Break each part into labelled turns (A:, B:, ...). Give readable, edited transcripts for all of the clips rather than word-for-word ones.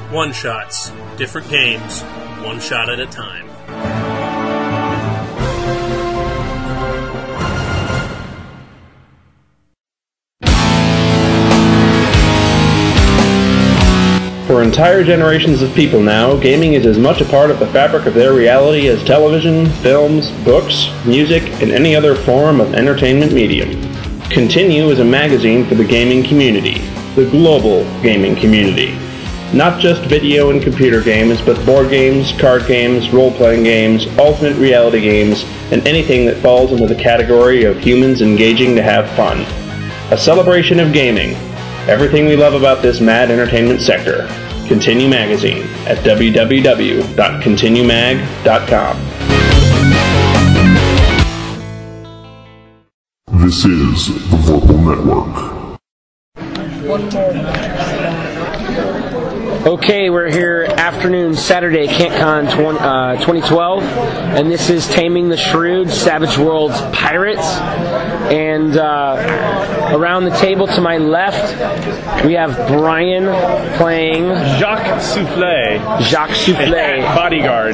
A: One-shots, different games, one shot at a time.
B: For entire generations of people now, gaming is as much a part of the fabric of their reality as television, films, books, music, and any other form of entertainment medium. Continue is a magazine for the gaming community, the global gaming community. Not just video and computer games, but board games, card games, role-playing games, alternate reality games, and anything that falls into the category of humans engaging to have fun. A celebration of gaming. Everything we love about this mad entertainment sector. Continue Magazine at www.continuemag.com.
C: This is the Vorpal Network.
D: Okay, we're here afternoon Saturday, CantCon 2012, and this is Taming the Shrews, Savage Worlds Pirates. And around the table to my left, we have Brian playing
E: Jacques Soufflet.
D: Bodyguard.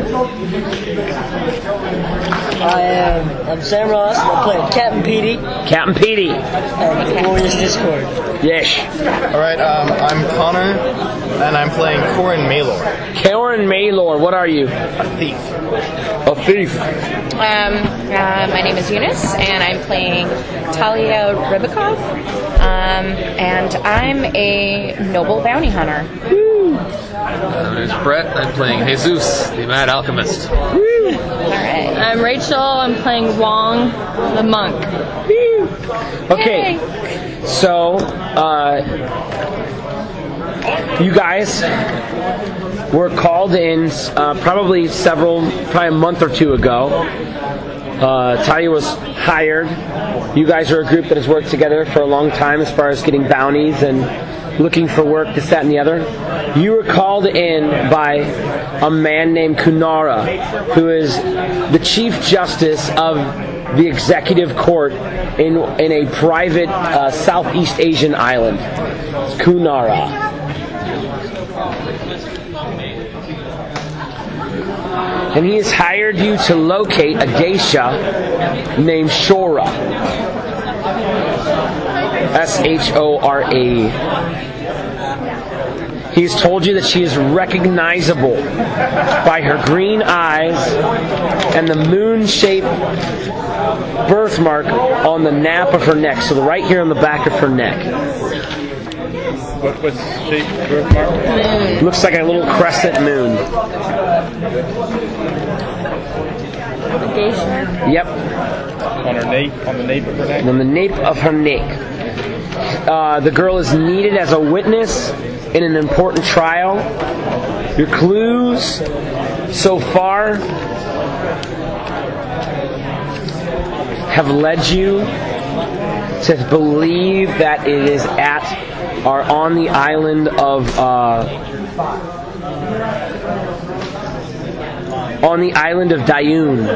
F: I'm Sam Ross, and I'm playing Captain Petey. And Glorious Discord.
D: Yes.
G: Alright, I'm Connor, and I'm playing Corin Maylor.
D: Corin Maylor, what are you?
G: A thief.
D: A thief.
H: My name is Eunice, and I'm playing Talia Rybakov, and I'm a noble bounty hunter.
I: My name is Brett. I'm playing Jesus, the Mad Alchemist.
H: Alright.
J: I'm Rachel. I'm playing Wong, the monk.
D: Okay,
H: Yay.
D: so you guys were called in probably a month or two ago. Talia was hired. You guys are a group that has worked together for a long time as far as getting bounties and looking for work, this, that, and the other. You were called in by a man named Kunara, who is the Chief Justice of the Executive Court in a private Southeast Asian island. It's Kunara. And he has hired you to locate a geisha named Shora. Shora. He has told you that she is recognizable by her green eyes and the moon-shaped birthmark on the nape of her neck. So right here on the back of her neck.
E: What's shaped birthmark?
D: Looks like a little crescent moon. Yep.
E: On the nape of her neck?
D: On the nape of her neck. The girl is needed as a witness in an important trial. Your clues so far have led you to believe that it is on the island of Dayun.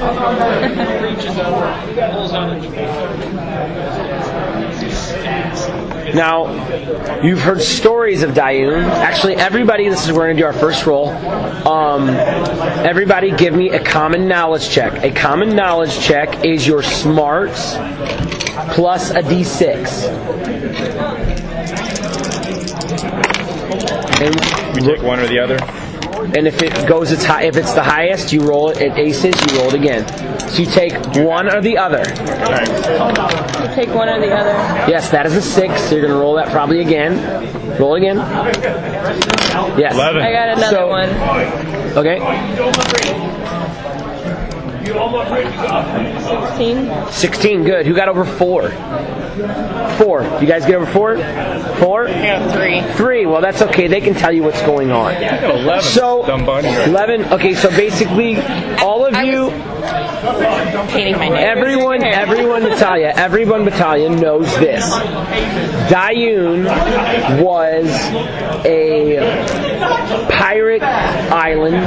D: Now, you've heard stories of Dayun. Actually, everybody, we're going to do our first roll. Everybody give me a common knowledge check. A common knowledge check is your smarts plus a d6.
E: And we take one or the other?
D: And if it goes if it's the highest, you roll it. At aces, you roll it again. So you take one or the other.
E: Right.
J: You take one or the other.
D: Yes, that is a 6. So you're going to roll that probably again. Roll again. Yes.
E: 11.
J: I got another one.
D: Okay. 16. Good. Who got over 4? 4. You guys get over 4? 4?
H: Yeah, 3.
D: 3. Well, that's okay. They can tell you what's going on.
E: 11.
D: So 11. Okay. So basically, all of you.
H: Painting my name.
D: Everyone battalion knows this. Dayun was a pirate island.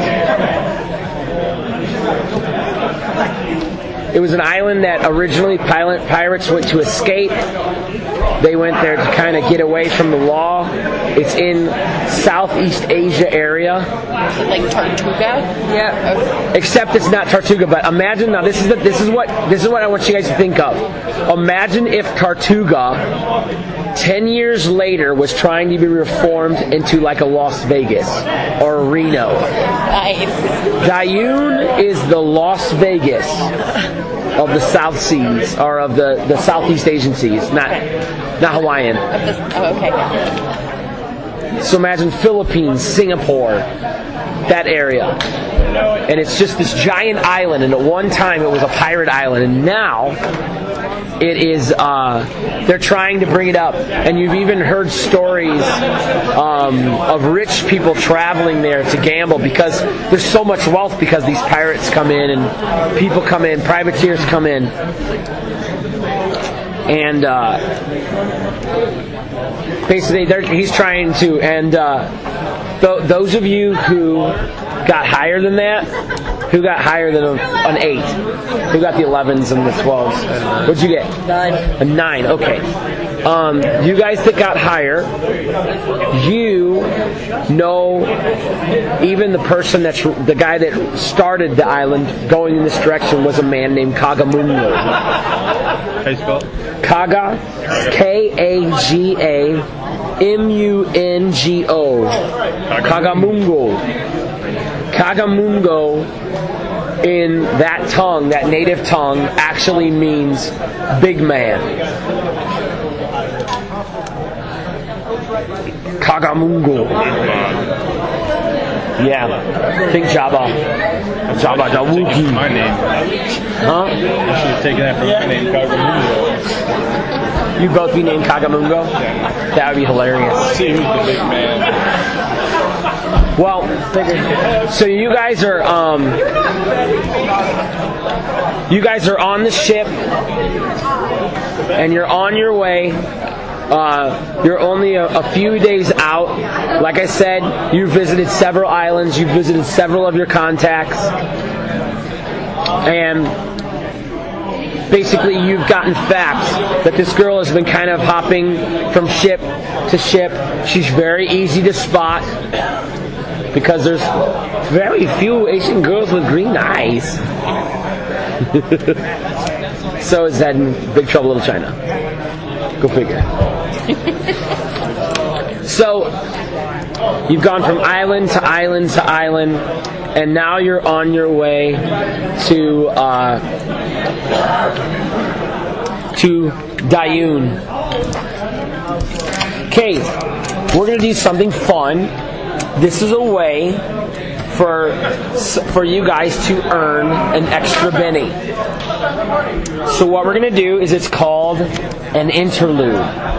D: It was an island that originally pirates went to escape, They went there to kind of get away from the law. It's in Southeast Asia area.
H: Like Tortuga?
J: Yeah.
D: Except it's not Tortuga, but imagine now this is what I want you guys to think of. Imagine if Tortuga 10 years later was trying to be reformed into like a Las Vegas or a Reno.
H: Nice.
D: Dayun is the Las Vegas of the South Seas, or of the Southeast Asian Seas, not Hawaiian.
H: Okay.
D: So imagine Philippines, Singapore, that area. And it's just this giant island, and at one time it was a pirate island, and now it is, they're trying to bring it up. And you've even heard stories of rich people traveling there to gamble because there's so much wealth because these pirates come in and people come in, privateers come in. And basically he's trying to, and those of you who got higher than that, who got higher than an 8? Who got the 11s and the 12s? What'd you get?
F: 9.
D: A 9, okay. You guys that got higher, you know, even the person the guy that started the island going in this direction was a man named Kagamungo.
E: How you spell it?
D: Kaga, Kagamungo. Kagamungo. Kagamungo in that tongue, that native tongue, actually means big man. Kagamungo. Yeah. Think Jabba. Jabba the Wookiee.
E: My name.
D: Huh?
E: You should have taken that from my name, Kagamungo.
D: You both be named Kagamungo? That would be hilarious.
E: See who's the big man.
D: Well, so you guys are on the ship, and you're on your way. You're only a few days out. Like I said, you visited several islands. You visited several of your contacts, and basically you've gotten facts that this girl has been kind of hopping from ship to ship. She's very easy to spot because there's very few Asian girls with green eyes. So is that in Big Trouble in Little China. Go figure. So you've gone from island to island to island, and now you're on your way to Dayun. Okay, we're gonna do something fun. This is a way for you guys to earn an extra Benny. So what we're going to do is it's called an interlude.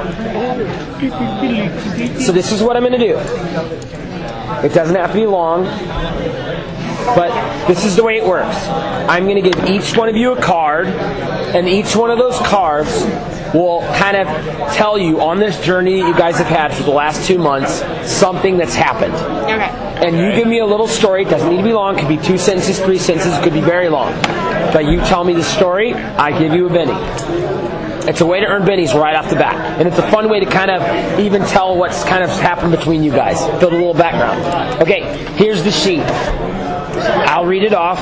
D: So this is what I'm going to do. It doesn't have to be long, but this is the way it works. I'm going to give each one of you a card, and each one of those cards will kind of tell you on this journey that you guys have had for the last 2 months something that's happened.
H: Okay.
D: And you give me a little story. It doesn't need to be long. It could be 2 sentences, 3 sentences. It could be very long. But you tell me the story, I give you a Benny. It's a way to earn bennies right off the bat. And it's a fun way to kind of even tell what's kind of happened between you guys. Build a little background. Okay, here's the sheet. I'll read it off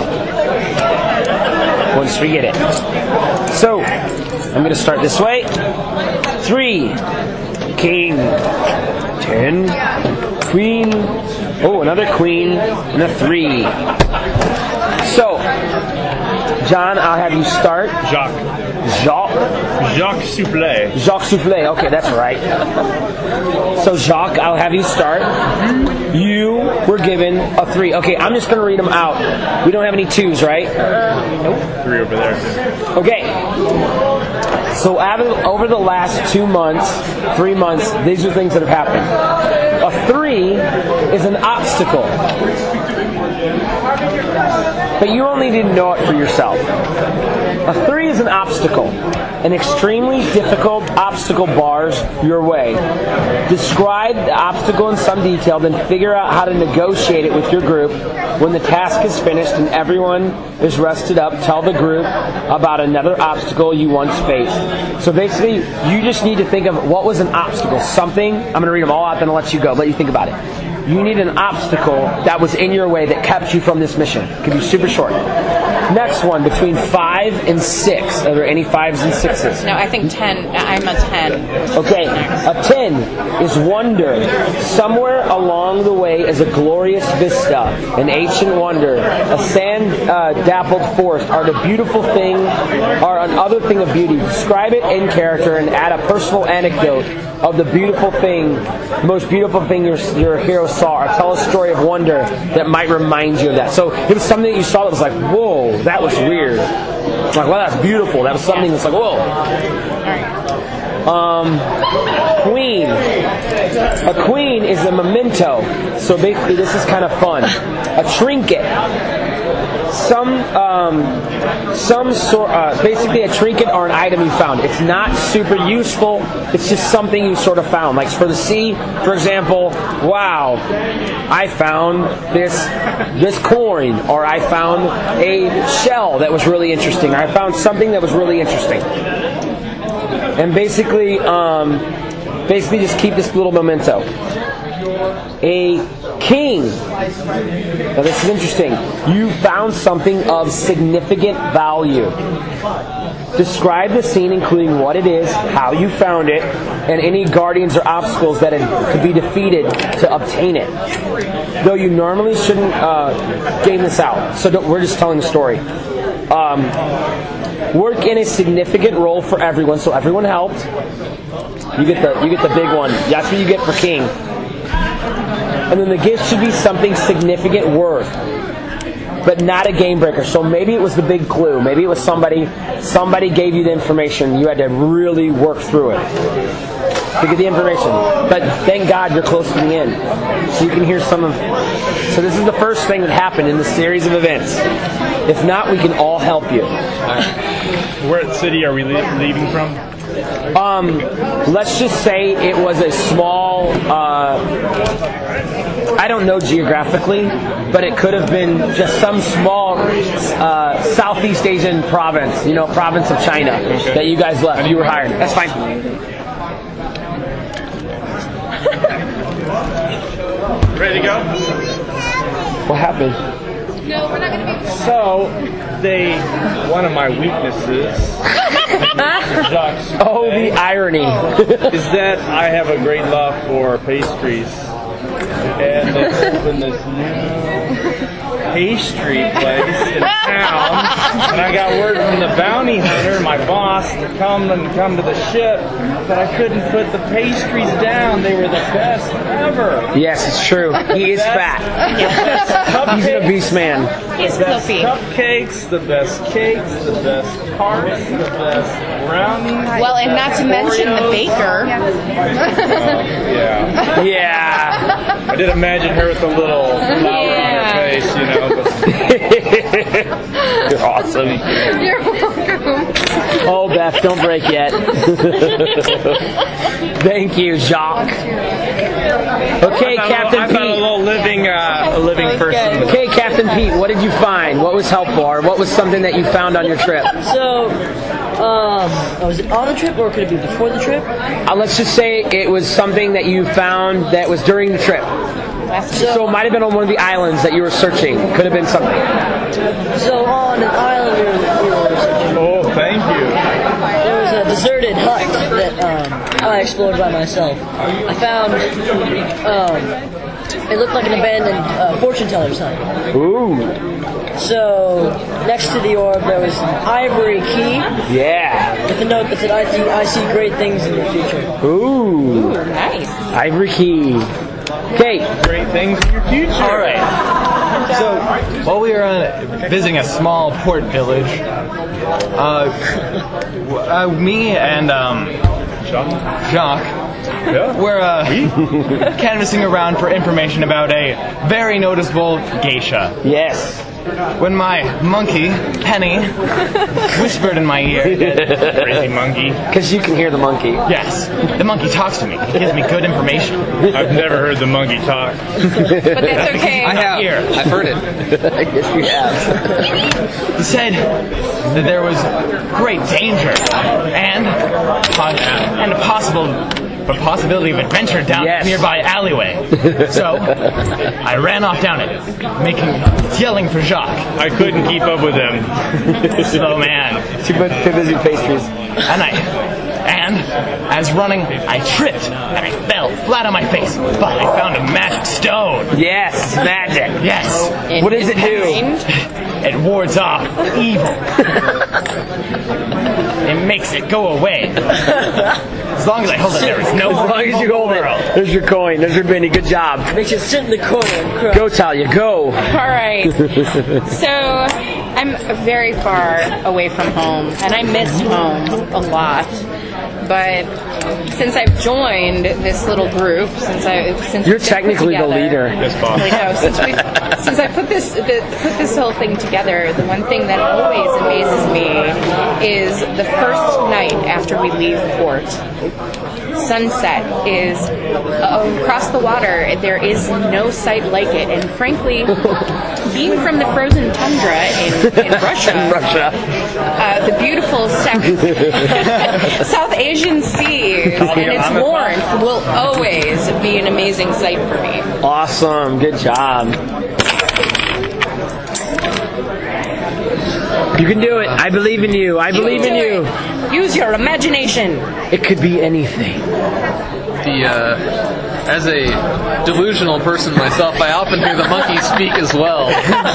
D: once we get it. So, I'm going to start this way. 3, King, 10, Queen, oh, another Queen, and a 3. So, John, I'll have you start.
E: Jacques Soufflet.
D: Jacques Soufflet, okay, that's right. So, Jacques, I'll have you start. You were given a 3. Okay, I'm just going to read them out. We don't have any 2s, right?
E: Nope. 3 over there.
D: Okay. So, over the last 2 months, 3 months, these are things that have happened. A 3 is an obstacle. but you only need to know it for yourself. A 3 is an obstacle. An extremely difficult obstacle bars your way. Describe the obstacle in some detail, then figure out how to negotiate it with your group. When the task is finished and everyone is rested up, tell the group about another obstacle you once faced. So basically, you just need to think of what was an obstacle. Something, I'm going to read them all out, then I'll let you go, let you think about it. You need an obstacle that was in your way that kept you from this mission. It can be super short. Next one, between 5 and 6. Are there any 5s and 6s?
H: No, I think 10. I'm a 10.
D: Okay, a 10 is wonder. Somewhere along the way is a glorious vista, an ancient wonder, a sand-dappled forest, are the beautiful thing, are another thing of beauty. Describe it in character and add a personal anecdote of the beautiful thing, the most beautiful thing your hero saw, or tell a story of wonder that might remind you of that. So it was something that you saw that was like, whoa, that was weird. Like, well, that's beautiful. That was something that's like, whoa. Queen. A queen is a memento. So basically, this is kind of fun. A trinket. Basically a trinket or an item you found. It's not super useful. It's just something you sort of found. Like for the sea, for example, wow, I found this coin, or I found a shell that was really interesting, or I found something that was really interesting. And basically just keep this little memento. A king. Now this is interesting. You found something of significant value. Describe the scene, including what it is, how you found it, and any guardians or obstacles that could be defeated to obtain it. Though you normally shouldn't game this out, so we're just telling the story. Work in a significant role for everyone, so everyone helped. You get the big one. That's what you get for king. And then the gift should be something significant worth, but not a game breaker. So maybe it was the big clue. Maybe it was somebody gave you the information. You had to really work through it to get the information. But thank God you're close to the end, so you can hear some of. So this is the first thing that happened in the series of events. If not, we can all help you.
E: What city are we leaving from?
D: Let's just say it was a small, I don't know geographically, but it could have been just some small Southeast Asian province, province of China that you guys left. You were hired. That's fine.
E: Ready to go?
D: What happened?
H: No, we're not going to be.
E: So, one of my weaknesses,
D: oh, the irony,
E: is that I have a great love for pastries. And they opened this new pastry place in town, and I got word from the bounty hunter, my boss, to come to the ship, but I couldn't put the pastries down. They were the best ever.
D: Yes, it's true. He is fat. He's an obese man.
H: He's
E: The best
H: filthy.
E: cupcakes, the best cakes, the best tarts, the best brownies.
H: Well, and not to mention the baker.
E: Yeah.
D: Yeah.
E: I did imagine her with a little flower on her face, But
D: You're awesome.
H: You're welcome.
D: Oh, Beth, don't break yet. Thank you, Jacques. Okay, Captain Pete.
E: a living person.
D: Okay, Captain Pete, what did you find? What was helpful, or what was something that you found on your trip?
F: So, was it on the trip, or could it be before the trip?
D: Let's just say it was something that you found that was during the trip. So it might have been on one of the islands that you were searching. Could have been something.
F: So on an island we were researching.
E: Oh, thank you.
F: There was a deserted hut that I explored by myself. I found it looked like an abandoned fortune teller's hut.
D: Ooh.
F: So next to the orb there was an ivory key.
D: Yeah.
F: With a note that said, "I see great things in the future."
D: Ooh.
H: Nice.
D: Ivory key. Okay.
E: Great things in your future.
G: All right. So while we were visiting a small port village, me and Jacques We're canvassing around for information about a very noticeable geisha.
D: Yes.
G: When my monkey, Penny, whispered in my ear,
E: Crazy monkey.
D: Because you can hear the monkey.
G: yes, the monkey talks to me. He gives me good information.
E: I've never heard the monkey talk.
H: But that's okay.
I: I have.
G: Here.
I: I've heard it.
D: I guess you have.
G: He said that there was great danger and a possibility of adventure down
D: Yes.
G: a nearby alleyway. So I ran off down it, yelling for Jacques.
E: I couldn't keep up with them.
G: Slow man.
D: Too busy pastries.
G: And as running, I tripped and I fell flat on my face. But I found a magic stone.
D: Yes, magic.
G: Yes.
D: What does it do?
G: It wards off evil. It makes it go away. As long as I hold it, there is no
D: As long as you hold it. There's your coin. There's your Benny. Good job.
F: Makes you sit in the corner and cry.
D: Go, Talia. Go.
H: All right. So I'm very far away from home, and I miss home a lot. But since I've joined this little group, since
D: You're technically the leader.
E: Yes, boss.
H: I know. Since I put this whole thing together, the one thing that always amazes me is the first night after we leave port. Sunset is across the water. There is no sight like it, and frankly, being from the frozen tundra in Russia, the beautiful South Asian seas and its warmth will always be an amazing sight for me.
D: Awesome. Good job. You can do it. I believe in you. I believe in you.
H: Use your imagination.
D: It could be anything.
I: As a delusional person myself, I often hear the monkey speak as well.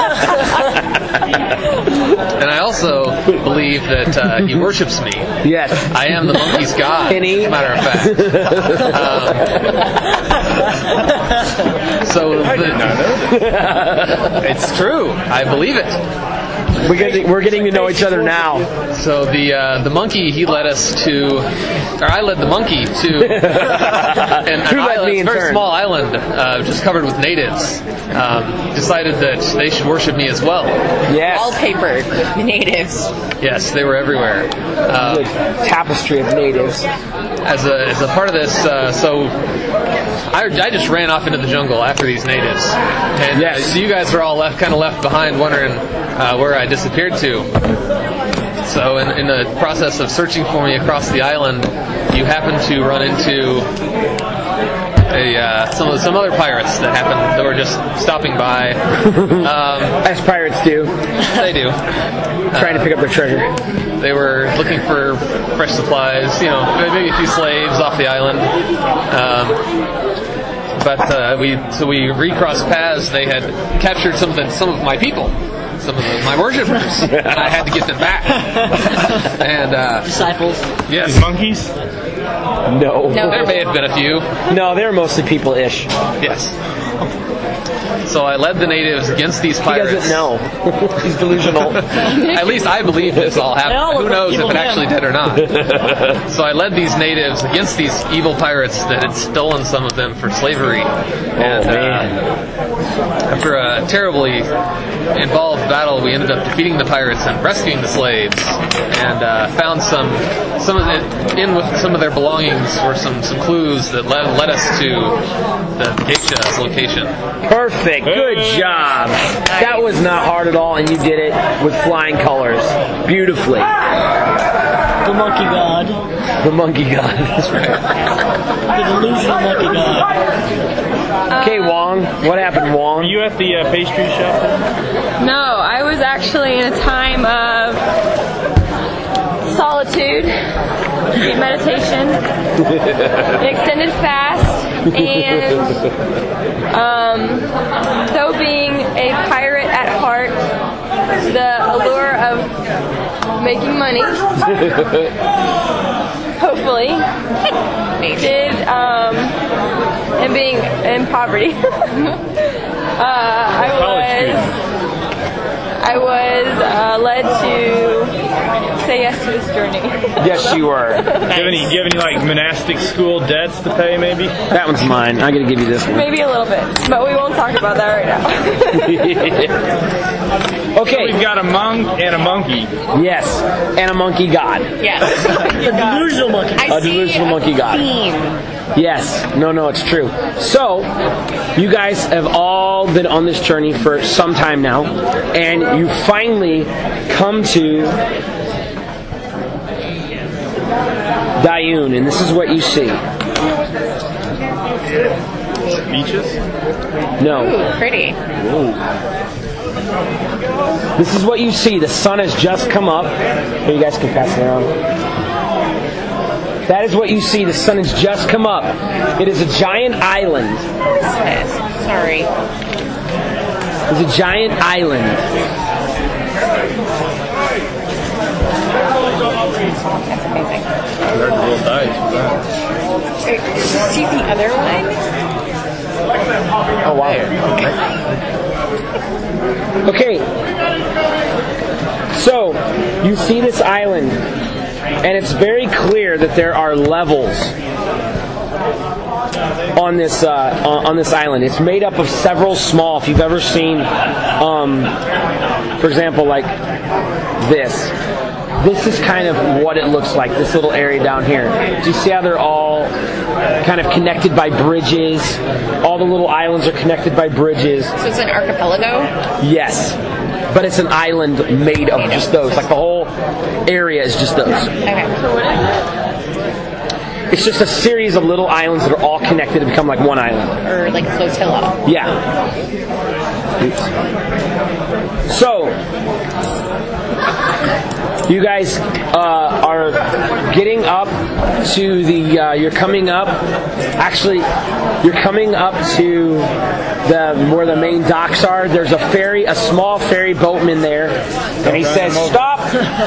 I: And I also believe that he worships me.
D: Yes.
I: I am the monkey's god,
D: Penny.
I: as a matter of fact. It's true. I believe it.
D: We're getting to know each other now.
I: So the monkey, he led us to, or I led the monkey to an island, a very small island, just covered with natives. Decided that they should worship me as well.
D: Yes.
H: Wallpapered with natives.
I: Yes, they were everywhere.
D: The tapestry of natives.
I: As a part of this, so I just ran off into the jungle after these natives, and so you guys are all left behind, wondering where I disappeared to. So in the process of searching for me across the island, you happen to run into some other pirates that were just stopping by.
D: As pirates do.
I: They do.
D: Trying to pick up their treasure.
I: They were looking for fresh supplies, maybe a few slaves off the island. But we recrossed paths. They had captured some of my people, some of my worshippers, and I had to get them back. And
F: disciples.
I: Yes.
E: These monkeys?
D: No.
I: There may have been a few.
D: No, they're mostly people-ish.
I: Yes. So I led the natives against these pirates.
D: He doesn't know. He's delusional.
I: At least I believe this all happened. Who knows if it actually did or not. So I led these natives against these evil pirates that had stolen some of them for slavery. And after a terribly involved battle, we ended up defeating the pirates and rescuing the slaves, and found some of it in with some of their belongings were some clues that led us to the geisha's location.
D: Perfect. Good job. That was not hard at all, and you did it with flying colors. Beautifully.
F: The monkey god.
D: The monkey god. That's right.
F: The delusional monkey god.
D: Okay, Wong. What happened, Wong?
E: Were you at the pastry shop?
J: No, I was actually in a time of solitude, deep meditation, an extended fast, and though being a pirate at heart, the allure of making money, hopefully, did, and being in poverty, I was led to say yes to this journey.
D: Yes, you were.
E: Do you have any like monastic school debts to pay? Maybe.
D: That one's mine. I'm gonna give you this one.
J: Maybe a little bit, but we won't talk about that right now.
D: Okay.
E: So we've got a monk and a monkey.
D: Yes, and a monkey god.
H: Yes.
F: A delusional monkey.
D: A delusional monkey god. Yes. No, it's true. So, you guys have all been on this journey for some time now, and you finally come to Dayun, and this is what you see.
E: Beaches?
D: No.
H: Ooh, pretty.
D: This is what you see. The sun has just come up. Here, you guys can pass it around. That is what you see. The sun has just come up. It is a giant island.
H: What is this? Sorry.
D: It's a giant island.
H: That's amazing.
E: There's a little dice for that.
H: See the other one?
D: Oh, wow. Okay. So, you see this island, and it's very clear that there are levels on this island. It's made up of several small. If you've ever seen, for example, like this. This is kind of what it looks like, this little area down here. Do you see how they're all kind of connected by bridges? All the little islands are connected by bridges.
H: So it's an archipelago?
D: Yes. But it's an island made of just those. Like the whole area is just those.
H: Okay.
D: It's just a series of little islands that are all connected to become like one island.
H: Or like a flotilla.
D: Yeah. So, you guys are getting up to the, you're coming up to where the main docks are. There's a ferry, a small ferry boatman there, and he says, "Stop!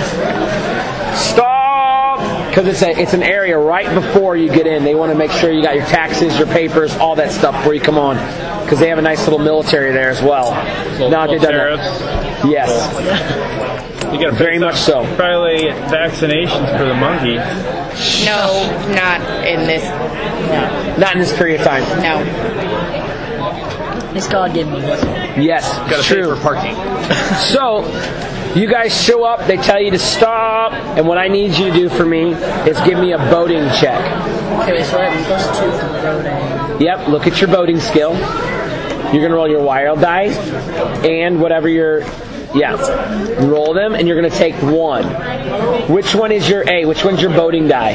D: Stop!" Because it's an area right before you get in. They want to make sure you got your taxes, your papers, all that stuff before you come on. Because they have a nice little military there as well.
E: No, they don't.
D: Yes.
E: You got
D: very much so.
E: Probably vaccinations for the monkey.
H: No, not in this.
D: Not in this period of time.
H: No.
F: This God gave me this.
D: Yes,
I: Got to pay for parking.
D: So, you guys show up, they tell you to stop, and what I need you to do for me is give me a boating check.
F: Okay, so that goes to boating.
D: Yep, look at your boating skill. You're going to roll your wild die, and whatever your... Yeah, roll them, and you're going to take one. Which one is your A? Which one's your boating die?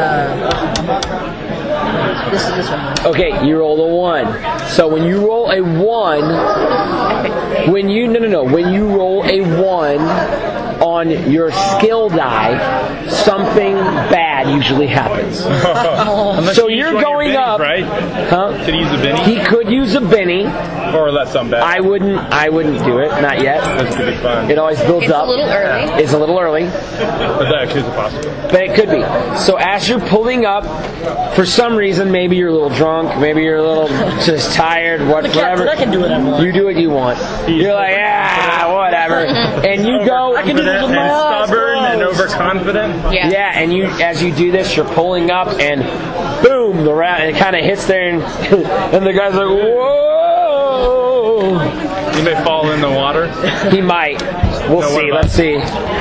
F: This one.
D: Okay, you roll a 1. So when you roll a 1, when you roll a 1 on your skill die, something bad usually happens. So you're going up,
E: right?
D: Huh?
E: Could he use a Benny?
D: He could use a Benny.
E: Or let something bad.
D: I wouldn't do it, not yet.
E: That's gonna be fun.
D: It always builds up.
H: It's a little early.
D: It's a little early.
E: But that actually is possible.
D: But it could be. So as you're pulling up, for some reason, maybe you're a little drunk, maybe you're a little just tired, whatever.
F: I can do what I want.
D: You do what you want. You're like, whatever. And you go.
F: I can do this with my eyes
E: stubborn and
F: closed.
E: overconfident.
H: Yeah.
D: Yeah, and as you do this, you're pulling up, and boom, the rat, and it kind of hits there, and the guy's like, whoa.
E: He may fall in the water.
D: He might. We'll see. Let's see.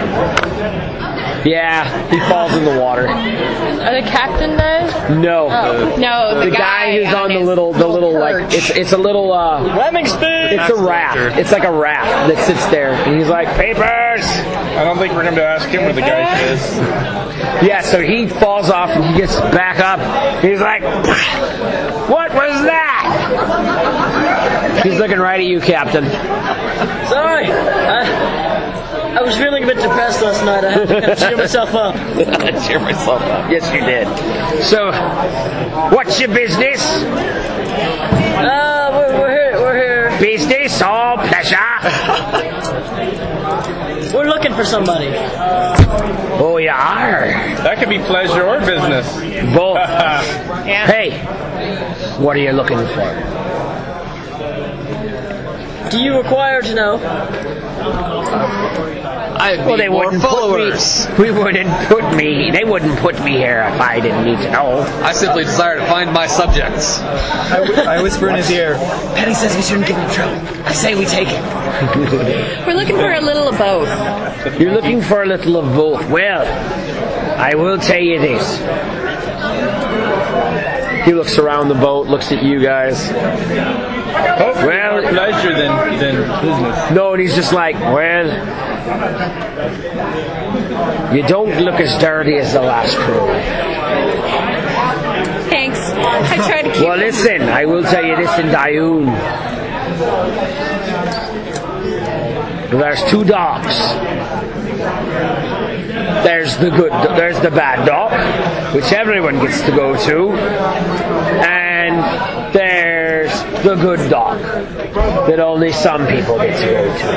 D: Yeah, he falls in the water.
J: Are the captain does?
D: No.
J: Oh.
H: No,
D: The guy who's on the little like it's a little
F: Ramming spoon.
D: it's a raft. It's like a raft that sits there, and he's like, papers.
E: I don't think we're going to ask him where the guy is.
D: Yeah, so he falls off and he gets back up. He's like, what was that? He's looking right at you, Captain.
F: Sorry. I was feeling a bit depressed last night. I had to kind of cheer myself up.
D: Cheer myself up. Yes, you did. So, what's your business?
F: We're here.
D: Business or pleasure?
F: We're looking for somebody.
D: Oh, you are.
E: That could be pleasure or business.
D: Both.
H: Yeah.
D: Hey, what are you looking for?
F: Do you require to know?
I: They wouldn't followers.
D: They wouldn't put me here if I didn't need to know.
I: I simply desire to find my subjects.
E: I whisper in his ear, Penny says we shouldn't give him trouble. I say we take it.
H: We're looking for a little of both.
D: You're looking for a little of both. Well, I will tell you this. He looks around the boat, looks at you guys. Well,
E: pleasure than business.
D: No, and he's just like, well, you don't look as dirty as the last crew.
H: Thanks. I try to keep.
D: Well, listen, I will tell you this in Dayun. There's two docks. There's the bad dock, which everyone gets to go to, and there's the good dock that only some people get to go to.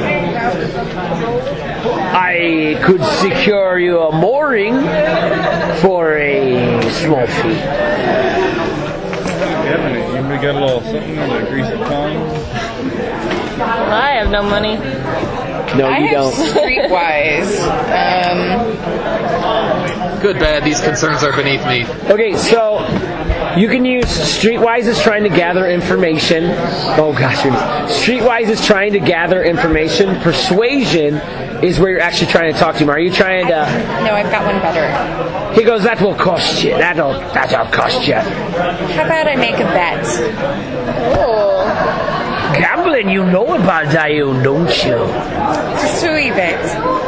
D: I could secure you a mooring for a small fee.
E: You got a little something to grease the tongue?
J: I have no money.
D: No, you don't.
H: Streetwise.
I: Good, bad. These concerns are beneath me.
D: Okay, so you can use Streetwise is trying to gather information. Oh gosh, Streetwise is trying to gather information. Persuasion is where you're actually trying to talk to him. Are you trying to?
H: No, I've got one better.
D: He goes, that will cost you. That'll cost you.
H: How about I make a bet?
J: Oh.
D: Gambling, you know about Dayun, don't you?
H: Just a wee bit.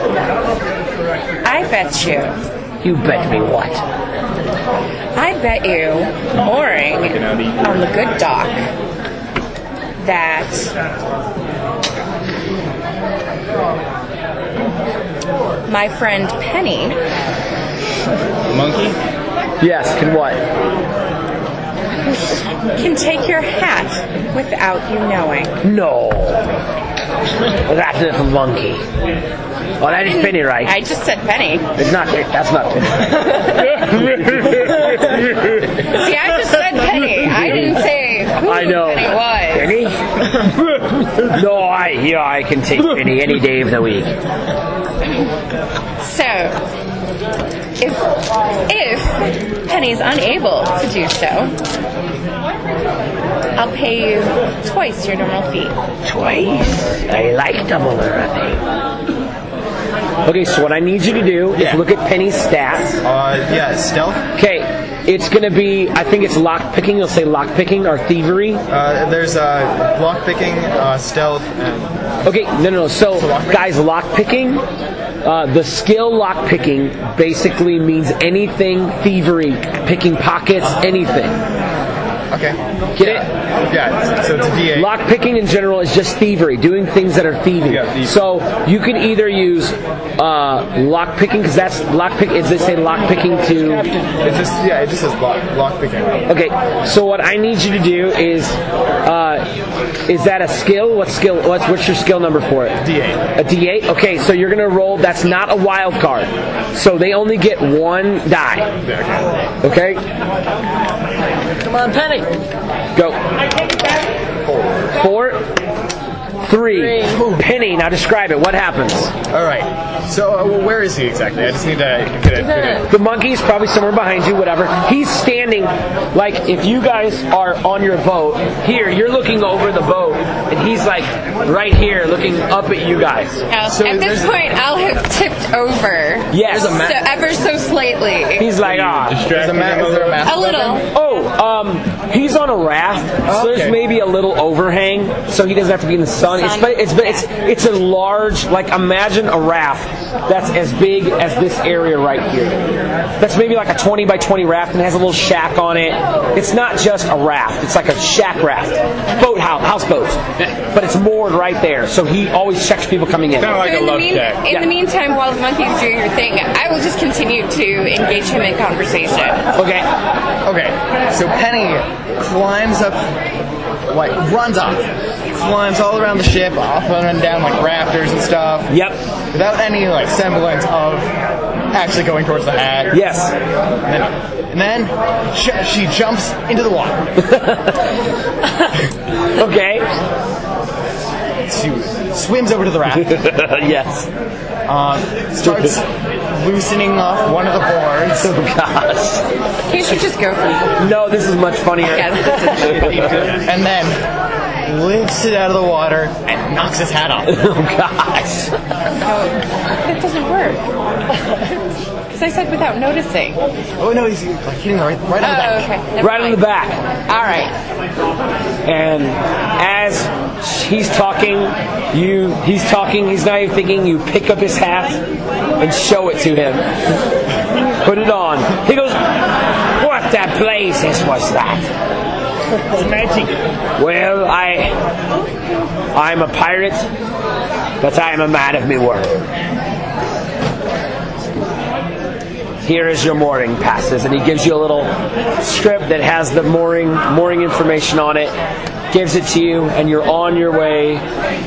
H: I bet you.
D: You bet me what?
H: I bet you, mooring on the good dock, that my friend Penny.
E: Monkey?
D: Yes, can what?
H: Can take your hat without you knowing.
D: No. That little monkey. Oh, that is Penny, right?
H: I just said Penny.
D: It's not. That's not Penny.
H: See, I just said Penny. I didn't say who
D: I know.
H: Penny was.
D: Penny? No, I can take Penny any day of the week.
H: So, if Penny's unable to do so, I'll pay you twice your normal fee.
D: Twice? I like double or a thing. Okay, so what I need you to do is look at Penny's stats.
E: Stealth.
D: Okay, it's going to be, I think it's lockpicking. You'll say lockpicking or thievery.
E: There's lockpicking, stealth, and...
D: Okay, no. So, guys, lockpicking, the skill lockpicking basically means anything thievery, picking pockets, anything.
E: Okay.
D: Get it?
E: Yeah, so it's a D8.
D: Lockpicking in general is just thievery, doing things that are thieving.
E: Yeah,
D: so you can either use lockpicking, because that's lockpick. Is they say lockpicking to?
E: It just says lockpicking.
D: Okay, so what I need you to do is that a skill? What skill? What's your skill number for it?
E: D8.
D: A D8. Okay, so you're gonna roll. That's not a wild card, so they only get one die. Okay.
F: Come on, Penny.
D: Go. 4, 3. Penny, now describe it. What happens?
E: All right. So where is he exactly? I just need to get it.
D: The monkey's probably somewhere behind you, whatever. He's standing, like if you guys are on your boat, here, you're looking over the boat, and he's like right here looking up at you guys.
H: So at this point, I'll have tipped over.
D: Yes.
H: So ever so slightly.
D: He's like,
E: Is there a map?
H: A little.
D: He's on a raft, so there's maybe a little overhang, so he doesn't have to be in the sun. It's a large, like imagine a raft that's as big as this area right here. That's maybe like a 20 by 20 raft and has a little shack on it. It's not just a raft, it's like a shack raft. Houseboat. But it's moored right there, so he always checks people coming in.
E: Kind of like a love shack.
H: In the meantime, while the monkey's doing her thing, I will just continue to engage him in conversation.
D: Okay.
G: So Penny climbs up, runs up, climbs all around the ship, up and down like rafters and stuff.
D: Yep.
G: Without any semblance of actually going towards the hat.
D: Yes.
G: And then she jumps into the water.
D: Okay.
G: She swims over to the raft.
D: Yes.
G: starts loosening off one of the boards.
D: Oh gosh.
H: You should just go for it.
D: No, this is much funnier.
G: And then lifts it out of the water and knocks his hat off.
D: Oh gosh.
H: That doesn't work. Because I said without noticing.
G: Oh no, he's like hitting right on the back.
H: Okay.
D: Right on the back.
H: All right.
D: And as he's talking, he's not even thinking, you pick up his hat and show it to him. Put it on. He goes, "What the blazes was that?"
E: It's magic.
D: Well, I'm a pirate, but I am a man of my word. Here is your mooring passes, and he gives you a little strip that has the mooring information on it, gives it to you, and you're on your way,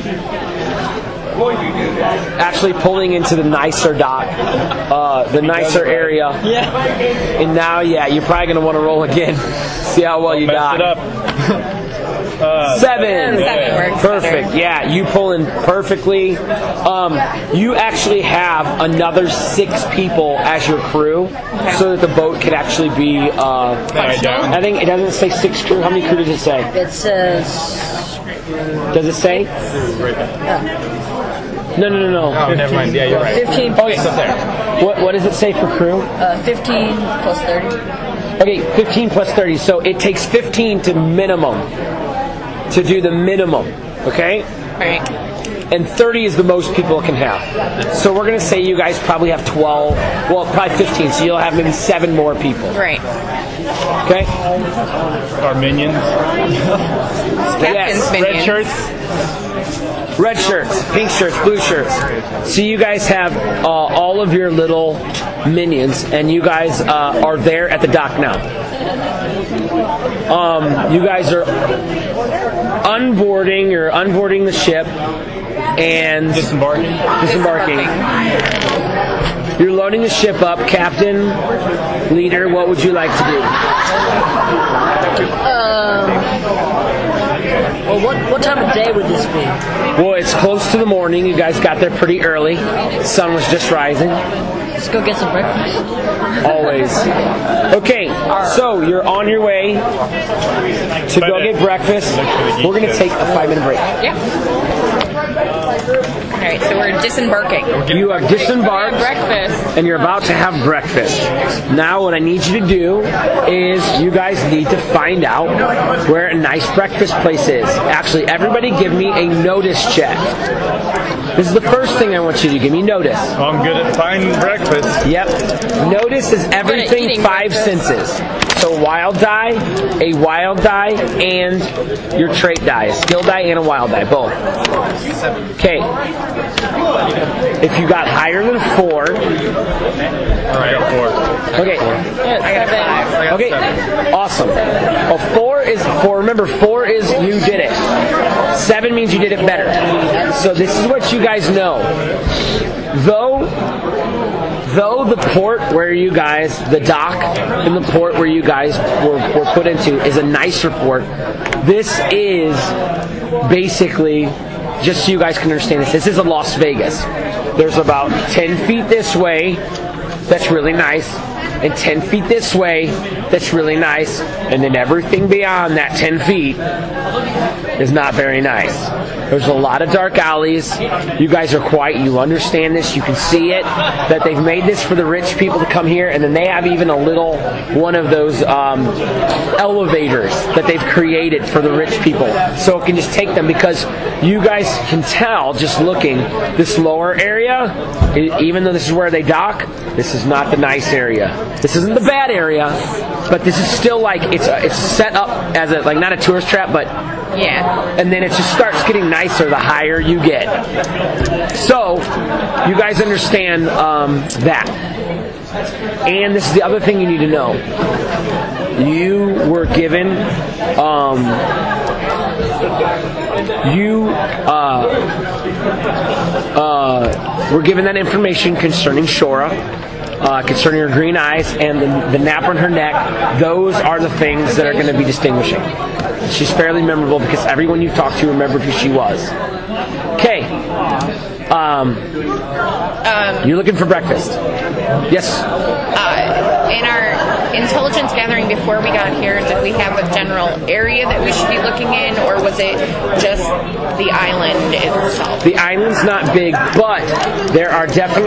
D: actually pulling into the nicer dock, the nicer area.
E: Yeah.
D: And now, you're probably going to want to roll again, see how well you dock.
E: Mess it up.
D: 7.
H: Works
D: Perfect.
H: better.
D: Yeah, you pull in perfectly. You actually have another 6 people as your crew, so that the boat could actually be. I think it doesn't say 6 crew. How many crew does it say?
F: It says.
D: Does it say? No.
E: Oh, never mind. Yeah, you're right.
F: 15.
D: Okay.
E: It's up there.
D: What does it say for crew?
F: 15 plus 30.
D: Okay, 15 plus 30. So it takes 15 to minimum. To do the minimum, okay?
H: Right.
D: And 30 is the most people can have. So we're going to say you guys probably have 12, well, probably 15, so you'll have maybe 7 more people.
H: Right.
D: Okay?
E: Our minions.
H: Captain's minions.
E: Red shirts.
D: Red shirts, pink shirts, blue shirts. So you guys have all of your little minions, and you guys are there at the dock now. You guys are unboarding the ship and disembarking. You're loading the ship up. Captain, leader, what would you like to do?
F: Well, what time of day would this be?
D: Well, it's close to the morning. You guys got there pretty early. Sun was just rising.
F: Let's go get some breakfast.
D: Always. Okay, so you're on your way to go get breakfast. We're going to take a 5-minute break.
H: Yeah. All right, so we're disembarking.
D: You have disembarked,
H: Breakfast.
D: and you're about to have breakfast. Now what I need you to do is you guys need to find out where a nice breakfast place is. Actually, everybody give me a notice check. This is the first thing I want you to give me notice.
E: I'm good at finding breakfast.
D: Yep. Notice is everything 5 senses. So a wild die, and your trait die. A skill die and a wild die, both. Okay. If you got higher than 4.
E: All right, 4.
D: Okay.
H: I got 5.
D: Okay. Awesome. Well, 4 is 4. Remember, 4 is you did it. 7 means you did it better. So this is what you guys know. Though the port where you guys, the dock and the port where you guys were put into is a nicer port, this is basically, just so you guys can understand this is a Las Vegas. There's about 10 feet this way, that's really nice, and 10 feet this way, that's really nice, and then everything beyond that 10 feet is not very nice. There's a lot of dark alleys. You guys are quiet. You understand this. You can see it. That they've made this for the rich people to come here, and then they have even a little one of those elevators that they've created for the rich people, so it can just take them. Because you guys can tell just looking, this lower area, even though this is where they dock, this is not the nice area. This isn't the bad area, but this is still like it's set up as a like not a tourist trap, but.
H: Yeah.
D: And then it just starts getting nicer the higher you get. So, you guys understand that. And this is the other thing you need to know. You were given were given that information concerning Shora. Concerning her green eyes and the nap on her neck. Those are the things that are going to be distinguishing. She's fairly memorable because everyone you talked to remembered who she was. Okay. You're looking for breakfast. Yes.
H: In our intelligence gathering before we got here, did we have a general area that we should be looking in, or was it just the island itself?
D: The island's not big, but there are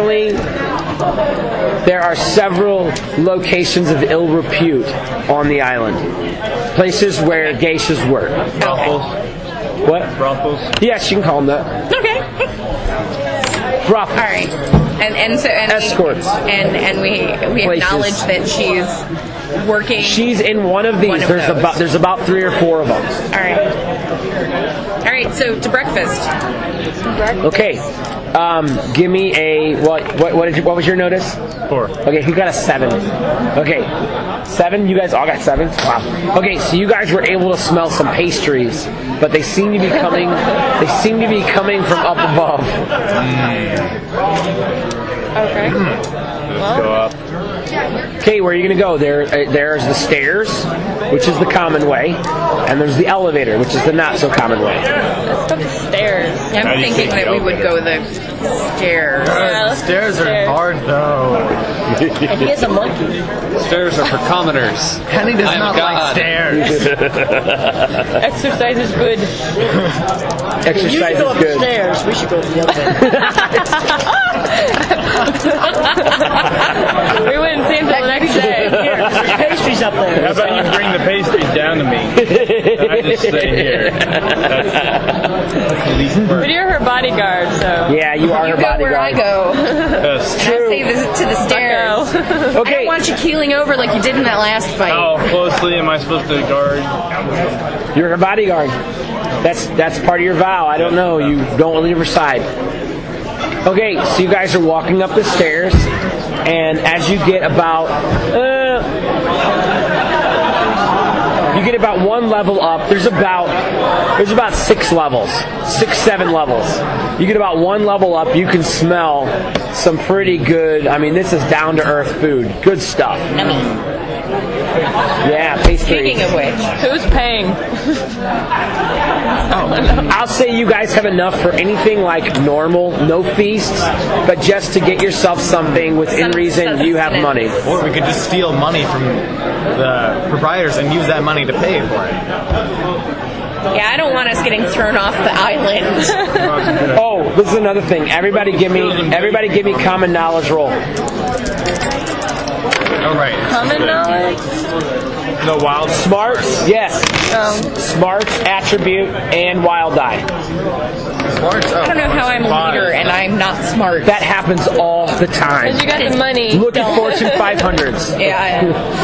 D: several locations of ill repute on the island. Places where geishas work.
E: Brothels.
D: What?
E: Brothels.
D: Yes, you can call them that.
H: Okay.
D: Brothels.
H: All right. And
D: Escorts.
H: And we acknowledge that she's working.
D: She's in one of these. There's about 3 or 4 of them.
H: All right. So to breakfast.
D: Okay. Give me a what was your notice?
E: 4.
D: Okay, who got a 7? Okay, 7. You guys all got 7s. Wow. Okay, so you guys were able to smell some pastries, but they seem to be coming. They seem to be coming from up above.
H: Okay.
E: Let's go up.
D: Okay, where are you going to go? There's the stairs, which is the common way, and there's the elevator, which is the not so common way.
J: Let's go to the stairs.
H: I'm thinking that we would go the stairs.
G: The stairs are hard, though.
F: I think it's a monkey.
I: Stairs are for commoners.
G: Penny does not like stairs.
J: Exercise is good.
D: Exercise
F: go
D: is good.
F: upstairs. We should go to the elevator.
J: We wouldn't see until the next day.
F: Here, there's pastries up there.
E: How about you bring the pastries down to me? And I just stay here.
J: But you're her bodyguard, so.
D: Yeah, you are her
H: You go where I
D: bodyguard.
H: go.
E: Yes.
H: And I say this to the stairs. I
D: Okay.
H: don't want you keeling over like you did in that last fight.
E: How closely am I supposed to guard?
D: You're her bodyguard. That's part of your vow. I don't know. You don't leave her side. Okay, so you guys are walking up the stairs, and as you get about one level up, there's about 6 levels, 6-7 levels. You get about 1 level up, you can smell some pretty good. I mean, this is down to earth food, good stuff. Yeah, pastries.
H: Speaking of which,
J: Who's paying?
D: I'll say you guys have enough for anything like normal, no feasts, but just to get yourself something within reason, you have money.
G: Or we could just steal money from the proprietors and use that money to pay for it.
H: yeah, I don't want us getting thrown off the island.
D: Oh, this is another thing. Everybody give me common knowledge roll.
G: All right.
J: Common knowledge?
E: No wild.
D: Smart, yes. Smart, attribute, and wild die.
G: Smart.
H: I don't know how I'm a leader and I'm not smart.
D: That happens all the time.
J: Because you got the money.
D: Look at Fortune 500s.
H: Yeah.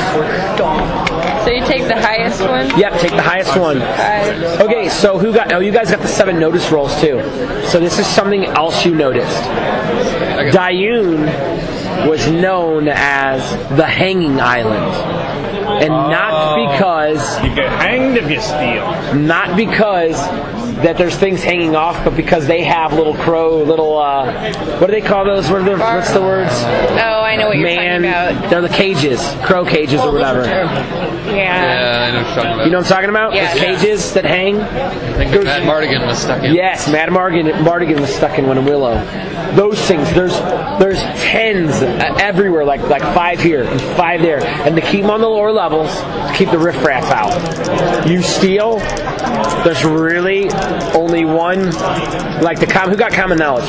J: So you take the highest one?
D: Yep, take the highest one. Okay, so who got? Oh, you guys got the 7 notice rolls too. So this is something else you noticed. Dayun was known as the Hanging Island, and not because
E: You get hanged if you steal.
D: not because that there's things hanging off, but because they have little what do they call those? What's the words?
H: Oh, I know what you're talking about.
D: They're the cages, crow cages or whatever.
H: Yeah.
I: Yeah, I know what you're talking about.
D: You know what I'm talking about?
H: Yeah.
D: The cages that hang?
I: I think Matt Mardigan was stuck in.
D: Yes, Matt Mardigan was stuck in one in Willow. Those things, there's tens everywhere, like 5 here and 5 there. And to keep them on the lower levels, to keep the riffraff out. You steal, there's really only one, like who got common knowledge?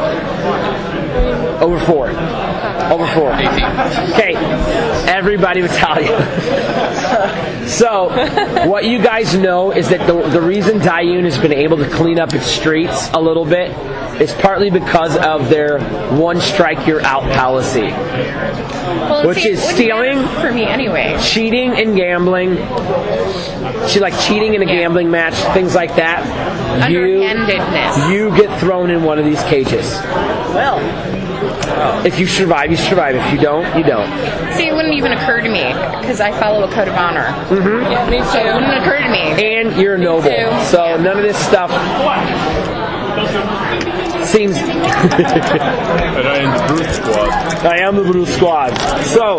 D: Over 4. Over 4.
I: 18.
D: Okay, everybody would tell you. So, what you guys know is that the reason Dayun has been able to clean up its streets a little bit is partly because of their one strike you're out policy.
H: Well,
D: Which is stealing,
H: for me anyway.
D: cheating and gambling. She like cheating in a gambling match, things like that.
H: Underhandedness.
D: You get thrown in one of these cages.
F: Well,
D: If you survive, you survive. If you don't, you don't.
H: See, it wouldn't even occur to me because I follow a code of honor.
D: Mm-hmm.
J: Yeah, me
H: So it
J: too.
H: wouldn't occur to me.
D: And you're a noble.
H: too.
D: So none of this stuff. Seems.
E: And I am the Brute Squad.
D: I am the Brute Squad. So,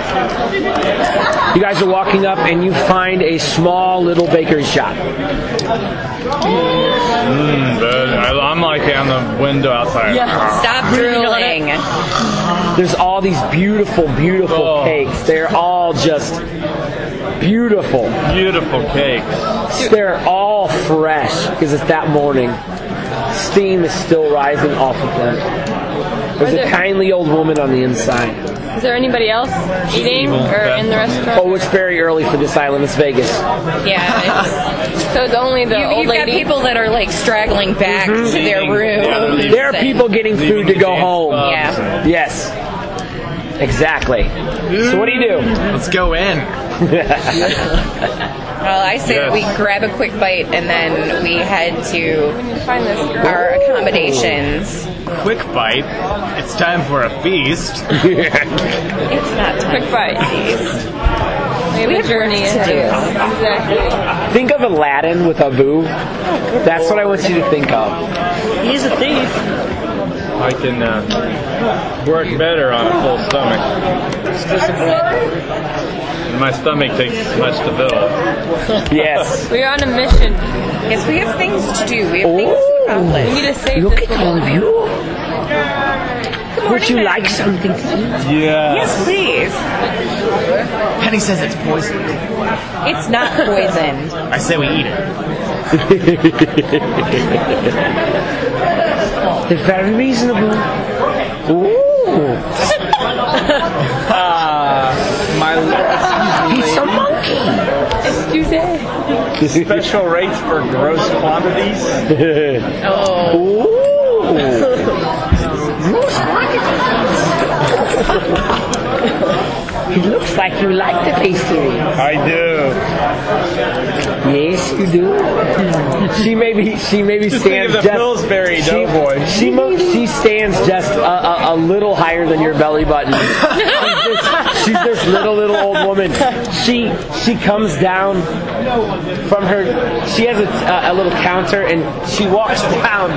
D: you guys are walking up and you find a small little bakery shop.
E: I'm like on the window outside.
H: Yeah. Stop drooling.
D: There's all these beautiful, beautiful cakes. They're all just beautiful.
E: Beautiful cakes.
D: They're all fresh because it's that morning. Steam is still rising off of them. There's a kindly old woman on the inside.
J: Is there anybody else eating or in the restaurant?
D: Oh, it's very early for this island. It's Vegas.
H: Yeah.
J: So it's only the old
H: You've got
J: lady.
H: people that are like straggling back to their room.
D: There are people getting food to go home.
H: Yeah.
D: Yes. Exactly. So what do you do?
G: Let's go in.
H: Well, I say that we grab a quick bite and then we head to our accommodations.
G: Quick bite. It's time for a feast.
H: It's not
J: Quick bite. We have a journey
H: work to do.
J: Exactly.
D: Think of Aladdin with Abu. That's what I want you to think of.
F: He's a thief.
E: I can work better on a full stomach. And my stomach takes much to fill.
D: Yes.
J: We're on a mission.
H: Yes, we have things to do. We have things to
J: We
H: accomplish.
J: need to save
D: Look
J: this
D: at all of you. Would you like something to eat?
E: Yeah.
H: Yes, please.
G: Penny says it's poison.
H: It's not poisoned.
G: I say we eat it.
D: They're very reasonable. Ooh. He's a monkey.
J: Excuse me.
E: Special rates for gross quantities.
H: Oh.
D: Ooh. It looks like you like the pastry.
E: I do.
D: Yes, you do. She maybe
E: Just think of
D: stands
E: the Pillsbury Doughboy.
D: She stands just a little higher than your belly button. She's this little old woman. She comes down from her. She has a little counter and she walks down.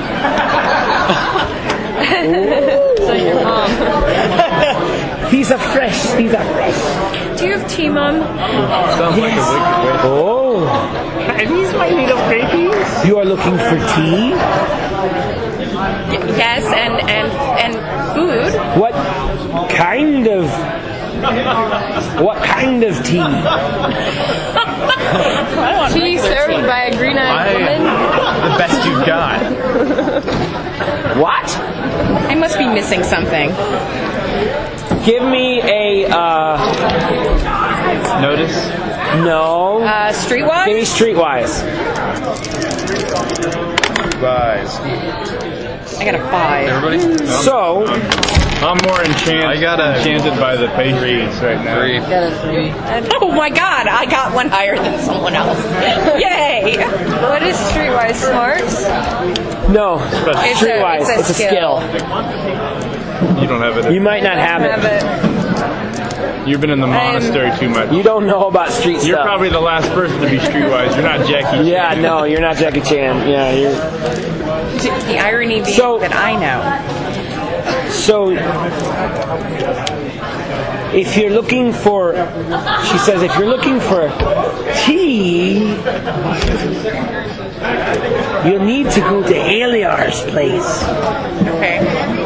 J: So your mom.
D: These are fresh.
J: Do you have tea, Mom?
E: Sounds like a wicked way.
D: Oh, are these my little babies? You are looking for tea?
H: Yes, and food.
D: What kind of tea?
J: Tea served by a green-eyed woman?
G: The best you've got.
D: What?
H: I must be missing something.
D: Give me a
E: Notice?
D: no.
H: Streetwise?
D: Give me streetwise.
E: Guys.
H: I got a 5.
I: Everybody?
D: So
E: I'm more enchanted by the pastries right now.
I: 3.
H: Oh my god, I got one higher than someone else. Yay!
J: What is streetwise smarts?
D: no. Streetwise.
H: It's a skill.
E: You don't have it.
D: You might not have
J: Have
D: it.
J: it.
E: You've been in the monastery too much.
D: You don't know about street
E: You're
D: stuff.
E: probably the last person to be streetwise. You're not Jackie Chan.
D: Yeah, no, you're not Jackie Chan. Yeah, you're.
H: The irony being
D: So-
H: that I know.
D: So, if you're looking for, she says, if you're looking for tea, you'll need to go to Aliar's place.
H: Okay.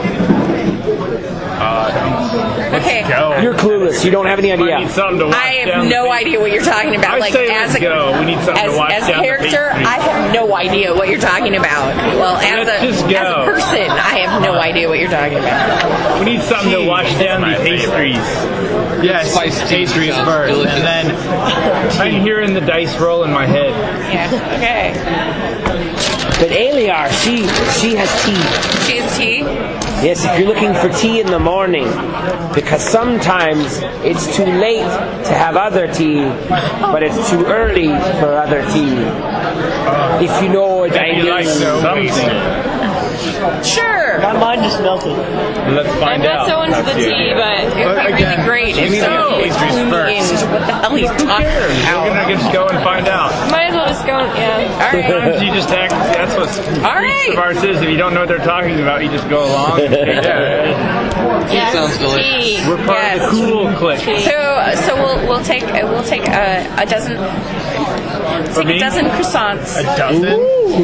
H: Okay.
E: Go.
D: You're clueless. You don't have any
E: I need
D: idea.
E: something to watch
H: I
E: down
H: have no
E: the
H: idea what you're talking about.
E: I
H: Like
E: say
H: as
E: let's go. We need something to watch
H: as
E: down the
H: character,
E: pastry.
H: I have no idea what you're talking about. Well,
E: Let's just
H: as
E: go.
H: a person, I have no idea what you're talking about.
E: We need something to wash down the pastries.
G: Yes,
I: Spiced
G: pastries
I: sounds
G: first,
I: delicious.
G: and then
E: I'm hearing the dice roll in my head.
H: Yeah. Okay.
D: But Aliar, she has tea.
H: She has tea.
D: Yes, if you're looking for tea in the morning, because sometimes it's too late to have other tea, but it's too early for other tea. If you know what I
E: You
D: mean.
E: like something.
H: Sure.
F: My mind just melted.
E: Let's find
J: I'm
E: out.
J: not so into the
E: That's
J: tea, but
H: It would be really great if somebody clued me into what the hell he's talking
E: We're
H: about.
E: gonna just go and find out.
J: might as well just go. Yeah.
H: All right.
E: Sometimes you just act. That's what
H: All right.
E: of ours is. If you don't know what they're talking about, you just go along. And take it.
H: Yes,
I: sounds delicious.
H: tea.
E: We're part of the cool clique.
H: So we'll take a dozen. Take
E: me?
H: a dozen croissants
E: A dozen?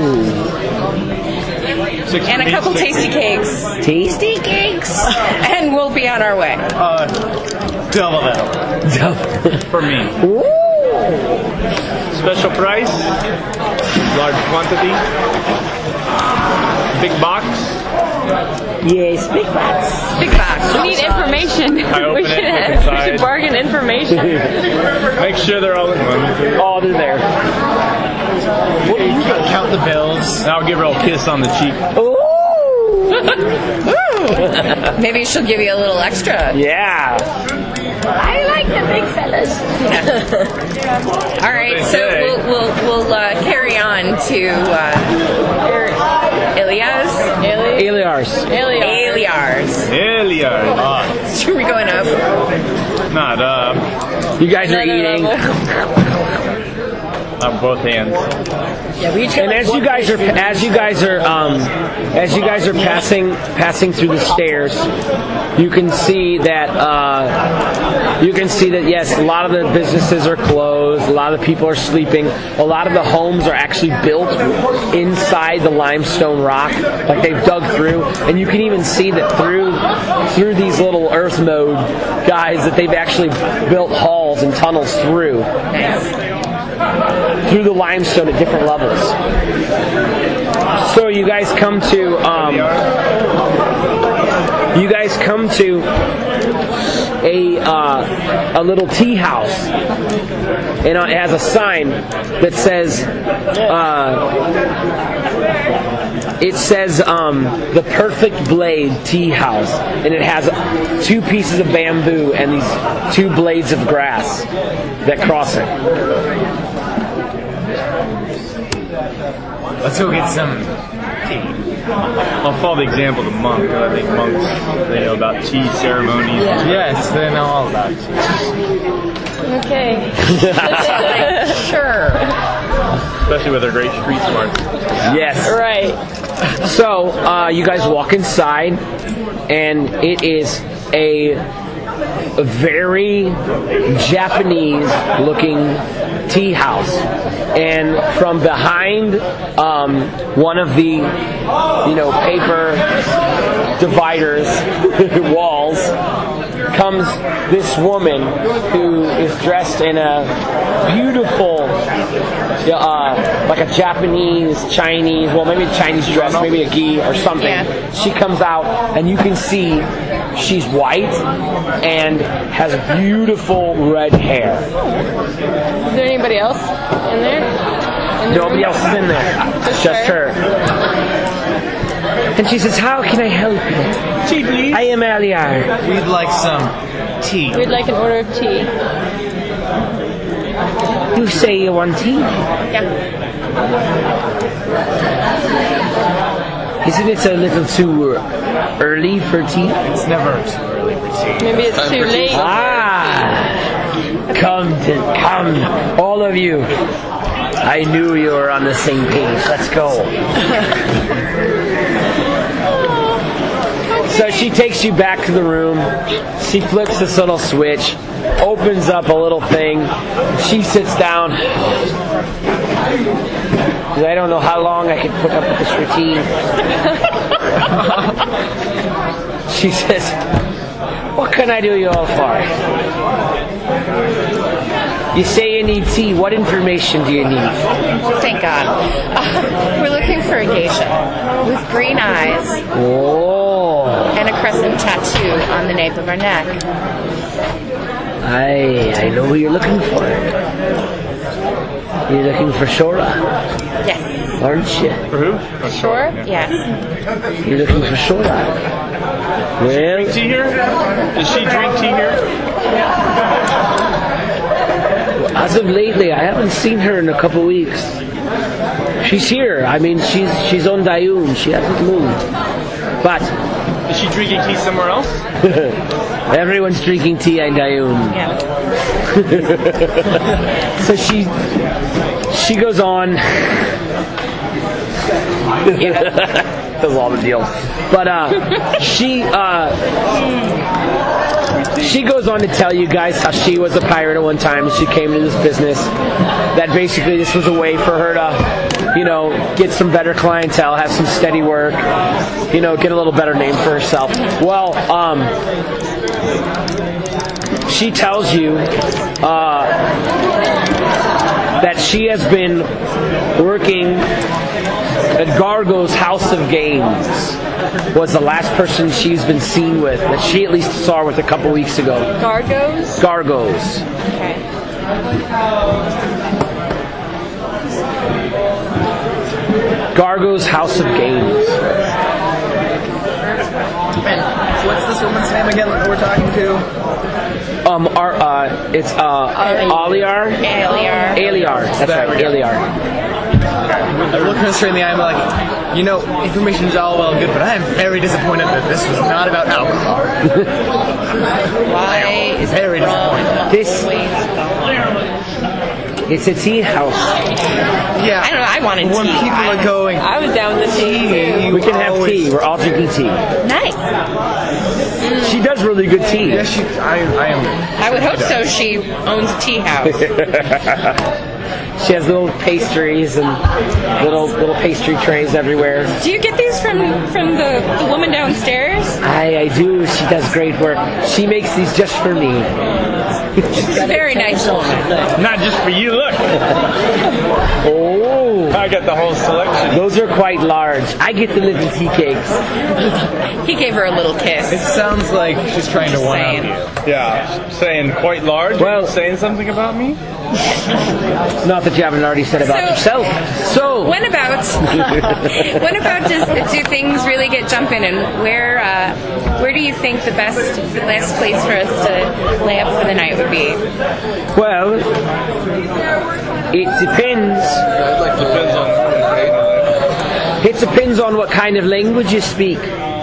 H: and a couple tasty cakes.
D: Tasty cakes.
H: And we'll be on our way.
E: Double that. For me. Special price. Large quantity. Big box.
D: Yes, big box.
H: Big box.
J: We need information.
E: I open
J: we
E: it,
J: should,
E: look
J: we
E: inside.
J: should bargain information.
E: Make sure they're all in one.
D: Oh, they're there.
E: What do you got? Count the bills. I'll give her a kiss on the cheek.
H: Maybe she'll give you a little extra.
D: Yeah.
H: I like the big fellas. All right, so we'll carry on to Ilias. Eliars. Should we going up?
E: Not up.
D: You guys are eating.
E: On both hands.
F: Yeah, we each got
D: And
F: like
D: as you
F: one
D: guys are passing through the stairs, you can see that yes, a lot of the businesses are closed, a lot of the people are sleeping, a lot of the homes are actually built inside the limestone rock, like they've dug through, and you can even see that through these little earth mode guys that they've actually built halls and tunnels through the limestone at different levels. So you guys come to a little tea house, and it has a sign that says the Perfect Blade Tea House, and it has 2 pieces of bamboo and these 2 blades of grass that cross it.
E: Let's go get some tea. I'll follow the example of the monk. I think monks, they know about tea ceremonies. Yes, they know all about tea.
J: Okay.
H: Sure.
E: Especially with their great street smarts.
D: Yes.
J: Right.
D: So you guys walk inside, and it is a very Japanese-looking tea house, and from behind one of the paper dividers walls comes this woman who is dressed in a beautiful like a Japanese, Chinese, well maybe a Chinese dress, maybe a gi or something.
H: Yeah.
D: She comes out and you can see she's white and has beautiful red hair.
J: Is there anybody else in there?
D: Nobody else is in there. Just her. And she says, "How can I help you?"
E: Tea, please.
D: I am Aliar.
E: We'd like some tea.
J: We'd like an order of tea.
D: You say you want tea?
H: Yeah.
D: Isn't it a little too early for tea?
E: It's never too early for tea.
J: Maybe it's too late.
D: Come, all of you. I knew you were on the same page. Let's go. So she takes you back to the room. She flips this little switch, opens up a little thing. She sits down. Because I don't know how long I could put up with this routine. She says, "What can I do you all for? You say you need tea. What information do you need?"
H: Thank God. We're looking for a geisha with green eyes and a crescent tattoo on the nape of her neck.
D: I know who you're looking for. You're looking for Shora,
H: Yes.
D: aren't you?
E: For who?
H: Sure? Yes.
D: You're looking for Shora. Well,
E: Tea here? Does she drink tea here?
D: as of lately, I haven't seen her in a couple weeks. She's here. I mean, she's on Dayun. She hasn't moved. But
E: is she drinking tea somewhere else?
D: Everyone's drinking tea in Dayun.
H: Yeah.
D: So she goes on. The law of the deal. But she goes on to tell you guys how she was a pirate at one time and she came into this business. That basically this was a way for her to, get some better clientele, have some steady work, get a little better name for herself. Well, she tells you that she has been working at Gargo's House of Games. Was the last person she's been seen with, that she at least saw with a couple weeks ago.
J: Gargo's?
D: Gargo's.
J: Okay.
D: Gargo's House of Games.
G: And what's this woman's name again that we're talking to?
D: It's Aliar. Aliar. That's right, Aliar.
G: I look her straight in the eye and I'm like, information is all well and good, but I am very disappointed that this was not about alcohol.
H: Why is
G: very disappointed.
D: It's a tea house.
G: Yeah.
H: I don't know, I wanted
G: when
H: tea.
G: People are going,
J: I was down with the tea.
D: We can have tea. We're all drinking tea.
H: Nice.
D: She does really good tea.
G: Yes, I am.
H: I would hope so. She owns a tea house.
D: She has little pastries and little pastry trays everywhere.
H: Do you get these from the woman downstairs?
D: I do. She does great work. She makes these just for me.
H: Very nice.
E: Not just for you, look.
D: Oh.
E: I got the whole selection.
D: Those are quite large. I get the little tea cakes.
H: He gave her a little kiss.
G: It sounds like she's trying to one-up you.
E: Yeah, saying quite large.
D: Well,
E: saying something about me?
D: Not that you haven't already said about yourself. So
H: when about do things really get jumping, and where do you think the best place for us to lay up for the night would be?
D: Well, it depends. It depends on what kind of language you speak.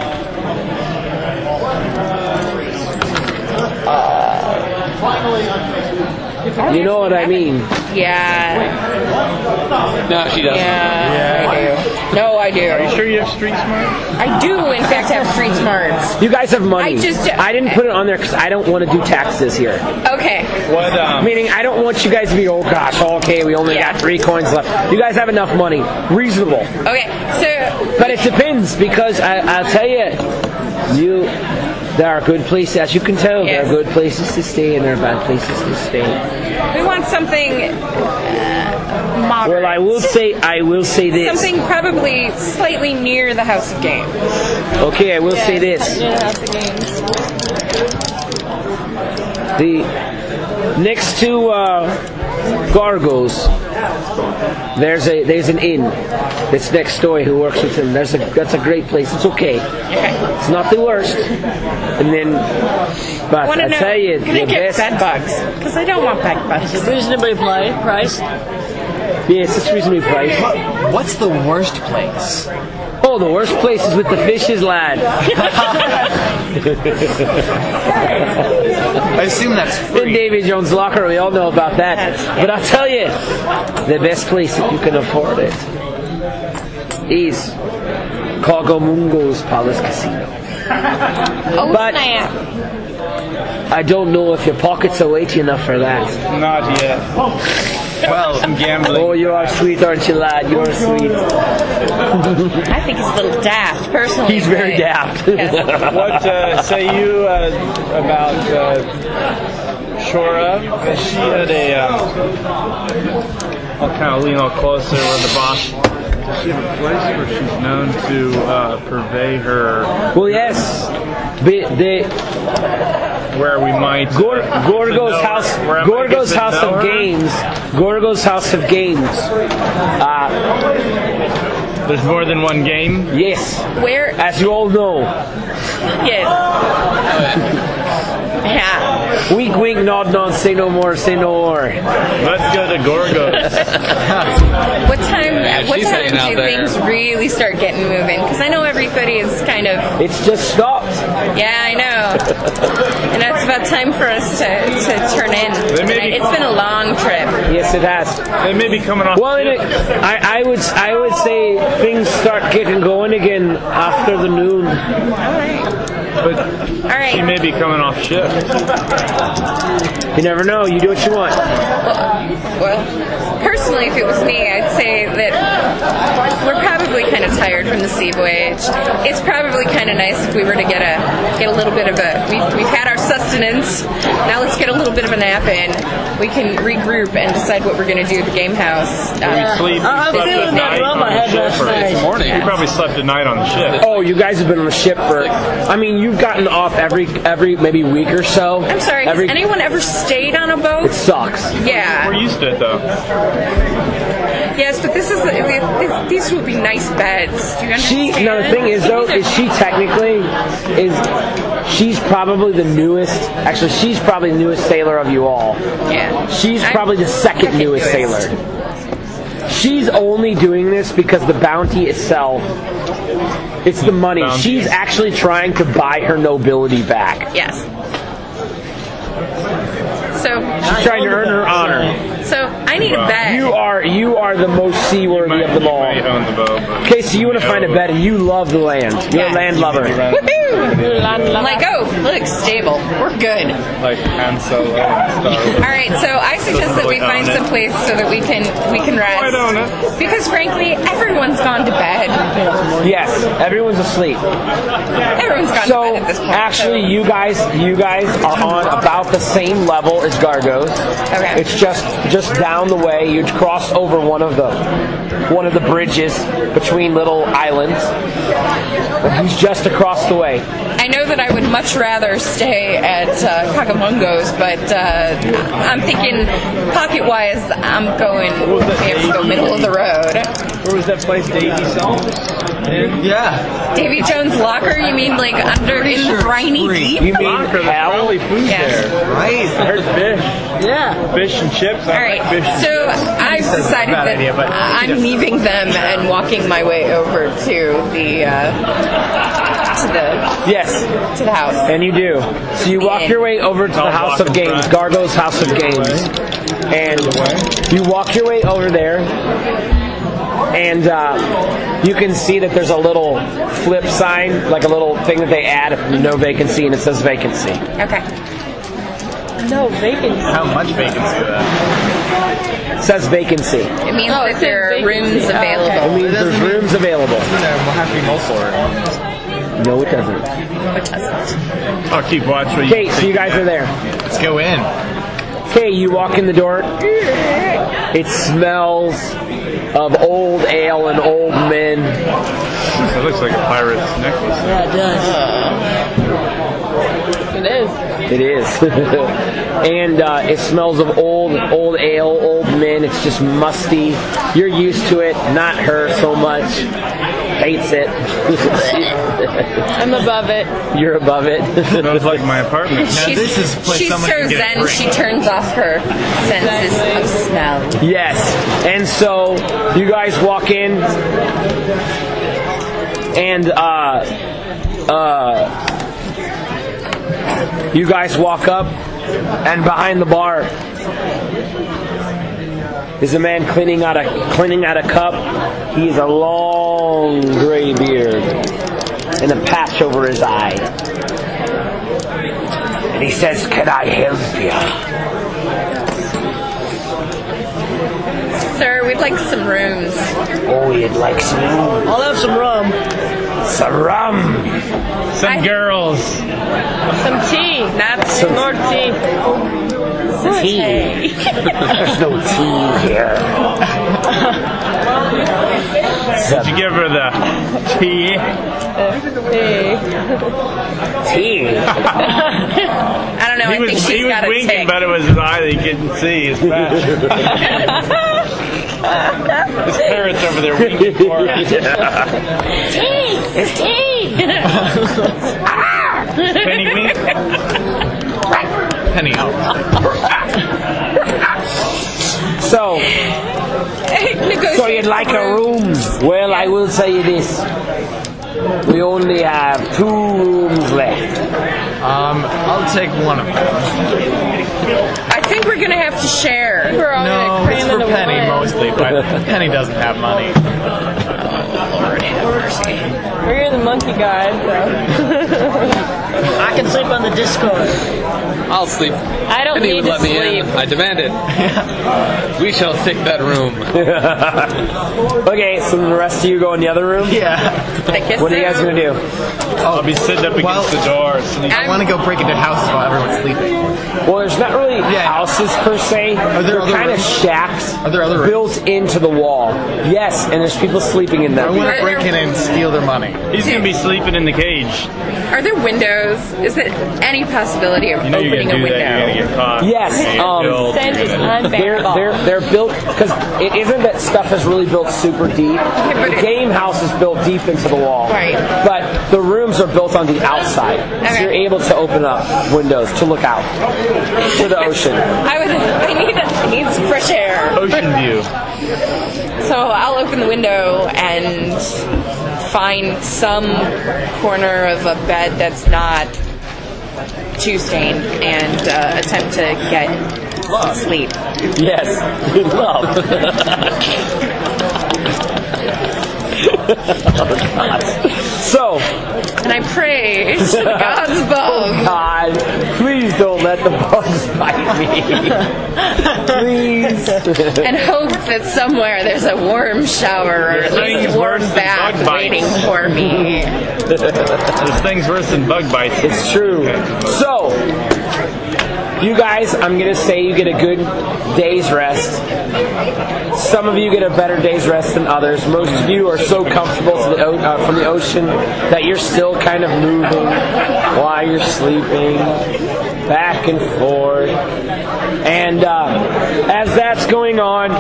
D: You know what I mean?
H: Yeah.
I: No, she doesn't.
H: Yeah, I do. No, I do.
E: Are you sure you have street smarts?
H: I do, in fact, have street smarts.
D: You guys have money.
H: I
D: didn't put it on there because I don't want to do taxes here.
H: Okay.
E: What?
D: Meaning, I don't want you guys to be, oh gosh, okay, we only got 3 coins left. You guys have enough money. Reasonable.
H: Okay, so...
D: But it depends, because I'll tell you, there are good places, as you can tell,
H: Yes.
D: there are good places to stay and there are bad places to stay.
H: We want something moderate.
D: Well, I will say this.
H: Something probably slightly near the House of Games.
D: Okay, I will say this.
J: Near the House of Games.
D: The next to Gargo's, there's an inn that's next door who works with him. That's a great place. It's okay. It's not the worst. And then, but I tell you,
H: can I get bed bugs? Because I don't want bed bugs.
F: Is it reasonably priced?
D: Yes, it's reasonably priced.
G: What's the worst place?
D: Oh, the worst place is with the fishes, lad.
G: I assume that's free.
D: In Davy Jones' locker, we all know about that. But I'll tell you, the best place if you can afford it is Cogomungo's Palace Casino.
H: Oh,
D: but
H: snap.
D: I don't know if your pockets are weighty enough for that.
E: Not yet. Well, I'm gambling.
D: Oh, you are sweet, aren't you, lad? You are sweet.
H: I think he's a little daft, personally.
D: He's very daft.
H: Yes.
E: What say you about Shora? She had I'll kind of lean all closer with the boss. Does she have a place where she's known to purvey her?
D: Well, yes.
E: Where we might
D: Gorgo's House of Games. Gorgo's House of Games.
E: There's more than one game?
D: Yes.
H: Where?
D: As you all know.
H: Yes. Yeah.
D: Wink, wink, nod, nod, say no more, say no more.
E: Let's go to Gorgos.
H: What time
I: she's hanging out
H: do
I: there.
H: things really start getting moving? Because I know everybody is kind of...
D: It's just stopped.
H: Yeah, I know. And it's about time for us to turn in. It's been a long trip.
D: Yes, it has.
E: They may be coming off.
D: Well, I would say things start getting going again after the noon.
E: But
H: All right.
E: she may be coming off shift.
D: You never know. You do what you want.
H: Well, personally, if it was me, I'd say that we're probably kind of tired from the sea voyage. It's probably kind of nice if we were to get a little bit of a... We've had our sustenance. Now let's get a little bit of a nap in. We can regroup and decide what we're going to do at the game house.
E: I'm feeling that rum I had last night. This morning. You probably slept at night on the ship.
D: Oh, you guys have been on the ship for... I mean, you've gotten off every maybe week or so.
H: I'm sorry, has anyone ever stayed on a boat?
D: It sucks.
H: Yeah.
E: We're used to it, though.
H: Yes, but these will be nice beds. Do you understand?
D: No, the thing is, though, she's probably the newest. Actually, she's probably the newest sailor of you all.
H: Yeah.
D: She's probably the second newest sailor. She's only doing this because the bounty itself. It's the money. She's actually trying to buy her nobility back.
H: Yes. So
D: she's trying to earn her honor.
H: So I need a bed.
D: You are the most seaworthy of them all. Okay, so you want to find a bed, and you love the land. You're a land lover.
H: Woohoo! I'm like, oh, look, stable. We're good.
E: Like Han Solo and Star Wars.
H: All right, so I suggest that we find some place so that we can rest.
E: I don't know.
H: Because frankly, everyone's gone to bed.
D: Yes, everyone's asleep.
H: Everyone's gone to bed at this point.
D: Actually, you guys are on about the same level as Gargos.
H: Okay.
D: It's just down the way. You cross over one of the bridges between little islands. He's just across the way.
H: I know that I would much rather stay at Cagamungo's, but I'm thinking pocket-wise, we have to go middle of the road.
E: Where was that place, Davy Jones?
G: Yeah.
H: Davy Jones' locker? You mean like under in the briny deep?
D: You mean hell?
H: Yes.
E: There. Right. I heard fish.
G: Yeah.
E: Fish and chips.
H: All right. So I've decided that I'm leaving them and walking my way over to the house.
D: And you do. So you walk your way over to the House of Games, Gargo's House of Games, and you walk your way over there. And you can see that there's a little flip sign, like a little thing that they add if no vacancy, and it says vacancy.
H: Okay.
J: No vacancy.
E: How much vacancy is that?
D: It says vacancy.
H: It means that there are rooms available.
D: It means there's rooms available.
G: We'll have to be multiple.
D: No, it doesn't.
H: It doesn't.
E: I'll keep watch.
D: Okay, so you guys are there.
G: Let's go in.
D: Okay, you walk in the door. It smells of old ale and old men.
E: It looks like a pirate's necklace.
J: Yeah, it does. It is.
D: It is. And it smells of old ale, old men. It's just musty. You're used to it. Not her so much. Hates it.
J: I'm above it.
D: You're above it.
E: Smells like my apartment.
H: She's so zen, she turns off her senses of smell.
D: Yes. And so you guys walk in, and you guys walk up, and behind the bar is a man cleaning out a cup. He has a long gray beard and a patch over his eye. And he says, "Can I help you?"
H: Sir, we'd like some rooms.
D: Oh, you'd like some rum?
F: I'll have some rum.
D: Some rum.
E: Some girls.
J: Some tea.
H: Not
D: Some
J: more tea.
D: tea. There's no tea here.
E: Did you give her the tea?
D: Tea.
H: I don't know. I think she's got a
E: winking,
H: tick.
E: but it was his eye that he couldn't see. His patch. His parrot's over there winking for him.
H: Tea! It's tea!
E: Penny wink.
G: Penny out.
D: So you'd like a room? Well, I will tell you this. We only have 2 rooms left.
G: I'll take one of them.
H: I think we're gonna have to share.
J: We're all
G: No,
J: gonna
G: it's
J: cram
G: for
J: into
G: Penny
J: one.
G: mostly, but Penny doesn't have money.
J: We're the monkey guy, so.
F: I can sleep on the Discord.
I: I'll sleep.
J: I don't
I: Penny
J: need
I: would
J: to
I: let me
J: sleep.
I: in. I demand it. We shall take that room.
D: Okay, so the rest of you go in the other room?
G: Yeah.
H: I guess
D: What are you guys
H: so.
D: going to do?
E: I'll be sitting up against the door.
G: I want to go break into houses while everyone's sleeping.
D: Well, there's not really houses per se.
G: there
D: They're
G: other
D: kind of
G: rooms?
D: shacks
G: Are there other rooms?
D: built into the wall. Yes, and there's people sleeping in
G: I
D: them.
G: want to break in and steal their money.
E: He's going to be sleeping in the cage.
H: Are there windows? Is there any possibility of
E: You know you're
H: opening
E: going
H: a
E: to do
H: window?
E: that. You're going to get caught.
D: Yes,
E: You're gonna get killed.
J: I'm
D: they're built because it isn't that stuff is really built super deep.
H: but
D: The
H: it-
D: game house is built deep into the wall,
H: Right.
D: But the rooms are built on the outside, so
H: Okay.
D: you're able to open up windows to look out to the ocean.
H: I need some fresh air.
E: Ocean view.
H: So I'll open the window and find some corner of a bed that's not too stained and attempt to get some sleep.
D: Yes, good love. Oh, God. So,
H: And I pray to the gods above.
D: God, please don't let the bugs bite me. Please.
H: And hope that somewhere there's a warm shower or at least a warm bath waiting for me.
E: This thing's worse than bug bites.
D: It's true. So, you guys, I'm going to say you get a good day's rest. Some of you get a better day's rest than others. Most of you are so comfortable from the ocean that you're still kind of moving while you're sleeping, back and forth. And as that's going on,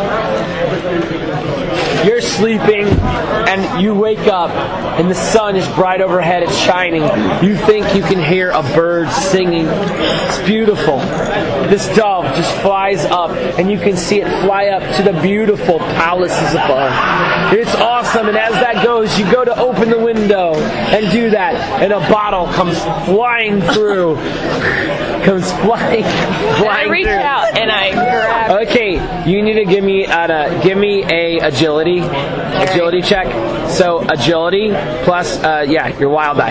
D: you're sleeping and you wake up and the sun is bright overhead, it's shining. You think you can hear a bird singing. It's beautiful. This dove just flies up and you can see it fly up to the beautiful palaces above. It's awesome, and as that goes, you go to open the window and do that, and a bottle comes flying through.
J: I reach out and I grab.
D: Okay, you need to give me a agility check. So agility plus your wild die.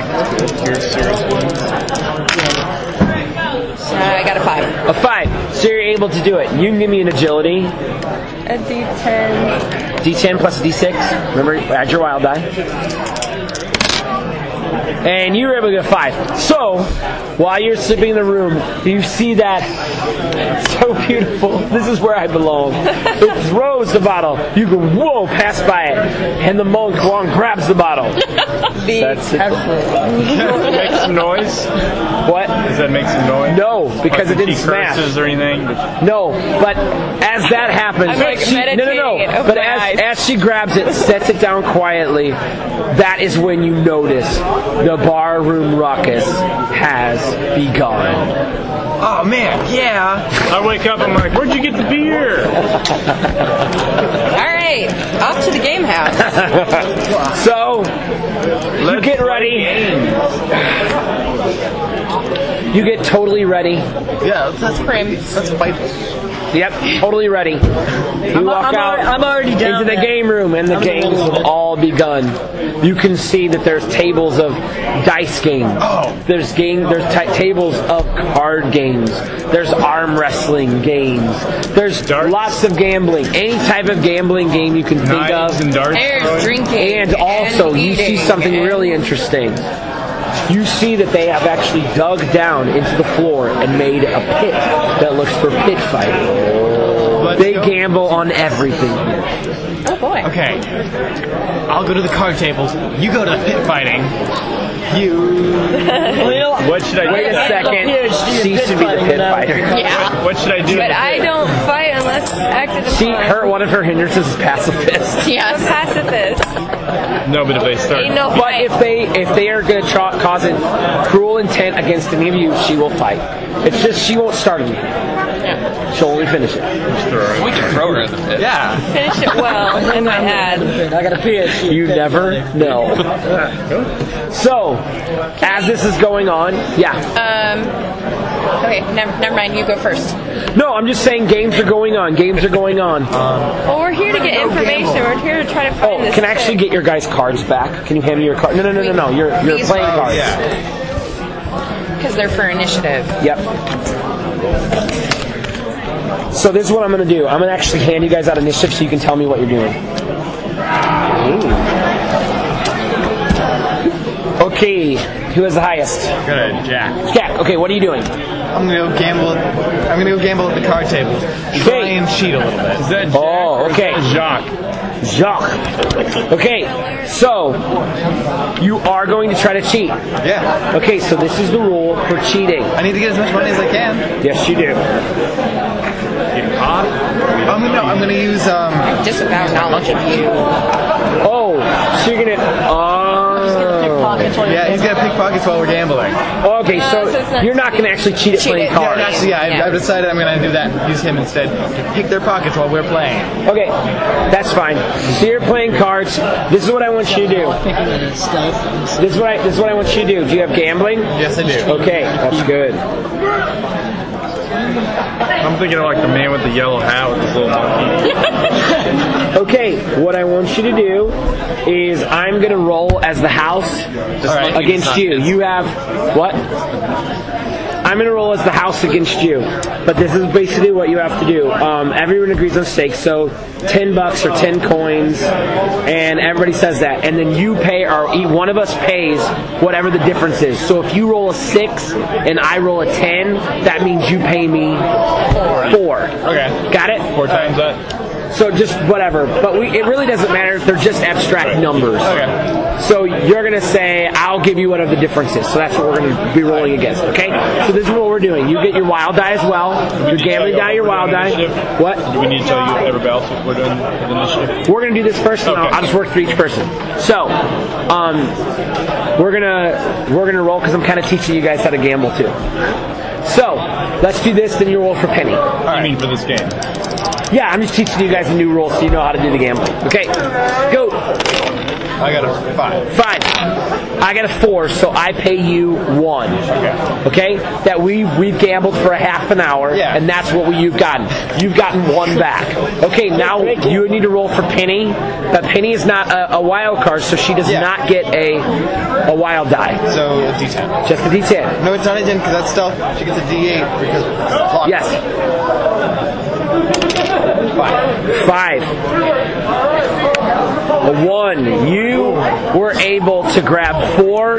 H: I got a 5.
D: A 5. So you're able to do it. You can give me an agility.
J: A D10.
D: D10 plus a D6. Remember, add your wild die. And you were able to get a 5. So, while you're sleeping in the room, you see that. So beautiful. This is where I belong. It throws the bottle. You go, whoa, pass by it. And the monk Wong grabs the bottle. That's it.
E: Does it make some noise?
D: What?
E: Does that make some noise?
D: No, because it didn't smash.
E: Curses or anything?
D: No, but as that happens,
J: I'm like meditating and open
D: But
J: my eyes.
D: as she grabs it, sets it down quietly, that is when you notice the barroom ruckus has begun.
G: Oh man, yeah.
E: I wake up, I'm like, where'd you get the beer?
H: All right, off to the game house.
D: So, you get ready. You get totally ready.
G: Yeah, let's fight.
D: Yep, totally ready. You walk out
F: I'm already down
D: into the
F: there.
D: game room, and the games have all begun. You can see that there's tables of dice games. There's tables of card games. There's arm wrestling games. There's lots of gambling. Any type of gambling game you can think
E: Knives
D: of.
E: and darts.
H: There's drinking.
D: And also, you see
H: eating
D: something
H: and-
D: really interesting. You see that they have actually dug down into the floor and made a pit that looks for pit fighting. They gamble on everything here.
H: Oh boy.
G: Okay. I'll go to the card tables. You go to the pit fighting.
E: What should I do?
D: Wait a second. She should be the pit fighter.
H: Yeah.
E: What should I do?
J: But I don't fight unless acted upon.
D: One of her hindrances is pacifist.
H: Yes.
J: I'm pacifist.
E: No, but if they start.
H: Ain't no
D: But
H: fight.
D: if they are going to cause a cruel intent against any of you, she will fight. It's just she won't start a meeting. She'll only finish it.
I: We can throw her in the pit.
G: Yeah.
H: Finish it well in my head.
F: I got a PhD.
D: You never know. So, as this is going on, yeah.
H: Okay, never mind. You go first.
D: No, I'm just saying games are going on. Games are going on.
H: Well, we're here to get information. We're here to try to find this.
D: Can I actually get your guys' cards back? Can you hand me your card? No. You're
H: These
D: playing
H: ones.
D: cards.
H: Because they're for initiative.
D: Yep. So this is what I'm going to do. I'm going to actually hand you guys out initiative so you can tell me what you're doing. Okay, who has the highest?
E: Got a jack.
D: Jack. Okay, what are you doing?
G: I'm gonna go gamble. I'm gonna go gamble at the card table. Try and cheat a little bit.
E: Is that Jack
D: Oh, okay.
E: or is that Jacques?
D: Jacques. Okay, so you are going to try to cheat.
G: Yeah.
D: Okay, so this is the rule for cheating.
G: I need to get as much money as I can.
D: Yes, you do.
E: Get caught?
G: I'm gonna use
H: Disavow knowledge of you.
D: Oh, so you're gonna.
G: Yeah, he's gonna pick pockets while we're gambling.
D: Okay,
H: so it's
D: so
H: not
D: you're not going to actually cheat at
H: cheat
D: playing
H: it.
D: cards.
G: Yeah, actually, I've decided I'm gonna do that. Use him instead to pick their pockets while we're playing.
D: Okay, that's fine. So you're playing cards. This is what I want you to do. This is what I want you to do. Do you have gambling?
G: Yes, I do.
D: Okay, that's good.
E: I'm thinking of like the man with the yellow hat with his little monkey.
D: Okay, what I want you to do is I'm going to roll as the house against you. You have what? I'm going to roll as the house against you. But this is basically what you have to do. Everyone agrees on stakes, so $10 or 10 coins, and everybody says that. And then you pay, or one of us pays whatever the difference is. So if you roll a 6 and I roll a 10, that means you pay me 4.
E: Okay.
D: Got it?
E: 4 times that?
D: So just whatever. But it really doesn't matter. They're just abstract numbers.
E: Okay.
D: So you're going to say, I'll give you whatever the difference is. So that's what we're going to be rolling against, okay? So this is what we're doing. You get your wild die as well. Your gambling die, your wild die. What?
E: Do we need to tell you everybody else what we're doing with initiative?
D: We're going to do this first, and
E: Okay.
D: I'll just work through each person. So, we're gonna roll because I'm kind of teaching you guys how to gamble too. So, let's do this, then you roll for penny.
E: I mean for this game.
D: Yeah, I'm just teaching you guys a new rule so you know how to do the gambling. Okay, go.
G: I got a 5.
D: 5. I got a 4, so I pay you 1. Okay? That we've gambled for a half an hour, and that's what you've gotten. You've gotten 1 back. Okay, now you need to roll for Penny, but Penny is not a wild card, so she does not get a wild die.
G: So a D10.
D: Just a D10.
G: No, it's not a D10 because that's stealth. She gets a D8 because it's blocked.
D: Yes. 5. A 1. You were able to grab 4.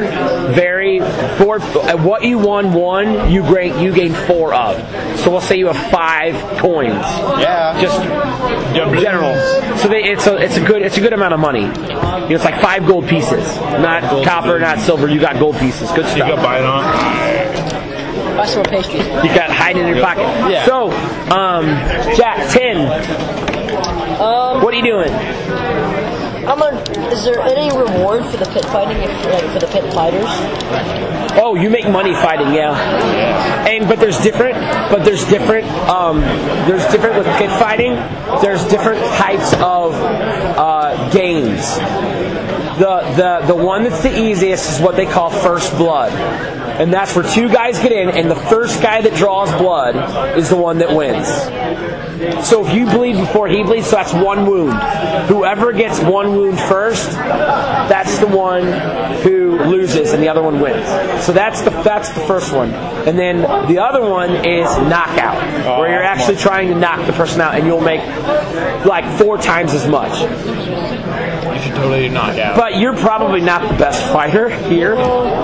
D: What you won 1, you gain 4 of. So we'll say you have 5 coins.
G: Yeah.
D: Just general. So it's a good amount of money. It's like 5 gold pieces, not copper, not silver. You got gold pieces. Good stuff.
E: You got buy it on.
F: Buy some more pastries.
D: You got hiding in your pocket.
G: Yeah.
D: So, Jack, 10. What are you doing?
F: Is there any reward for the pit fighting, for the pit fighters?
D: Oh, you make money fighting, yeah. But there's different with pit fighting. There's different types of games. The one that's the easiest is what they call first blood. And that's where 2 guys get in, and the first guy that draws blood is the one that wins. So if you bleed before he bleeds, so that's 1 wound. Whoever gets 1 wound first, that's the one who loses, and the other one wins. So that's the first one. And then the other one is knockout, where you're actually trying to knock the person out, and you'll make like 4 times as much.
E: You should totally knock out.
D: But you're probably not the best fighter here.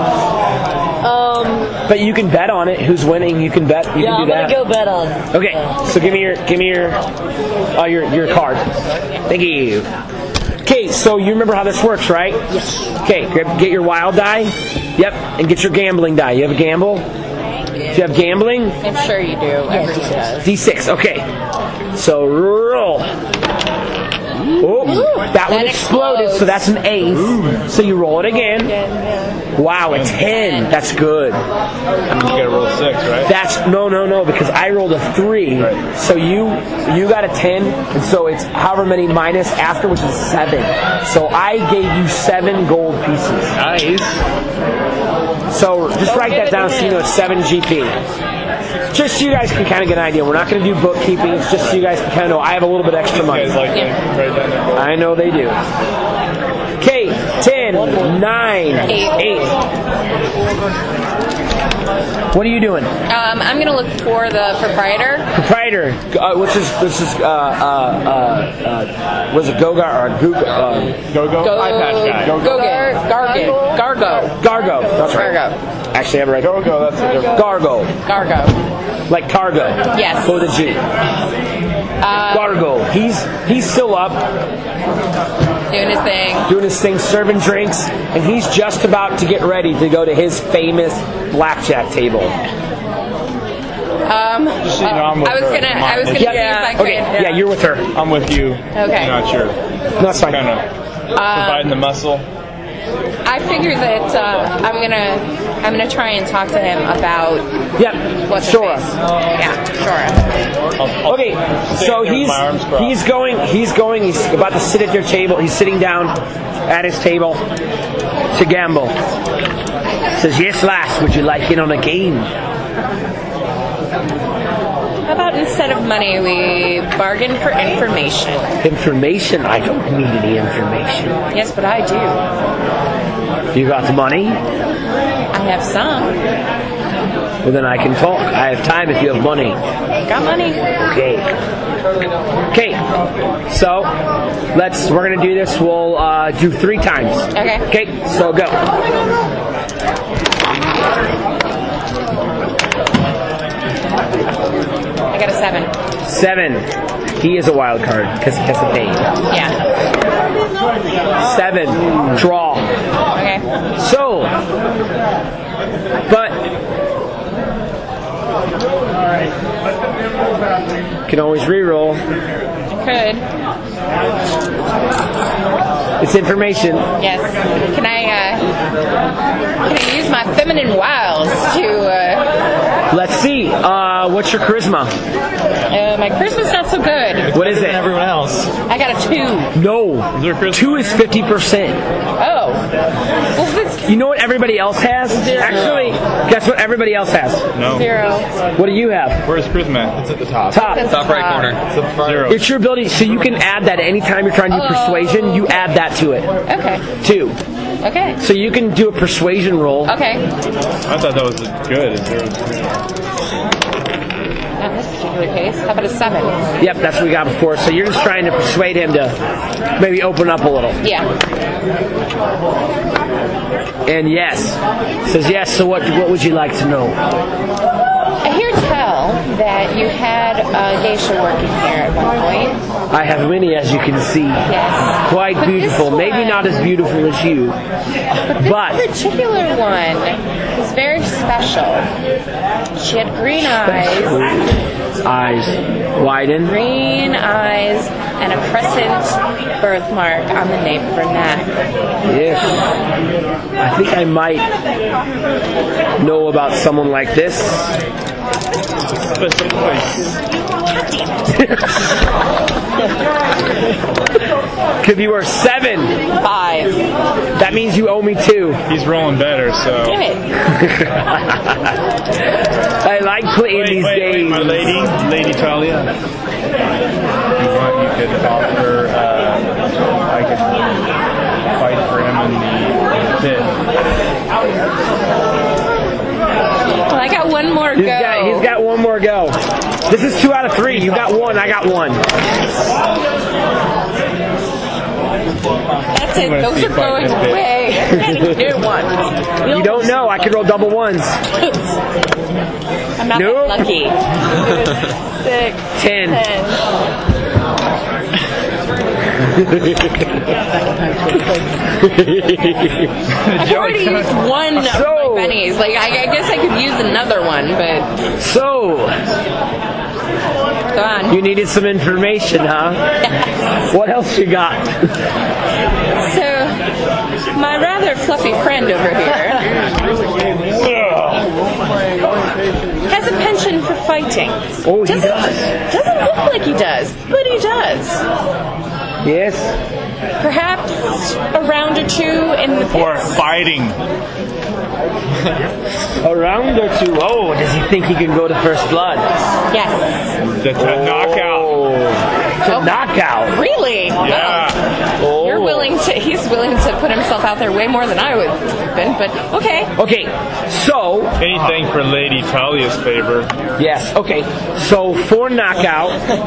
D: But you can bet on it. Who's winning? You can bet. You can do that.
F: I'm gonna go bet on.
D: Okay, so give me your card. Thank you. Okay, so you remember how this works, right?
F: Yes.
D: Okay, get your wild die. Yep, and get your gambling die. You have a gamble? Do you have gambling?
H: I'm sure you do. Everyone does.
D: D6. Okay. So roll. Oh, that one exploded, so that's an 8. So you roll it again. Wow, a 10. That's good.
E: That means you gotta roll 6, right?
D: That's no, because I rolled a 3.
E: Right.
D: So you got a 10, and so it's however many minus after, which is 7. So I gave you 7 gold pieces.
E: Nice.
D: So just write that down so you know it's 7 GP. Just so you guys can kind of get an idea. We're not going to do bookkeeping. It's just so you guys can kind of know I have a little bit extra money.
E: Right down there.
D: I know they do. Okay, 10, 9, 8. What are you doing?
H: I'm going to look for the proprietor.
D: Proprietor. What's this? This is was it Gogar or
E: Go-Go? Eye patch guy.
D: Gargo. That's right.
H: Gargo.
D: Actually, I have it right.
E: Go-Go, that's the difference.
D: Gargo. Like cargo.
H: Yes.
D: With a G. Gargo. He's still up.
H: Doing his thing,
D: serving drinks, and he's just about to get ready to go to his famous blackjack table.
H: I was gonna see if I could.
D: Okay. Yeah, you're with her.
E: I'm with you.
H: Okay.
E: I'm not sure.
D: No, that's fine.
E: Kind of providing the muscle.
H: I figure that I'm gonna try and talk to him about what's
D: Shora.
H: Yeah, Shora.
D: Okay, so he's about to sit at your table. He's sitting down at his table to gamble. Says, "Yes, lass, would you like in on a game?"
H: How about instead of money, we bargain for information?
D: Information? I don't need any information.
H: Yes, but I do.
D: You got the money?
H: I have some.
D: Well, then I can talk. I have time if you have money.
H: Got money.
D: Okay. So we're gonna do this. We'll do 3 times. Okay. So go.
H: I got a 7.
D: 7. He is a wild card because he has to pay.
H: Yeah.
D: 7. Draw.
H: Okay.
D: So, but you can always reroll.
H: Could.
D: It's information.
H: Yes. Can I use my feminine wiles to?
D: Let's see. What's your charisma?
H: My charisma's not so good.
D: What is it?
E: Everyone else.
H: I got a 2.
D: No. 2 is 50%.
H: Oh. Well,
D: you know what everybody else has?
H: 0.
D: Actually, guess what everybody else has?
E: No.
H: 0.
D: What do you have?
E: Where's charisma? It's at the top.
D: Top
I: right corner.
E: It's 0.
D: It's your ability, so you can add that anytime you're trying to do persuasion. You add that to it.
H: Okay.
D: 2.
H: Okay.
D: So you can do a persuasion roll.
H: Okay.
E: I thought that was good.
H: Not in this particular case. How about a 7?
D: Yep, that's what we got before. So you're just trying to persuade him to maybe open up a little.
H: Yeah.
D: And yes. Says yes, so what would you like to know?
H: I hear tell that you had a geisha working here at one point.
D: I have many, as you can see.
H: Yes.
D: Quite
H: But
D: beautiful.
H: this
D: Maybe
H: one-
D: not as beautiful as you.
H: But this particular one was very special. She had green eyes.
D: Eyes widen.
H: Green eyes and a crescent birthmark on the nape of her neck.
D: Yes. I think I might know about someone like this.
E: Special place.
D: Could be worth 7.
H: 5.
D: That means you owe me 2.
E: He's rolling better, so.
H: Damn it.
D: I like playing these games.
E: My Lady Talia. If you want, you could offer. I could fight for him in the pit.
H: Well, I got one more go.
D: He's got one more go. This is 2 out of 3. You got 1. I got 1.
H: That's it. Those are going away. I gotta do one.
D: You don't know. I could roll double 1s.
H: I'm not that lucky. 6.
D: 10.
H: I've already used one of my pennies. Like, I guess I could use another one, but...
D: So,
H: Go on.
D: You needed some information, huh? What else you got?
H: So, my rather fluffy friend over here has a penchant for fighting.
D: Oh, he does.
H: Doesn't look like he does, but he does.
D: Yes.
H: Perhaps a round or two in the
E: For
H: pits.
E: fighting.
D: A round or two. Oh, does he think he can go to first blood?
H: Yes.
E: That's a knockout.
D: To knockout.
H: Really?
E: Yeah.
D: Oh.
H: He's willing to put himself out there way more than I would have been, but okay.
D: Okay, so...
E: Anything for Lady Talia's favor.
D: Yes, okay. So, for knockout,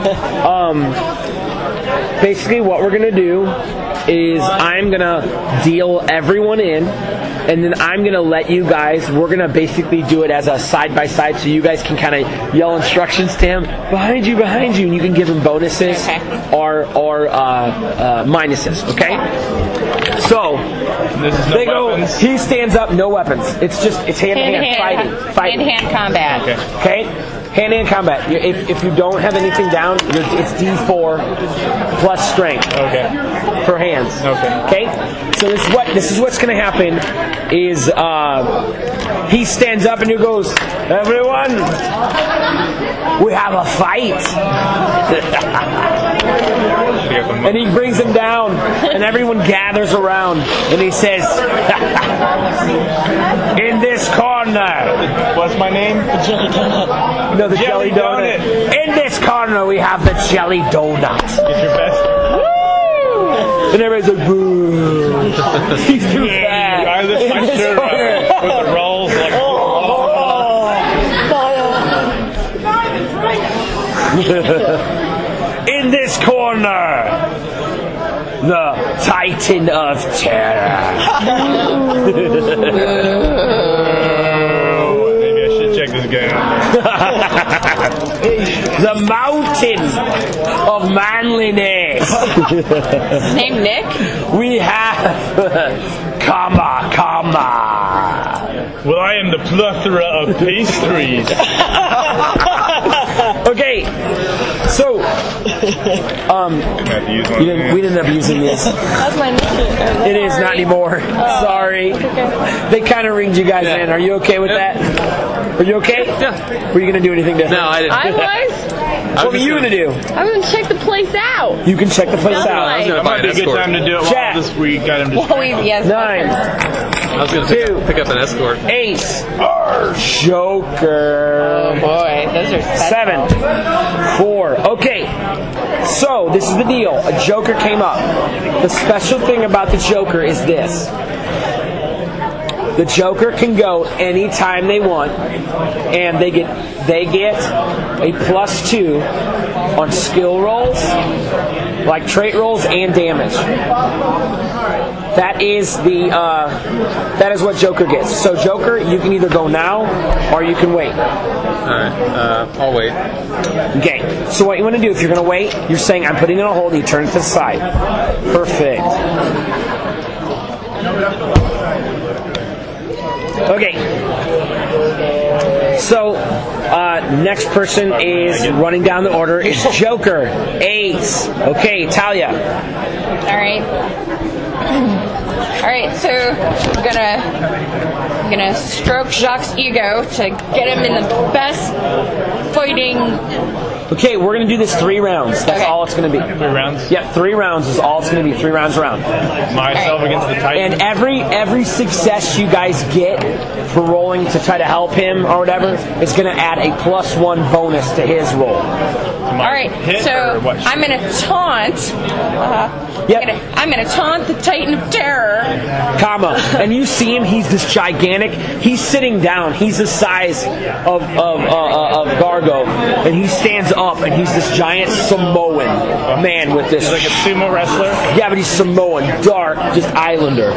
D: basically what we're going to do is I'm going to deal everyone in, and then I'm going to let you guys, we're going to basically do it as a side-by-side so you guys can kind of yell instructions to him, behind you, and you can give him bonuses or minuses, okay? So,
E: This is no
D: they go,
E: weapons.
D: he stands up, no weapons. It's hand-to-hand fighting.
H: Hand-to-hand combat.
D: Okay? Hand-to-hand combat. If you don't have anything down, it's D4 plus strength.
E: Okay.
D: For hands.
E: Okay.
D: So this is what's going to happen is he stands up and he goes, everyone, we have a fight. And he brings him down and everyone gathers around and he says, in this corner.
E: What's my name?
D: No, the jelly donut. In this corner we have the jelly donut.
E: Get your best.
D: And everybody's like, boo. He's too fat.
E: I lift my shirt up with the rolls like.
D: In this corner, the Titan of Terror.
E: Maybe I should check this guy out.
D: The Mountain of Manliness.
H: Name Nick?
D: We have Kama.
E: Well, I am the plethora of pastries.
D: Okay, so we didn't end up using this.
J: That's my nickname.
D: It is not anymore. Sorry. They kind of ringed you guys in. Are you okay with that? Are you okay?
I: Yeah.
D: Were you going to do anything different?
I: No, I didn't.
J: I was.
D: What were you going to do?
J: I was gonna check the place out.
D: You can check the place
J: That's
D: out.
J: right.
I: I was going to buy
E: Might be
I: an
E: a good
I: escort.
E: time to do it
D: Jack.
E: while this week got him to.
H: Yes.
D: 9,
I: I was going to pick up an escort.
D: Ace, Joker.
H: Oh boy, those are
D: 7, 4. Okay, so this is the deal. A Joker came up. The special thing about the Joker is this. The Joker can go anytime they want, and they get a +2 on skill rolls, like trait rolls and damage. That is what Joker gets. So Joker, you can either go now or you can wait.
I: Alright, I'll wait.
D: Okay, so what you want to do, if you're going to wait, you're saying, I'm putting it on hold, and you turn it to the side. Perfect. Okay. So, next person is running down the order is Joker. Ace. Okay, Talia.
H: Alright, so I'm gonna stroke Jacques' ego to get him in the best fighting.
D: Okay, we're going to do this 3 rounds. That's
H: Okay.
D: all it's going to be.
E: 3 rounds?
D: Yep, 3 rounds is all it's going to be. 3 rounds around.
E: Myself against the Titan.
D: And every success you guys get for rolling to try to help him or whatever, it's going to add a +1 bonus to his roll.
H: Alright, so I'm gonna taunt. I'm gonna taunt the Titan of Terror.
D: Comma. And you see him, he's this gigantic, he's sitting down, he's the size of Gargo, and he stands up, and he's this giant Samoan man with this.
E: He's like a sumo wrestler?
D: Yeah, but he's Samoan, dark, just islander.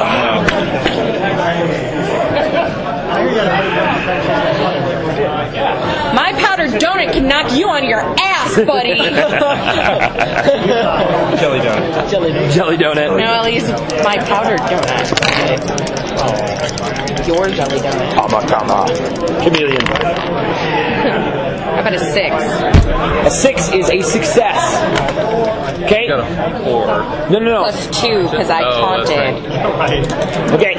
H: My powdered donut can knock you on your ass, buddy.
E: Jelly donut.
D: Jelly donut.
H: No, I'll use my powdered donut. Your jelly donut.
D: Comma. Chameleon.
H: How about a 6?
D: A 6 is a success. Okay.
I: Got a 4.
D: No.
H: Plus 2 because I taunted.
D: Okay.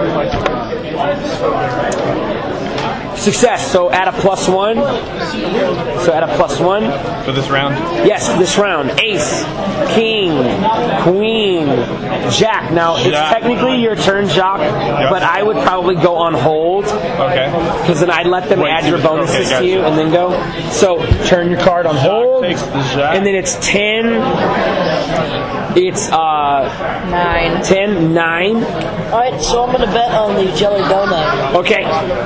D: Success. So add a +1. So add a +1
E: for this round.
D: Yes, this round. Ace, King, Queen, Jack. Now it's technically your turn, Jacques, but I would probably go on hold.
E: Okay.
D: Because then I'd let them add your bonuses to you and then go. So turn your card on hold, and then it's 10. It's
H: 9.
D: 10, 9.
F: All right, so I'm going to bet on the jelly donut.
D: Okay.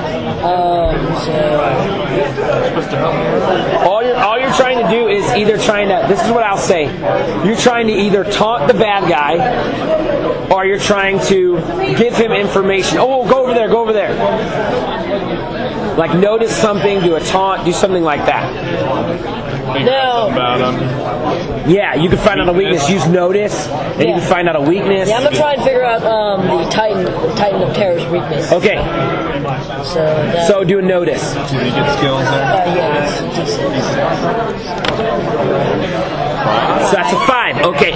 D: All you're trying to do is either this is what I'll say. You're trying to either taunt the bad guy, or you're trying to give him information. Oh, go over there. Like notice something, do a taunt, do something like that.
F: No.
D: Yeah, you can find out a weakness. Use notice, and you can find out a weakness.
F: Yeah, I'm gonna try and figure out the Titan of Terror's weakness.
D: Okay. So do a notice.
E: Do you get skills there?
D: So that's a 5. Okay.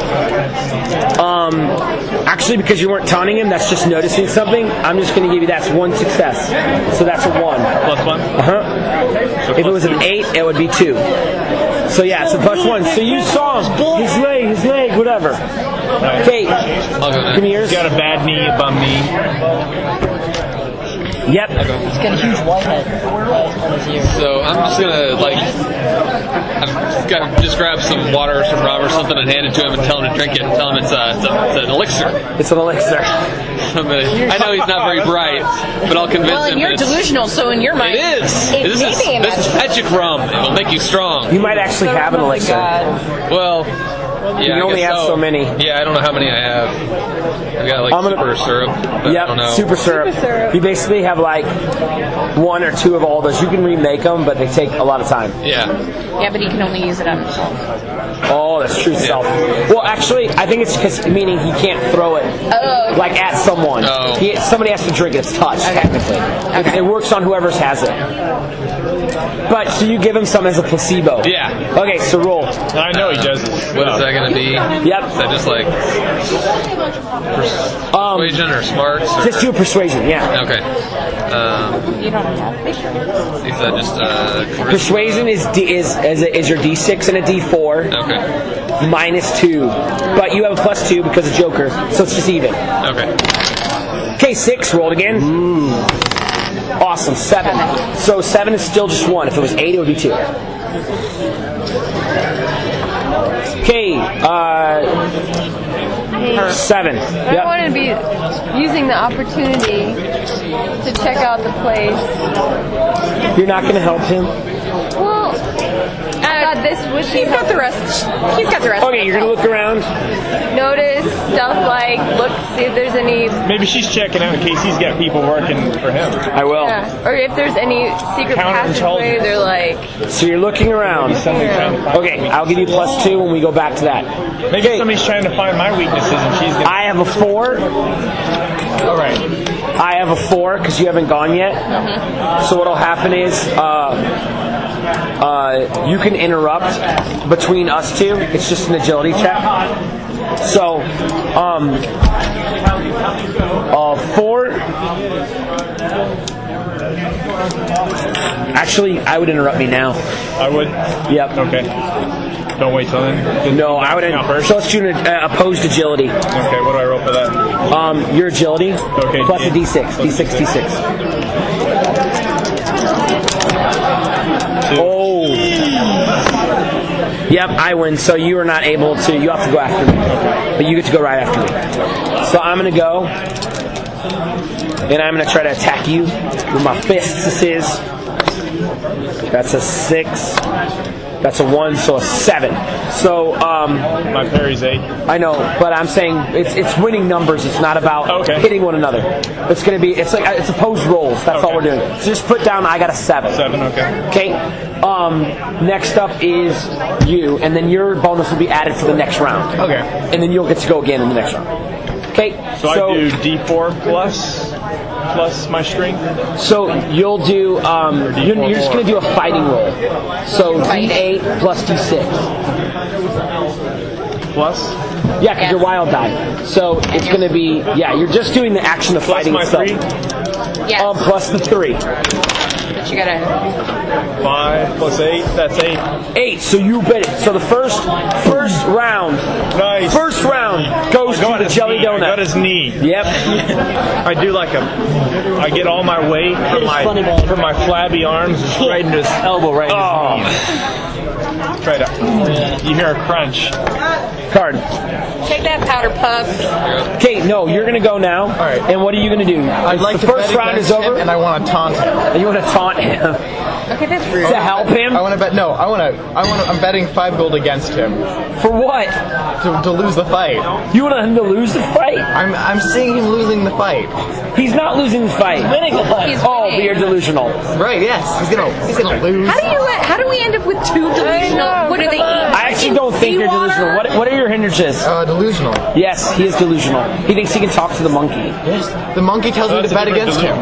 D: Actually, because you weren't taunting him, that's just noticing something. I'm just going to give you that's 1 success. So that's a 1.
E: +1.
D: If it was an 8, it would be 2. So yeah, it's a +1. So you saw him. His leg, whatever. Okay. Come here.
E: He's got a bad knee, a bum knee.
D: Yep.
F: He's got a huge whitehead on his ear.
I: So I'm just gonna just grab some water or some rum or something and hand it to him and tell him to drink it and tell him it's an elixir.
D: It's an elixir.
I: I know he's not very bright, but I'll convince him.
H: Well, and you're delusional, so in your mind,
I: it is. This is magic rum. It'll make you strong.
D: You might actually have an elixir.
I: Well, yeah,
D: you only have so many.
I: Yeah, I don't know how many I have. I've got super syrup. I don't know.
D: Super syrup. You basically have 1 or 2 of all those. You can remake them, but they take a lot of time.
I: Yeah.
H: Yeah, but he can only use it on himself.
D: Oh, that's true self. Well, actually, I think it's because meaning he can't throw it at someone.
I: Oh.
D: Somebody has to drink it. It's touch, technically. It works on whoever has it. But so you give him some as a placebo.
I: Yeah.
D: Okay, so roll.
E: I know he does this.
I: What is that going to be?
D: Yep.
I: Is that just persuasion or smarts? Or?
D: Just do a persuasion, yeah.
I: Okay.
H: You don't have
I: Is that just charisma?
D: Persuasion is your D6 and a D4.
I: Okay.
D: -2. But you have a +2 because of Joker, so it's just even.
I: Okay.
D: Okay, 6, rolled again. Ooh. Awesome, 7. So 7 is still just 1. If it was 8, it would be 2. Okay, 7.
J: I want to be using the opportunity to check out the place.
D: You're not going to help him?
J: Well, this would
H: He's got the rest.
D: Okay, you're going to look around.
J: Notice stuff look, see if there's any.
E: Maybe she's checking out in case he's got people working for him.
D: I will.
J: Yeah, or if there's any secret passageway, they're
D: So you're looking around. Okay, I'll give you +2 when we go back to that.
E: Maybe somebody's trying to find my weaknesses and she's going to...
D: I have a 4.
E: All right.
D: I have a 4 because you haven't gone yet. So what'll happen is you can interrupt between us two. It's just an agility check. So 4. Actually, I would interrupt me now.
E: I would?
D: Yep.
E: Okay. Don't wait till then?
D: No, I would. So let's do an opposed agility.
E: Okay, what do I roll for that?
D: Your agility.
E: Okay.
D: Plus a D6. D6. Oh. Yep, I win. So you are not able to. You have to go after me. But you get to go right after me. So I'm going to go. And I'm going to try to attack you with my fists. This is. That's a 6. That's a 1, so a 7. So
E: my parry's 8.
D: I know, but I'm saying it's winning numbers. It's not about hitting one another. It's going to be it's opposed rolls. That's all we're doing. So just put down. I got a 7.
E: 7. Okay.
D: Okay. Next up is you, and then your bonus will be added for the next round.
E: Okay.
D: And then you'll get to go again in the next round. Okay.
E: So I do D4 plus. plus my strength?
D: So you'll do. You're just going to do a fighting roll. So D8 plus D6.
E: Plus?
D: Yeah, because you're wild die. So it's going to be. Yeah, you're just doing the action of fighting
E: my
D: itself.
E: 3?
H: Yes.
D: Plus the 3.
H: But you gotta.
E: 5 plus 8. That's 8.
D: 8. So you bet it. So the first round.
E: Nice.
D: First round goes to the jelly donut.
E: I got his knee.
D: Yep.
E: I do like I get all my weight from my flabby arms right into his elbow, right into his knee. Try to. You hear a crunch.
D: Card.
H: Take that powder puff.
D: Okay, no, you're going to go now. All right. And what are you going to do?
G: I'd like
D: the
G: to
D: first
G: bet
D: round
G: against
D: is over,
G: him, and I want to taunt him.
D: and you want to taunt him
H: Okay, that's rude.
D: to help him.
G: I want to bet. No, I'm betting 5 gold against him
D: For what?
G: to lose the fight.
D: You want him to lose the fight?
G: I'm seeing him losing the fight.
D: He's not losing the fight.
F: Winning the fight.
H: He's
D: Oh,
H: winning.
D: but you're delusional.
G: Right? Yes. He's gonna lose.
H: How do we end up with 2 delusional? What do they eat?
D: I actually don't think you're delusional. What are your hindrances?
G: Delusional.
D: Yes, he is delusional. He thinks he can talk to the monkey.
G: Yes. The monkey tells me to bet against him.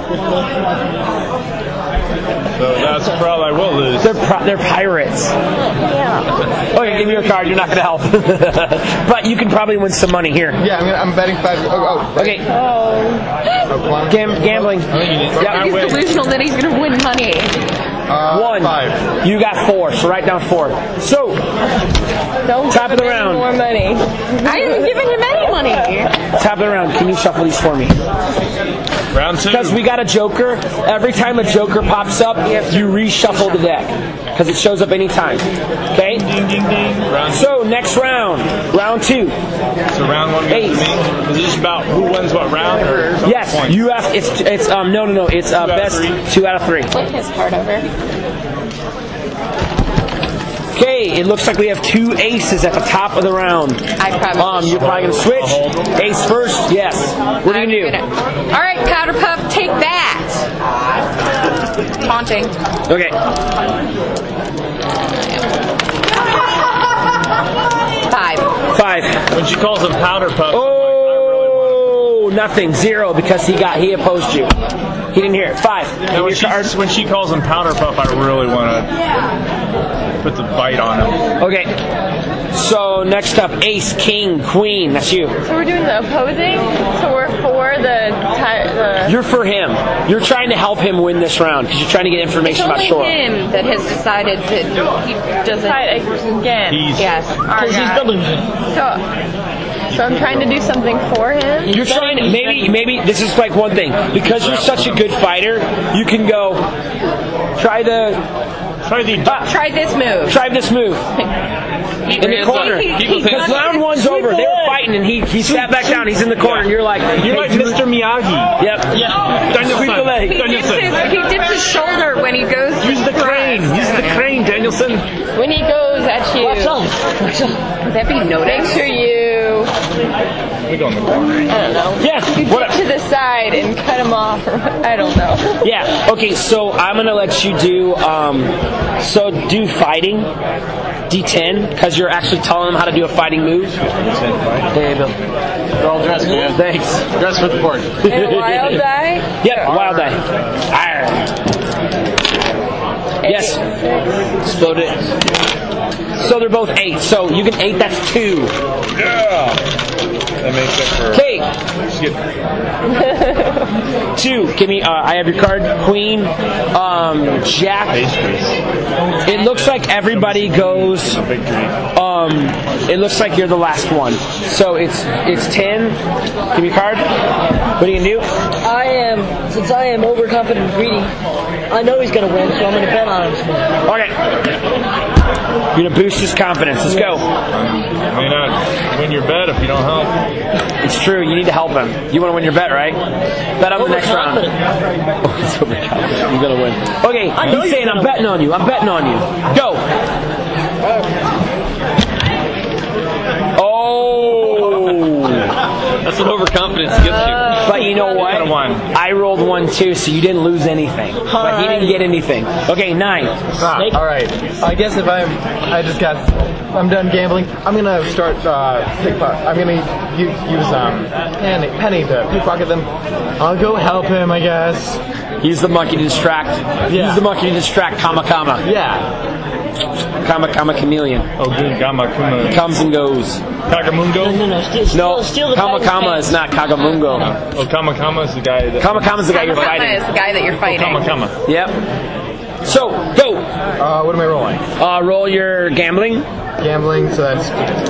E: So that's probably I will lose.
D: They're pirates. Yeah. Okay, give me your card. You're not going to help. But you can probably win some money here.
G: Yeah, I'm betting 5.
D: Okay. Gambling. Yeah.
H: He's delusional that he's gonna win money.
D: 1.
G: 5.
D: You got 4, so write down 4. So, top of the round.
J: More money.
H: I haven't given him any money.
D: Top of the round. Can you shuffle these for me?
E: Round 2.
D: Because we got a joker. Every time a joker pops up, you reshuffle the deck. Because it shows up anytime. Okay?
E: Ding, ding, ding. Round 2.
D: So, next round. Round 2.
E: So round 1 goes to me. Is it just about who wins what round? Or
D: Yes,
E: points?
D: you have. It's no. It's best 2 out of 3.
H: Flip his card over.
D: Okay, it looks like we have 2 aces at the top of the round.
H: I probably.
D: You're probably gonna switch. Ace first. Yes. What are you gonna do?
H: All right, powder puff, take that. Taunting.
D: Okay. 5.
E: When she calls him powder puff.
D: Oh, nothing. 0 because he opposed you. He didn't hear it. 5.
E: Now, when she calls him powder puff, I really want to put the bite on him.
D: Okay. So next up, ace, king, queen. That's you.
J: So we're doing the opposing. So we're for the.
D: You're for him. You're trying to help him win this round because you're trying to get information about
H: It's
D: Shore.
H: only him that has decided that he doesn't.
J: Again.
H: Yes.
F: Because he's delusional.
J: So I'm trying to do something for him.
D: You're trying to, maybe this is like one thing. Because you're such a good fighter, you can go, try this move. Try this move. In the corner. Because round 1's over. They were fighting and he sat back down. He's in the corner and you're like
E: Mr. Miyagi.
D: Yep. Sweep the leg.
H: He dips his shoulder when he goes.
E: Use the crane. Use the crane, Danielson.
J: When he goes at you.
F: Watch out.
H: Would that be noticed?
J: Make sure you.
E: We go in the corner.
J: I don't know.
D: Yeah.
J: You get to the side and cut him off. I don't know.
D: Yeah. Okay, so I'm going to let you do, do fighting. D10, because you're actually telling them how to do a fighting move. Hey, Bill.
K: They're all dressed, man.
D: Thanks.
K: Dress for the board.
J: And wild die?
D: Yep, wild die. Arr. Yes. Explode it. So they're both 8. So you get 8, that's 2.
E: Yeah. That makes it for...
D: Okay. 2. Give me, I have your card. Queen. Jack. It looks like everybody goes... it looks like you're the last one. So it's 10. Give me your card. What are you going to do?
F: Since I am overconfident and greedy, I know he's going to win, so I'm going to bet on him.
D: Okay. You're going to boost his confidence. Let's go.
E: You may not win your bet if you don't help.
D: It's true. You need to help him. You want to win your bet, right? Bet on the next round. Oh, it's overconfident. You're going to win. Okay. He's saying, I'm betting on you. I'm betting on you. Go. Oh.
I: That's what overconfidence gets you.
D: But you know what? I rolled 1 too, so you didn't lose anything. But he didn't get anything. Okay, 9. Snake.
G: All right. I guess if I'm done gambling, I'm gonna start I'm gonna use Penny to pickpocket them. I'll go help him, I guess.
D: He's the monkey to distract.
G: Yeah.
D: He's the monkey to distract Kama Kama.
G: Yeah.
D: Kama Kama Chameleon.
E: Oh, good. Kama Kama.
D: He comes and goes.
E: Kagamungo?
F: No, steal the
D: Kama Kama is not Kagamungo.
E: Oh, Kama Kama is the guy that...
D: Kama Kama is the guy you're
H: Kama
D: fighting.
H: is the guy that you're fighting.
E: Kama Kama.
D: Yep. So, go.
G: What am I rolling?
D: Roll your gambling.
G: Gambling, so that's...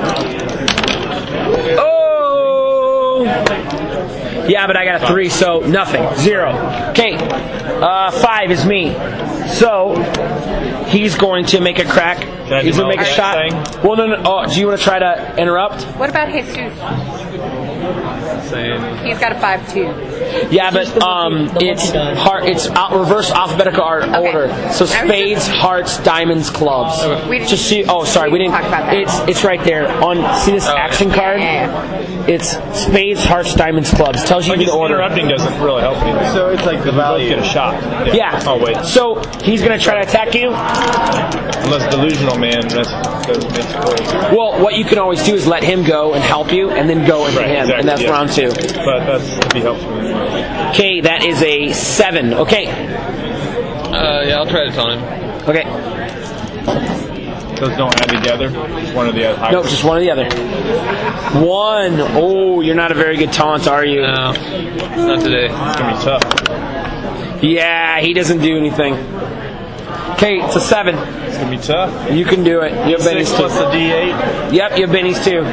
D: Oh! Yeah, but I got a 3, so nothing. 0. Okay. 5 is me. So, he's going to make a crack. He's going to make a shot. Well, no. Oh, do you want to try to interrupt?
H: What about Jesus?
I: Same.
H: He's got a 5 too.
D: Yeah, but it's reverse alphabetical order. So spades, hearts, diamonds, clubs.
H: We didn't
D: talk about that. It's right there on. See this action card?
H: Yeah.
D: It's spades, hearts, diamonds, clubs. Tells you the order.
E: Interrupting doesn't really help me.
G: So it's like the value.
E: Get a shot.
D: Yeah.
E: Oh wait.
D: So he's gonna try to attack you.
E: Unless delusional man. That's
D: well, what you can always do is let him go and help you, and then go into him,
E: exactly,
D: and that's round 2.
E: But that'd be helpful.
D: Okay, that is a 7. Okay.
I: Yeah, I'll try to taunt him.
D: Okay.
E: Those don't add together. Just one or the other.
D: No, just one or the other. 1. Oh, you're not a very good taunt, are you?
I: No, not today.
E: It's gonna be tough.
D: Yeah, he doesn't do anything. Okay, it's a 7.
E: It's gonna be tough.
D: You can do it. You have
E: 6
D: bennies too.
E: plus the D8.
D: Yep, you have bennies too.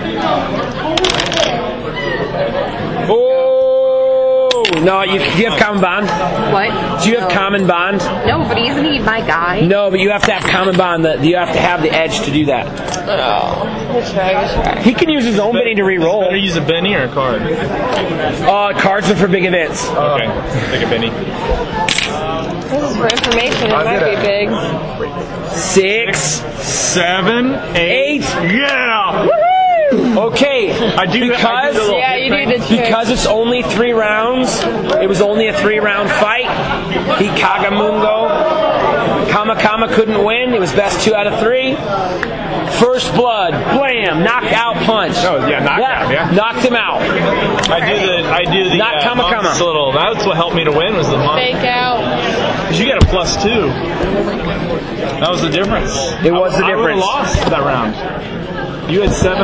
D: Oh! No, you have common bond.
H: What?
D: Do you have common bond?
H: No, but isn't he my guy?
D: No, but you have to have common bond. You have to have the edge to do that.
J: Oh, we'll try.
D: He can use his own Benny to re-roll.
E: Better use a Benny or a card?
D: Cards are for big events.
E: Okay, take a Benny.
J: This is for information. It might be big.
D: 6,
E: 7, 8. Yeah!
D: Okay,
E: I do
J: you do the trick.
D: Because it's only 3 rounds. It was only a 3-round fight. He Kagamungo. Kama Kama couldn't win. It was best 2 out of 3. First blood, blam, knockout punch.
E: Oh yeah, knockout. Yeah,
D: knocked him out.
E: I do the
D: not Kama Kama.
E: Little. That's what helped me to win was the monk.
J: Fake out.
E: Because you got a +2. That was the difference.
D: It was the
E: I would have
D: difference.
E: lost that round. You had 7.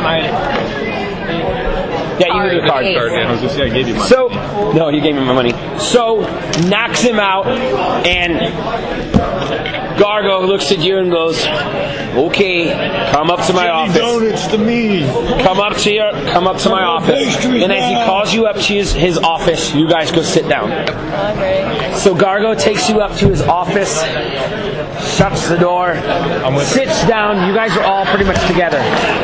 D: Yeah, you gave me a card.
E: I was just I gave you money.
D: So, no, you gave me my money. So, knocks him out, and Gargo looks at you and goes, "Okay, come up to my office.
E: Donuts to me.
D: Come up to my office." And as he calls you up to his office, you guys go sit down.
J: Okay.
D: So Gargo takes you up to his office, shuts the door, sits down. You guys are all pretty much together.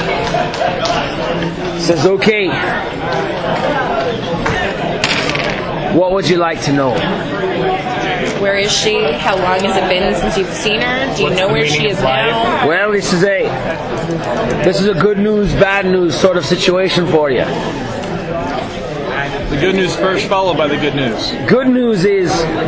D: Says, "Okay, what would you like to know?"
H: Where is she? How long has it been since you've seen her? Do you know where she is now?
D: Well, this is a good news, bad news sort of situation for you.
E: The good news first, followed by the good news.
D: Good news is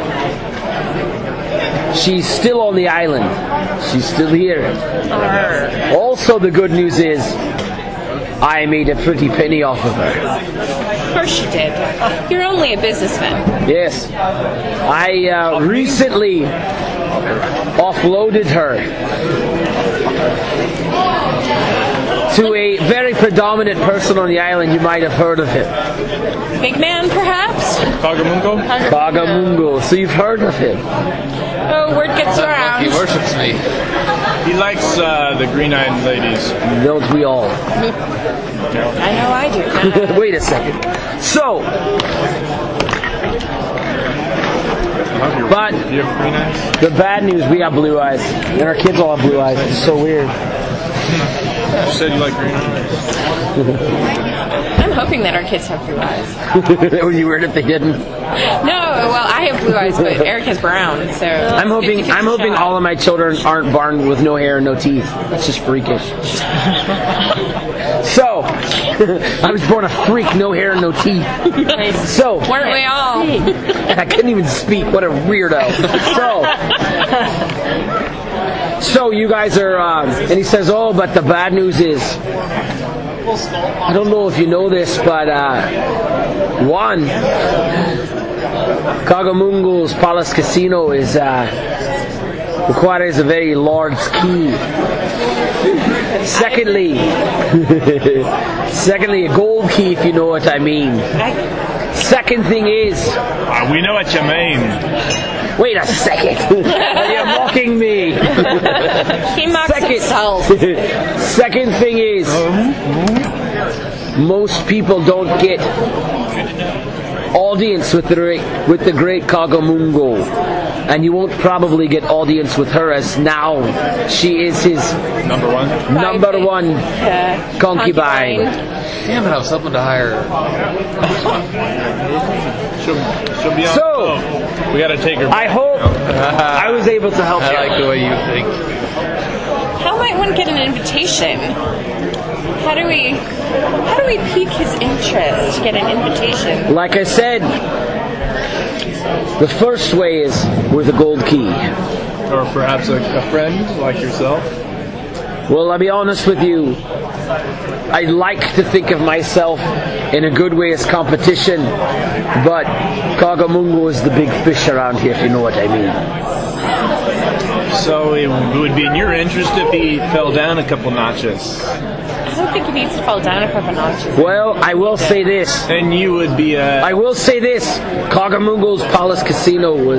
D: she's still on the island. She's still here. Also, the good news is I made a pretty penny off of her.
H: Of course you did. You're only a businessman.
D: Yes. I recently offloaded her to a very predominant person on the island. You might have heard of him.
H: Big man, perhaps?
E: Kagamungo?
D: Kagamungo. So you've heard of him.
H: Oh, word gets around.
I: He worships me.
E: He likes the green-eyed ladies.
D: Don't we all?
H: I know I do.
D: Wait a second. So, but
E: you have green eyes?
D: The bad news, we got blue eyes. And our kids all have blue eyes. It's so weird.
E: You said you like green eyes.
H: I'm hoping that our kids have blue eyes.
D: That would be weird if they didn't.
H: No, well, I have blue eyes, but Eric has brown, so...
D: I'm hoping all of my children aren't born with no hair and no teeth. That's just freakish. So, I was born a freak, no hair and no teeth. So,
H: weren't we all?
D: I couldn't even speak. What a weirdo. So you guys are, and he says, oh, but the bad news is, I don't know if you know this, but one, Kagamungo's Palace Casino requires a very large key. Secondly, a gold key, if you know what I mean. Second thing is...
E: we know what you mean.
D: Wait a second. You're mocking me.
H: He mocks himself.
D: Second thing is... most people don't get audience with the great Kagamungo. And you won't probably get audience with her, as now she is his number one concubine.
I: Damn it, I was hoping to hire her.
E: She'll be on.
D: So,
E: we gotta take her.
D: I hope I was able to help you.
I: I like the way you think.
H: How might one get an invitation? How do we pique his interest to get an invitation?
D: Like I said, the first way is with a gold key.
E: Or perhaps a friend like yourself.
D: Well, I'll be honest with you. I like to think of myself in a good way as competition, but Kagamungo is the big fish around here, if you know what I mean.
E: So it would be in your interest if he fell down a couple notches.
H: I don't think he needs to fall down a couple notches.
D: Well, I will say this.
E: And you would be
D: I will say this. Kagamungo's Palace Casino was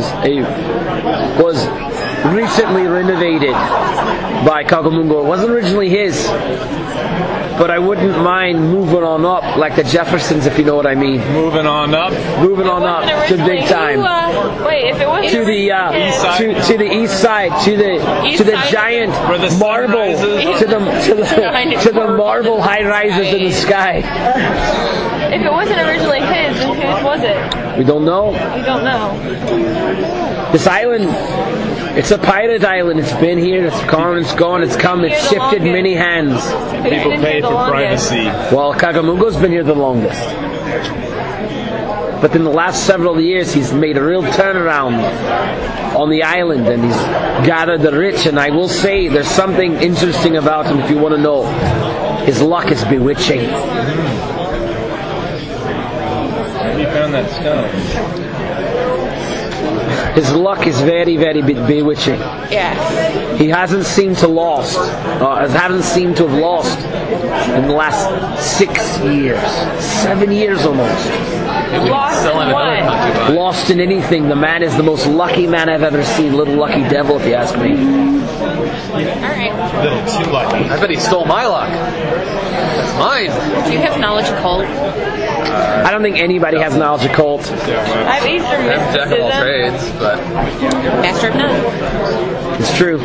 D: recently renovated by Kagamungo. It wasn't originally his. But I wouldn't mind moving on up, like the Jeffersons, if you know what I mean.
E: Moving on up
D: to big time.
J: Wait, if it wasn't
D: to the to the east side, to the giant marble, to the marble high rises in the sky.
J: If it wasn't originally his, then whose was it?
D: We don't know.
J: We don't know.
D: This island, it's a pirate island. It's been here. It's gone. It's gone. It's come. It's shifted many hands.
E: People pay for privacy.
D: Well, Kagamungo's been here the longest. But in the last several years, he's made a real turnaround on the island, and he's gathered the rich. And I will say, there's something interesting about him if you want to know. His luck is bewitching.
E: Have you found that stone?
D: His luck is very, very bewitching.
H: Yeah.
D: He hasn't seemed to have lost in the last 6 years. 7 years almost. Lost in anything. The man is the most lucky man I've ever seen. Little lucky devil, if you ask me.
H: Alright.
E: Little too lucky.
I: I bet he stole my luck. That's mine.
H: Do you have knowledge of cult?
D: I don't think anybody has knowledge of cult.
J: I have Eastern mysticism.
I: Jack of all trades, but...
H: Master of none.
D: It's true.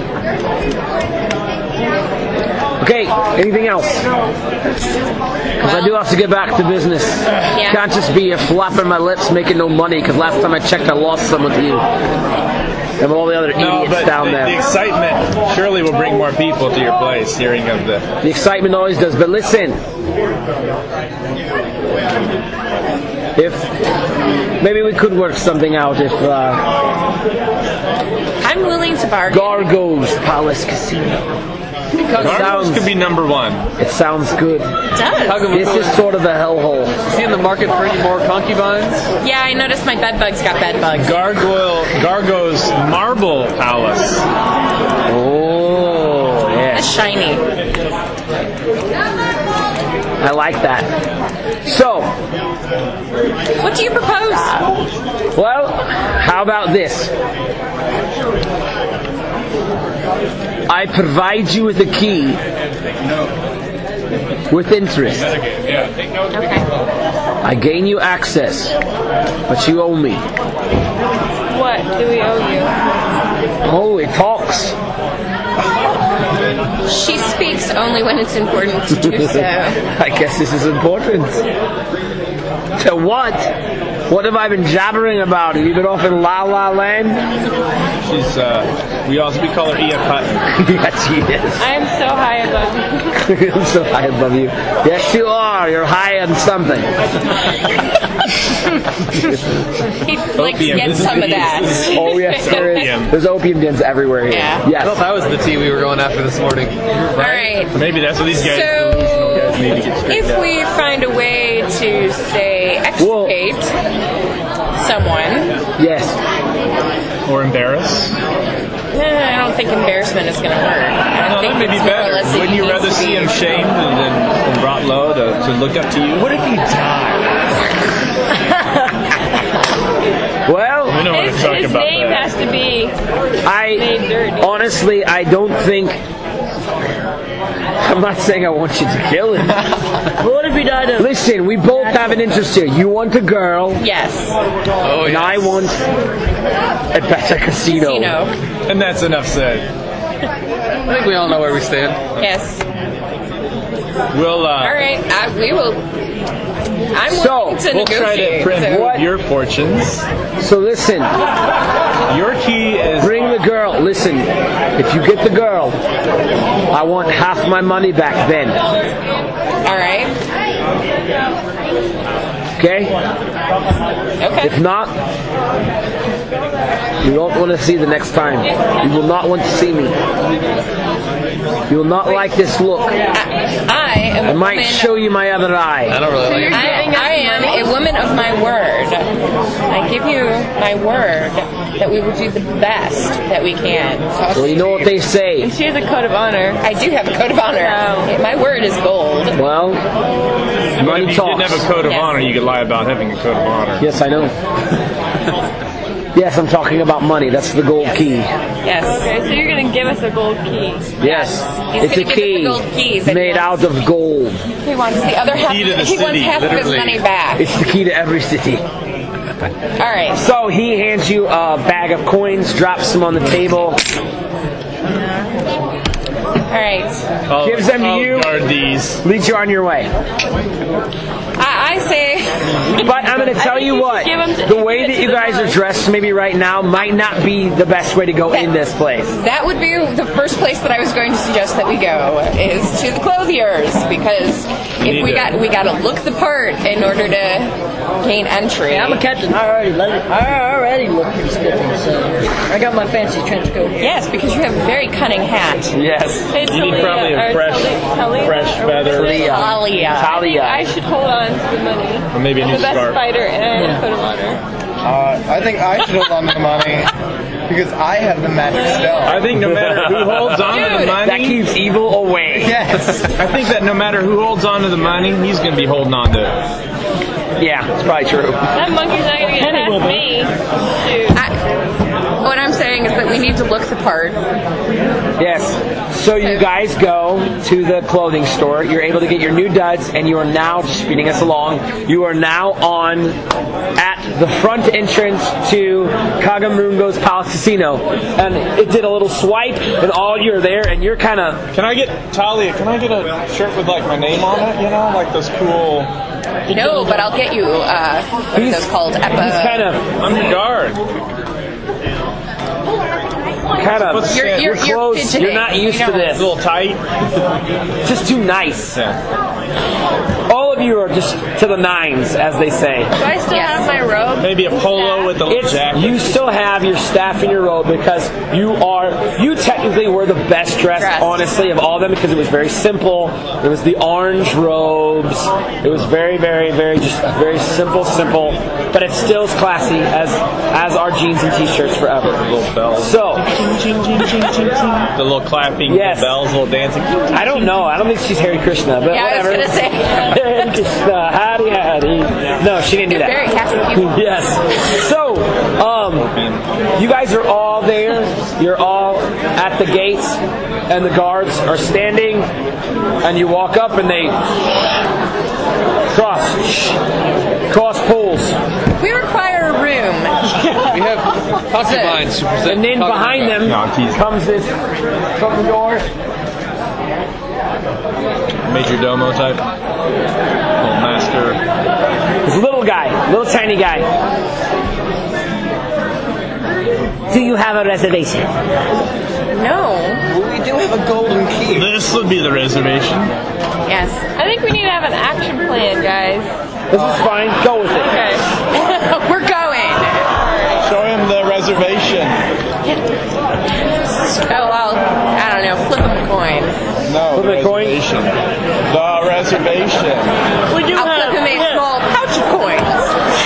D: Okay, anything else? Because I do have to get back to business.
H: Yeah.
D: Can't just be flapping my lips making no money, because last time I checked I lost some with you. And with all the other idiots down there.
E: The excitement surely will bring more people to your place, hearing of the...
D: The excitement always does, but listen. If maybe we could work something out if
H: I'm willing to bargain.
D: Gargo's Palace Casino.
E: Gargo's could be number one.
D: It sounds good.
H: It does.
D: This is sort of a hellhole.
I: Is he in the market for any more concubines?
H: Yeah, I noticed my bed bugs got bed bugs.
E: Gargo's Marble Palace.
D: Oh, yeah.
H: It's shiny.
D: I like that. So,
H: what do you propose?
D: Well, how about this? I provide you with a key with interest.
H: Okay.
D: I gain you access, but you owe me.
J: What do we owe you?
D: Oh, it talks.
H: She speaks only when it's important to do so.
D: I guess this is important. To what? What have I been jabbering about? Have you been off in La La Land?
E: She's, we call her Ia Putton.
D: Yes, she is.
J: I am so high above you.
D: I'm so high above you. Yes, you are. You're high on something.
H: He'd like to get some of that.
D: Oh, yes, there is. There's opium dens everywhere here.
H: Yeah.
D: Yes.
I: I thought that was the tea we were going after this morning.
H: All right.
E: Maybe that's what these guys need to get straight
H: If we find a way to, say, extricate someone.
D: Yes.
E: Or embarrass.
H: I don't think embarrassment is going to work.
E: No, that may be better. Wouldn't you rather see him shamed than brought low to look up to you?
F: What if he died?
D: Well,
E: we know what
J: His
E: to talk about
J: name
E: that.
J: has to be made dirty.
D: Honestly, I don't think. I'm not saying I want you to kill him.
F: What if he died of...
D: Listen, we both have an interest here. You want a girl.
H: Yes.
I: Oh,
D: And
I: yes.
D: I want a better casino.
E: And that's enough said.
I: I think we all know where we stand.
H: Yes.
E: We'll,
H: All right. We will. I'm willing to
E: we'll try to
H: negotiate.
E: improve your fortunes.
D: So listen.
E: Your key is...
D: Bring the girl. Listen, if you get the girl, I want half my money back then.
H: All right.
D: Okay?
H: Okay.
D: If not, you don't want to see the next time. You will not want to see me. You will not like this look.
H: I am
D: I might show you my other eye.
I: I don't really like it.
H: I am a woman of my word. I give you my word that we will do the best that we can.
D: Well, you know what they say.
J: And she has a code of honor.
H: I do have a code of honor. My word is gold.
D: Well, money
E: if you
D: talks.
E: didn't have a code of honor, you could lie about having a code of honor.
D: Yes, I know. Yes, I'm talking about money. That's the gold key.
H: Yes.
J: Okay, so you're going to give us a gold key.
D: Yes.
H: He's
D: It's a
H: gonna give us the
D: key
H: gold keys and
D: made out of gold.
H: He wants the other half.
E: Key to the
H: He wants
E: city,
H: half of his
E: literally.
H: money back.
D: It's the key to every city.
H: All right.
D: So he hands you a bag of coins, drops them on the table.
H: All right.
D: Gives them to you.
E: Guard these.
D: Leads you on your way.
H: I say.
D: But I'm going to tell you what. The way that you guys are dressed maybe right now might not be the best way to go in this place.
H: That would be the first place that I was going to suggest that we go is to the clothiers because if we got to look the part in order to gain entry.
F: I'm a captain. I already look pretty spiffy, so I got my fancy trench coat here.
H: Yes, because you have a very cunning hat.
D: Yes.
J: Hey,
E: You need probably a fresh feather.
D: Talia.
J: I should hold on to the money.
E: Or maybe a new
J: I'm the best
E: scarf.
J: fighter and code of honor.
L: I think I should hold on to the money because I have the magic spell.
E: I think no matter who holds on to the money...
D: That keeps evil away.
L: Yes.
E: I think that no matter who holds on to the money, he's going to be holding on to it.
D: Yeah, it's probably true.
J: That monkey's not going to get past me. Shoot.
H: What I'm saying is that we need to look the part.
D: Yes. So you guys go to the clothing store. You're able to get your new duds, and you are now, just speeding us along, you are now at the front entrance to Kagamungo's Palace Casino. And it did a little swipe, and all you're there, and you're kind of...
E: Can I get a shirt with like my name on it, you know? Like those cool...
H: No, but I'll get you, what are those called?
D: He's kind of...
E: under guard.
D: Kind of...
H: You're
D: close.
H: fidgeting.
D: You're not used to this.
E: A little tight.
D: Just too nice.
E: Yeah.
D: All of you are just to the nines, as they say.
J: Do I still have my robe?
E: Maybe a polo with a little jacket.
D: You still have your staff in your robe because you technically were the best dressed, honestly, of all of them because it was very simple. It was the orange robes. It was very, very, very, just very simple, but it still is classy as are jeans and t-shirts forever.
E: The little bells.
D: So,
E: the little clapping,
D: yes.
E: the bells, little dancing.
D: I don't know. I don't think she's Hare Krishna, but
H: Yeah,
D: whatever.
H: I was going to say.
D: Hare Krishna, Hari Hari. No, she didn't do that.
H: Very happy people.
D: Yes. So, you guys are all there. You're all at the gates, and the guards are standing, and you walk up, and they cross poles.
H: We require a room.
I: We have concubines to present.
D: And then behind them comes this from the door.
E: Major domo type. Little master.
D: This little little guy, little tiny guy. Do you have a reservation?
H: No.
L: We do have a golden key.
E: This would be the reservation.
H: Yes.
J: I think we need to have an action plan, guys.
D: This is fine. Go with it.
J: Okay.
H: We're going.
E: Show him the reservation.
H: I don't know, flip him a coin.
E: No,
D: Flip a coin?
E: reservation. The reservation.
H: I'll flip him a small pouch of coins.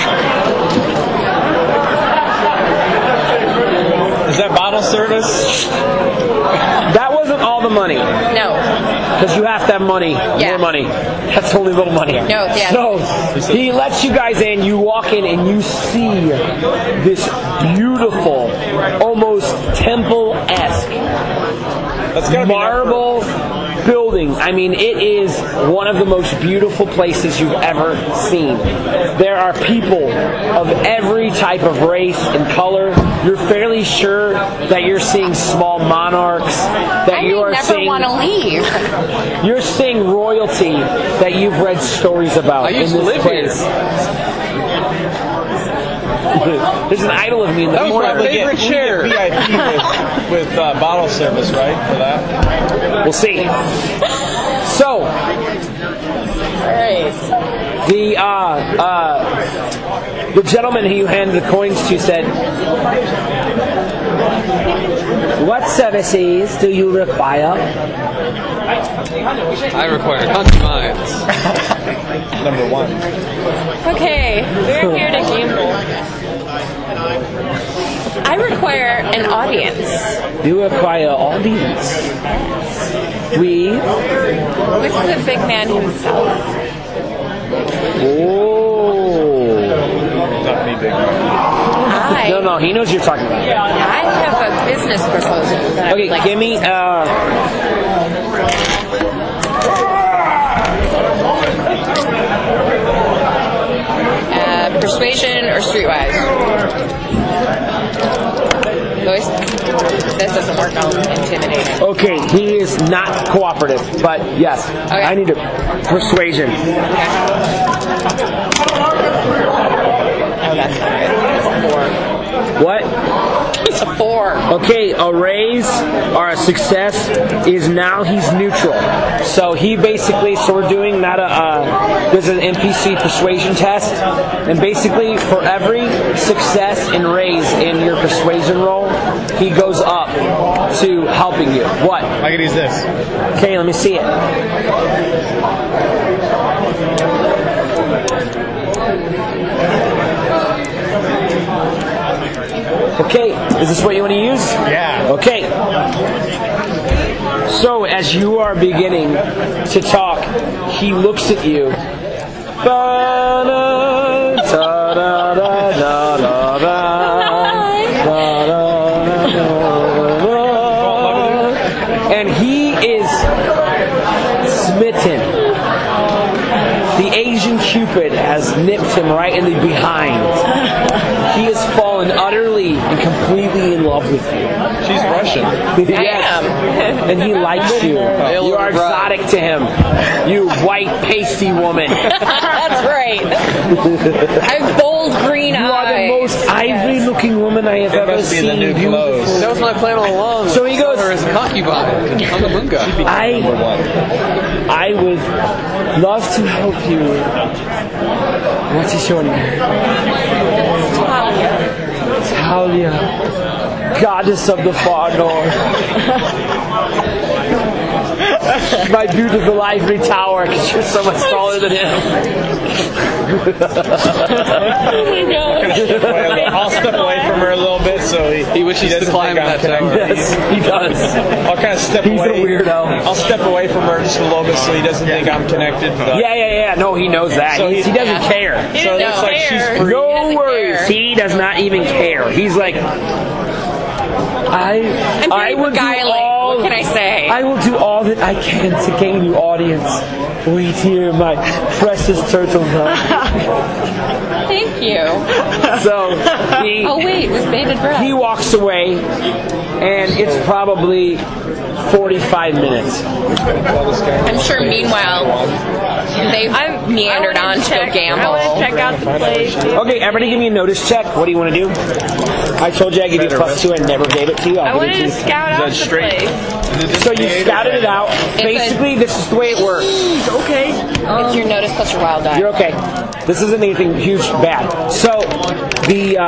E: Is that bottle service?
D: That wasn't all the money.
H: No.
D: Because you have to have money, more money. That's only little money.
H: No, yeah.
D: So he lets you guys in. You walk in and you see this beautiful, almost temple-esque marble building. I mean, it is one of the most beautiful places you've ever seen. There are people of every type of race and color. You're fairly sure that you're seeing small monarchs. That you are
H: never
D: seeing.
H: Want to leave.
D: You're seeing royalty that you've read stories about in this place. There's an idol of me in the
E: That was
D: corner.
E: my favorite chair. VIP with bottle service, right? For that.
D: We'll see. So, the gentleman who you handed the coins to said, "What services do you require?"
I: I require concubines.
E: Number 1.
J: Okay, we're here to gamble.
H: I require an audience.
D: You require audience. We.
J: With the big man himself.
D: Oh.
E: Not me, big man.
D: No, he knows you're talking about.
H: I have a business proposal. That
D: Okay, give me.
H: Persuasion or streetwise? Boys? This doesn't work. I'll intimidate him.
D: Okay, he is not cooperative, but yes,
H: Okay.
D: I need a persuasion.
H: Oh, that's not good. It's a 4.
D: What?
H: It's a 4.
D: Okay, a raise or a success is now he's neutral. So he basically, so we're doing not there's an NPC persuasion test, and basically for every success and raise in your persuasion roll, he goes up to helping you. What?
E: I could use this.
D: Okay, let me see it. Okay, is this what you want to use?
E: Yeah.
D: Okay. So as you are beginning to talk, he looks at you. And he is smitten. The Asian Cupid has nipped him right in the behind. He has fallen utterly and completely in love with you.
E: She's Russian.
D: Yes.
H: I am.
D: And he likes you. You are exotic to him. You white, pasty woman.
H: That's right. I have bold green eyes.
D: You are the most ivory-looking woman I have
E: It
D: ever
E: must be
D: seen.
E: the new
D: Beautiful.
E: clothes.
I: That was my plan all along.
D: So he goes,
I: Her as a concubine. Hungamunga.
E: Number 1.
D: I would love to help you. What's his your name? Talia, goddess of the far north. My beautiful ivory tower, because you're so much taller than him.
E: I'll step away from her a little bit so he
I: wishes to climb that tower.
D: Yes, he does.
E: I'll kind of step
D: He's
E: away.
D: a weirdo.
E: I'll step away from her just a little bit so he doesn't think I'm connected. But
D: Yeah. No, he knows that.
E: So
D: he doesn't care.
H: He
E: So
H: doesn't
E: that's like she's
H: care.
E: free.
D: No
H: doesn't
D: worries.
H: care.
D: He does not even care. He's like, I
H: pretty
D: will do
H: beguiling.
D: all.
H: What can I say?
D: I will do all that I can to gain you audience. Wait here, my precious turtle dove.
J: Thank
H: Fuck you.
D: So
H: Oh wait, with bated breath.
D: he walks away, and it's probably 45 minutes.
H: I'm sure meanwhile they've meandered on to go gamble.
J: I want to check out the place.
D: Okay, everybody give me a notice check. What do you want to do? I told you I give you +2. I never gave it to you.
J: I
D: I'll give
J: wanted
D: it
J: to
D: to you.
J: scout out the place.
D: So you scouted it out. Basically, this is the way it works.
J: Okay.
H: It's your notice plus your wild die.
D: You're okay. This isn't anything huge bad. So the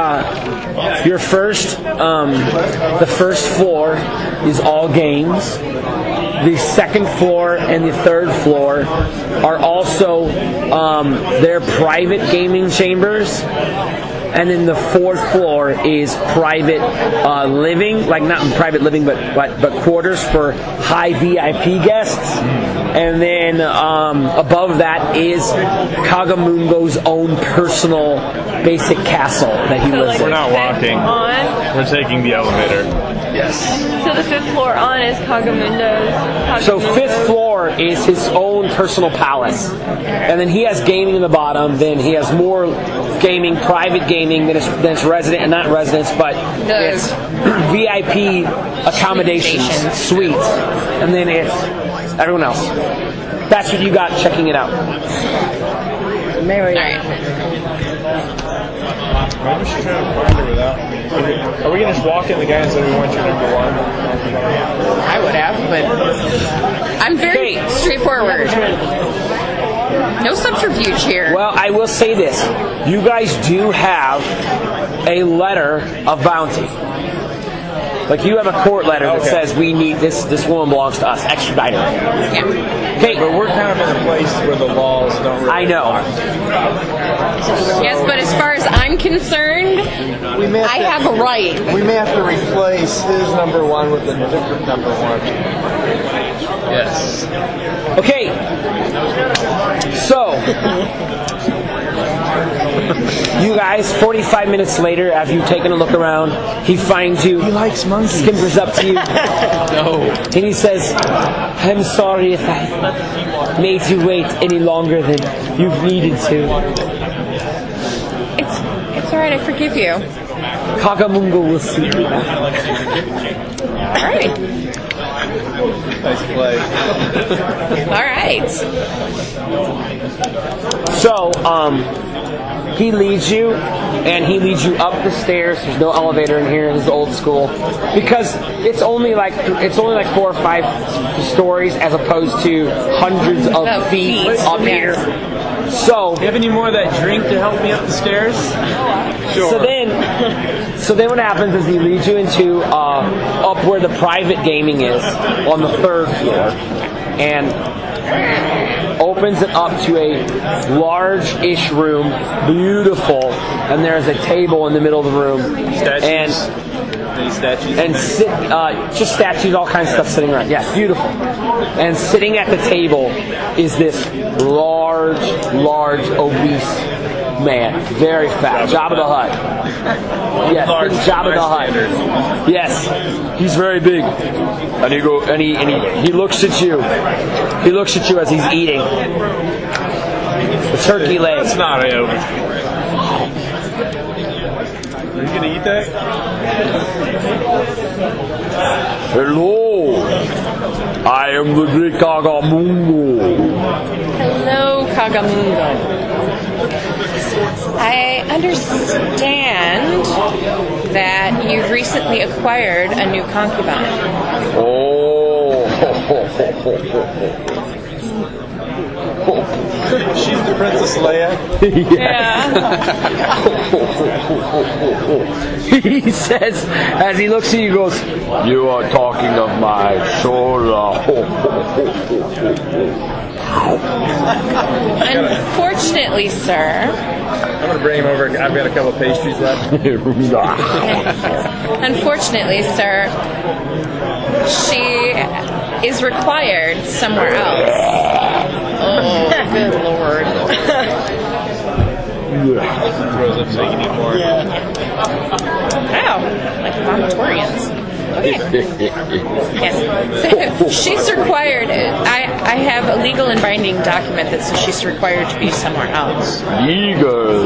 D: first floor is all games. The second floor and the third floor are also their private gaming chambers. And then the fourth floor is private living, like not private living, but quarters for high VIP guests. And then above that is Kagamungo's own personal basic castle that he lives in.
E: We're not walking. We're taking the elevator.
I: Yes.
J: So the 5th floor on is Kagamundo's.
D: So 5th floor is his own personal palace. And then he has gaming in the bottom. Then he has more gaming, private gaming than it's resident, and not residence, but it's VIP accommodations, suites. And then it's everyone else. That's what you got checking it out.
F: Mary.
E: Maybe we should try to find her without. Are we going to just walk in the guy and say we want your number 1?
H: I would have, but I'm very straightforward. No subterfuge here.
D: Well, I will say this. You guys do have a letter of bounty. Like you have a court letter that says we need this woman belongs to us. Extradite her.
H: Yeah.
D: Okay.
E: But we're kind of in a place where the laws don't really
D: I know.
H: Yes, but as far as I'm concerned, I have a right.
L: We may have to replace his number 1 with a different number 1.
I: Yes.
D: Okay. So, you guys, 45 minutes later, after you've taken a look around, he finds you. He likes monkeys. Skimpers up to you.
I: No.
D: And he says, I'm sorry if I made you wait any longer than you've needed to.
H: It's alright, I forgive you.
D: Kagamungo will see you.
H: Alright.
E: Nice play.
H: Alright.
D: So, he leads you, and he leads you up the stairs. There's no elevator in here. This is old school because it's only like 4 or 5 stories as opposed to hundreds of feet up here. So,
E: Do you have any more of that drink to help me up the stairs? Sure.
D: So then what happens is he leads you into up where the private gaming is on the 3rd floor, and opens it up to a large-ish room, beautiful, and there's a table in the middle of the room.
E: Statues? Any statues?
D: And just statues, all kinds of stuff sitting around. Yeah, beautiful. And sitting at the table is this large, obese man, very fat, Jabba the Hutt. Yes, Jabba the Hutt. Yes, he's very big. And he looks at you. He looks at you as he's eating the turkey leg.
E: That's not it. Are you gonna eat that?
D: Hello, I am the great Kagamungo.
H: Hello, Kagamungo. I understand that you've recently acquired a new concubine.
D: Oh.
E: She's the Princess Leia.
D: He says, as he looks at you, he goes, "You are talking of my Shola."
H: Unfortunately, sir.
E: I'm going to bring him over. I've got a couple of pastries left.
H: Unfortunately, sir, she is required somewhere else. Oh, good lord.
E: Throws up so you can eat more.
H: Wow, like vomitorians. Okay. Yes. So she's required. I have a legal and binding document that says she's required to be somewhere else.
D: Legal.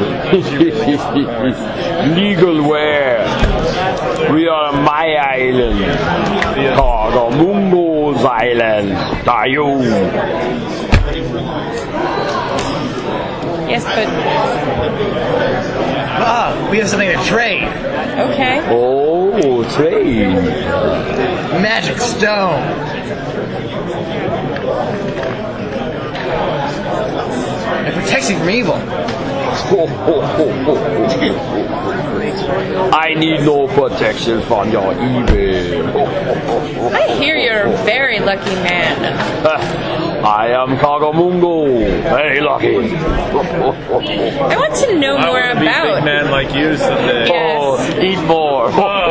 D: Legal where? We are on my island. Kagamungo's island. Tayo.
H: Yes, but...
L: We have something to trade.
H: Okay.
D: Oh, trade.
L: Magic stone. It protects you from evil.
D: I need no protection from your evil.
H: I hear you're a very lucky man.
D: I am Kagamungo. Very lucky.
H: I want to know more
E: I want to be a
H: about...
E: big man like you someday.
D: Oh, eat more.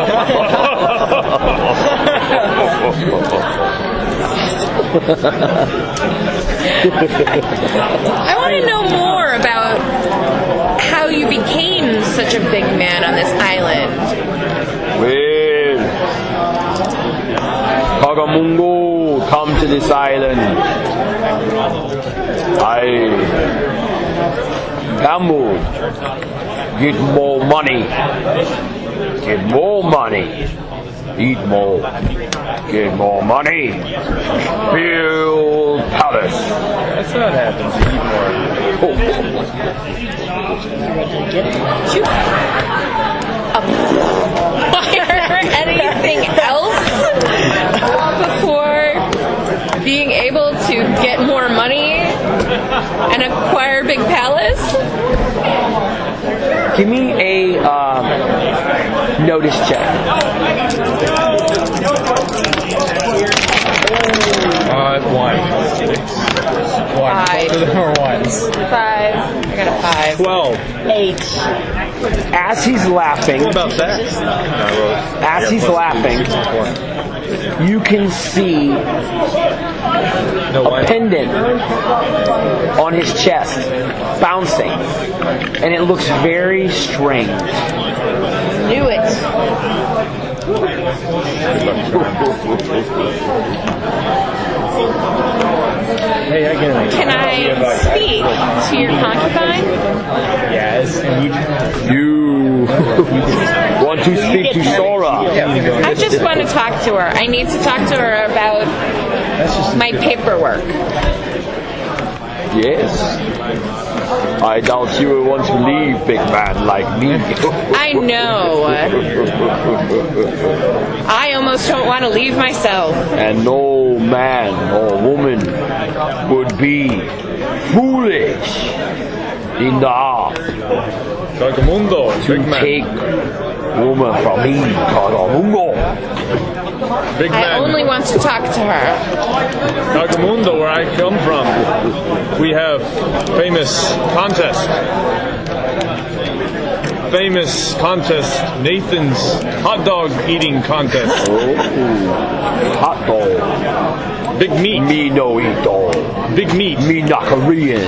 H: I want to know more about how you became such a big man on this island.
D: Well, Kagamungo, come to this island. I gamble, get more money, eat more, get more money, build palace.
E: That's what happens. You eat more.
H: Acquire anything else before being able to get more money and acquire big palace?
D: Give me a notice check.
E: One.
H: Five.
E: More ones.
H: 5. I got a 5.
E: 12.
F: 8.
D: As he's laughing,
E: What about that?
D: as he's laughing, you can see a pendant on his chest bouncing, and it looks very strange.
H: Knew it.
E: Hey,
H: Can I speak to your concubine?
E: Yes.
D: You want to speak to Sora?
H: I just want to talk to her. I need to talk to her about my paperwork.
D: Yes. I doubt you will want to leave, big man like me.
H: I know. I almost don't want to leave myself.
D: And no man or woman would be foolish enough
E: Kagamundo,
D: to take woman from me, Kagamundo.
E: Big
H: I
E: man.
H: only want to talk to her.
E: Kagamundo, where I come from, we have famous contest. Nathan's hot dog eating contest.
D: Oh, hot dog.
E: Big meat.
D: Me no eat dog.
E: Big meat.
D: Me not Korean.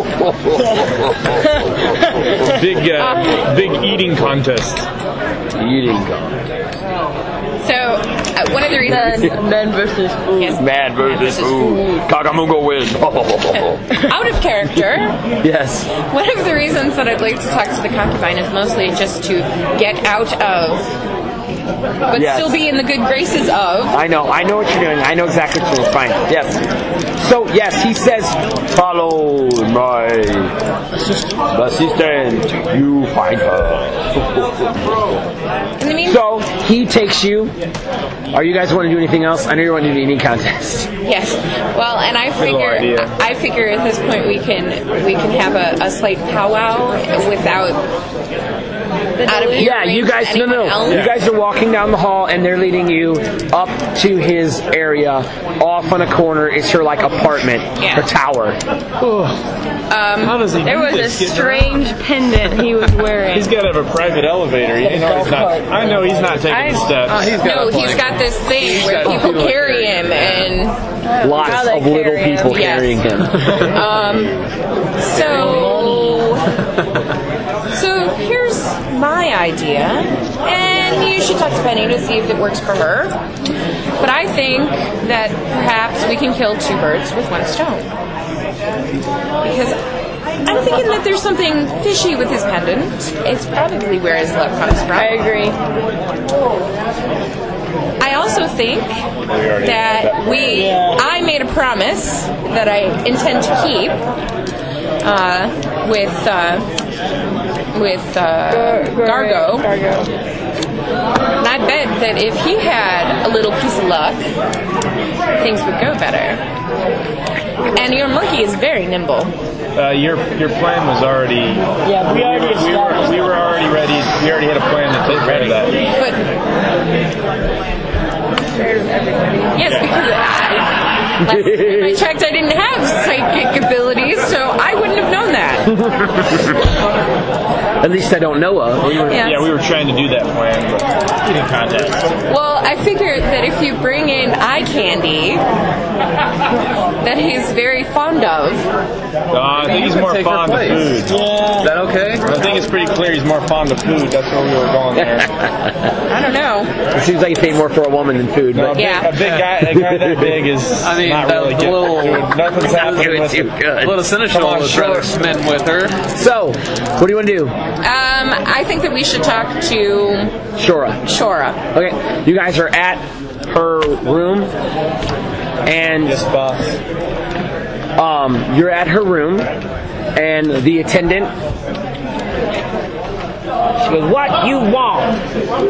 E: Big eating contest.
D: Eating contest.
H: So, one of the reasons...
F: Man versus food.
H: Yes.
D: Man versus food. Kagamungo wins.
H: Out of character,
D: Yes.
H: one of the reasons that I'd like to talk to the concubine is mostly just to get out of, but
D: Yes.
H: still be in the good graces of.
D: I know what you're doing. I know exactly what you're doing. Fine. Yes. So, yes, he says, follow my assistant. You find her.
H: In the meantime,
D: So, he takes you. Are you guys want to do anything else? I know you want to do an eating contest.
H: yes. Well, and I figure at this point we can have a slight powwow without. Out of
D: Yeah, you guys, no.
H: else?
D: You guys are walking down the hall, and they're leading you up to his area. Off on a corner is her apartment, her tower.
E: How does he
J: There
E: do
J: was a
E: this? Getting
J: strange pendant he was wearing.
E: He's got to have a private elevator. You know he's not. I know he's not taking the steps.
H: He's got this thing where people carry him, and
D: Lots of little people carrying him.
H: So here's my idea, and then you should talk to Penny to see if it works for her. But I think that perhaps we can kill two birds with one stone. Because I'm thinking that there's something fishy with his pendant. It's probably where his love comes from.
J: I agree.
H: I also think that I made a promise that I intend to keep with Gargo. And I bet that if he had a little piece of luck, things would go better. And your monkey is very nimble.
E: Your plan was already.
F: Yeah, we already established.
E: We were already ready. We already had a plan to take care of that.
H: But yes, because last time I checked, I didn't have psychic abilities, so I wouldn't have known that.
D: At least I don't know of.
H: Yes.
E: We were trying to do that plan, but we didn't contact.
H: Well, I figured that if you bring in eye candy that he's very fond of.
E: I think he's more fond of food.
I: Is that okay?
E: I think it's pretty clear he's more fond of food. That's where we were going there.
H: I don't know.
D: It seems like you pay more for a woman than food.
E: No,
D: But
H: Yeah.
E: a guy that big is not really
I: a
E: getting
I: little,
E: food. Nothing's happening with it.
I: a little cynical was rather smitten with her.
D: So, what do you want to do?
H: I think that we should talk to
D: Shora. Okay, you guys are at her room, and
E: Yes, boss.
D: you're at her room, and the attendant, she goes, "What you want?"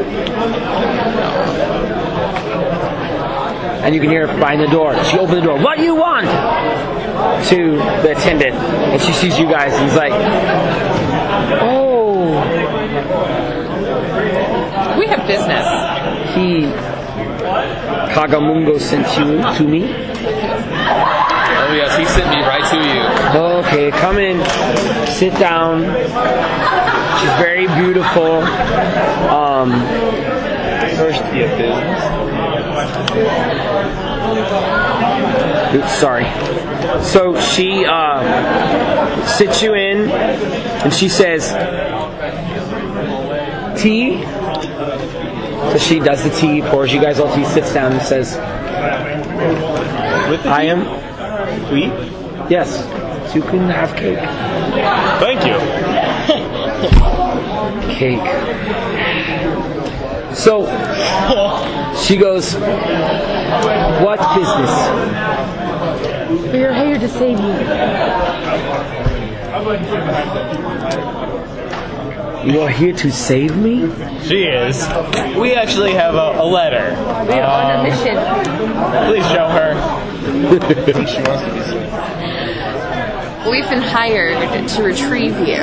D: And you can hear her behind the door. She opens the door. "What you want?" To the attendant, and she sees you guys, and he's like, "Oh,
H: we have business."
D: Kagamungo sent you to me.
I: Oh yes, he sent me right to you.
D: Okay, come in, sit down. She's very beautiful.
E: First, you have business.
D: Oops, sorry. So she sits you in, and she says, "Tea." So she does the tea, pours you guys all tea, sits down, and says, "I am."
E: Sweet?
D: Yes. You can have cake.
E: Thank you.
D: Cake. So she goes, "What business?"
J: We're here to save you.
D: You are here to save me?
E: She is. We actually have a letter.
J: We are on a mission.
E: Please show her. She wants to be sweet.
H: We've been hired to retrieve you.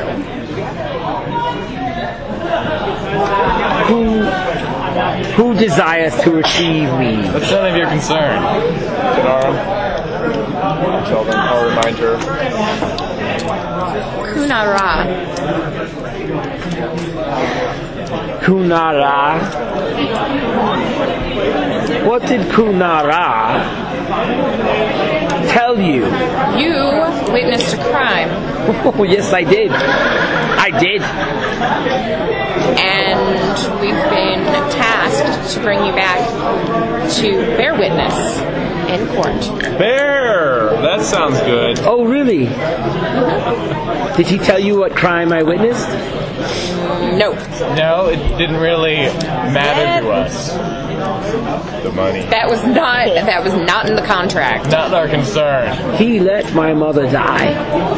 D: Who desires to retrieve me?
E: That's none of your concern. Denara. Tell them. I'll remind her.
H: Kunara.
D: Kunara? What did Kunara tell you?
H: You witnessed a crime.
D: Oh, yes, I did.
H: And we've been tasked to bring you back to bear witness in court.
E: Bear! That sounds good.
D: Oh, really? Did he tell you what crime I witnessed?
H: Nope.
E: No, it didn't really matter to us. The money.
H: That was not in the contract.
E: Not our concern.
D: He let my mother die.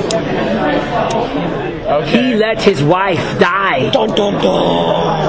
E: Okay.
D: He let his wife die.
F: Dun, dun, dun.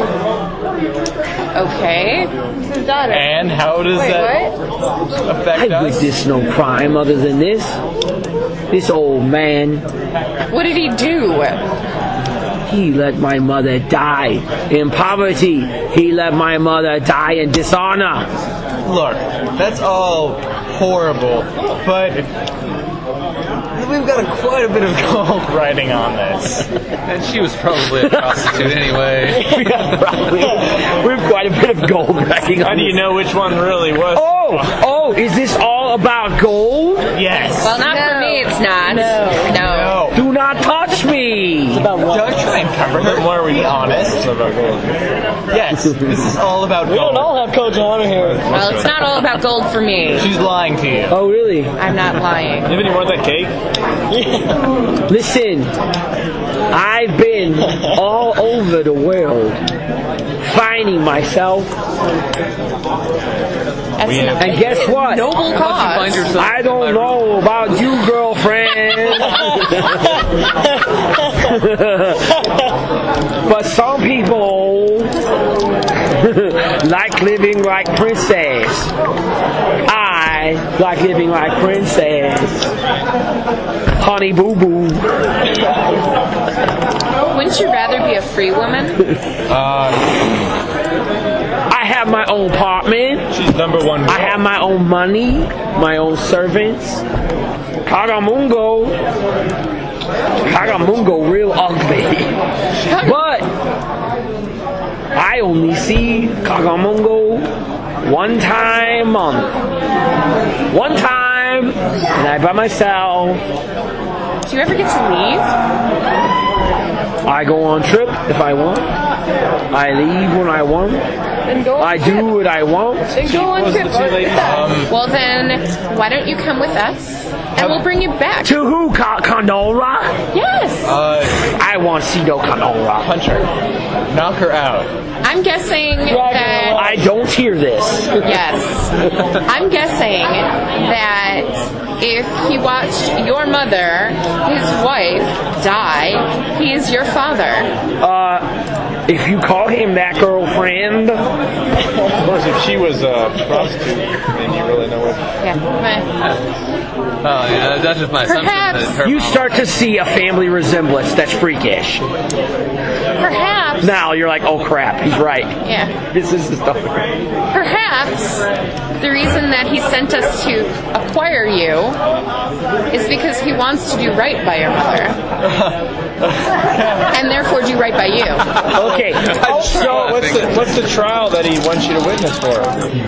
H: Okay.
J: His daughter.
E: And how does that affect
D: I
E: us?
D: witnessed no crime other than this. This old man.
H: What did he do?
D: He let my mother die in poverty. He let my mother die in dishonor.
L: Look, that's all horrible, but we've got quite a bit of gold writing on this.
I: And she was probably a prostitute anyway.
D: We have quite a bit of gold writing on
E: How do you
D: this.
E: know which one really was?
D: Oh, is this all about gold?
E: Yes.
H: Well, not for me, it's not.
J: No.
H: No.
D: Do not touch me.
F: about what?
L: Don't try and cover her.
E: Why are we
L: Be honest. Yes, this is all about
F: We don't
L: gold.
F: all have codes of honor here.
H: Well, it's not all about gold for me.
L: She's lying to you.
D: Oh, really?
H: I'm not lying.
E: Anybody want that cake?
D: Listen, I've been all over the world finding myself.
H: That's
D: And guess what?
H: noble cause.
D: I don't know about you, girlfriend. But some people like living like princess. I like living like princess. Honey boo boo.
H: Wouldn't you rather be a free woman?
D: I have my own apartment.
E: She's number one.
D: I have my own money, my own servants. Kagamungo real ugly. But I only see Kagamungo one time a month. One time, and I by myself.
H: Do you ever get to leave?
D: I go on trip if I want. I leave when I want.
J: Then go on
D: I
J: trip.
D: do what I want.
J: Then go on trip.
H: Well then, why don't you come with us, and we'll bring you back.
D: To who, Condora?
H: Yes!
D: I want to see no Condora.
L: Punch her. Knock her out.
H: I'm guessing that...
D: I don't hear this.
H: Yes. I'm guessing that if he watched your mother, his wife, die, he is your father.
D: If you call him that, girlfriend.
E: Of course, if she was a prostitute, then you really know what.
H: Yeah.
I: Oh, yeah, that's just my assumption.
H: Perhaps
I: that her
D: You
I: mom-
D: start to see a family resemblance that's freakish.
H: Perhaps...
D: Now you're like, oh crap, he's right.
H: Yeah.
D: This is the stuff.
H: Perhaps the reason that he sent us to acquire you is because he wants to do right by your mother. And therefore do right by you.
D: Okay.
E: So what's the trial that he wants you to witness for?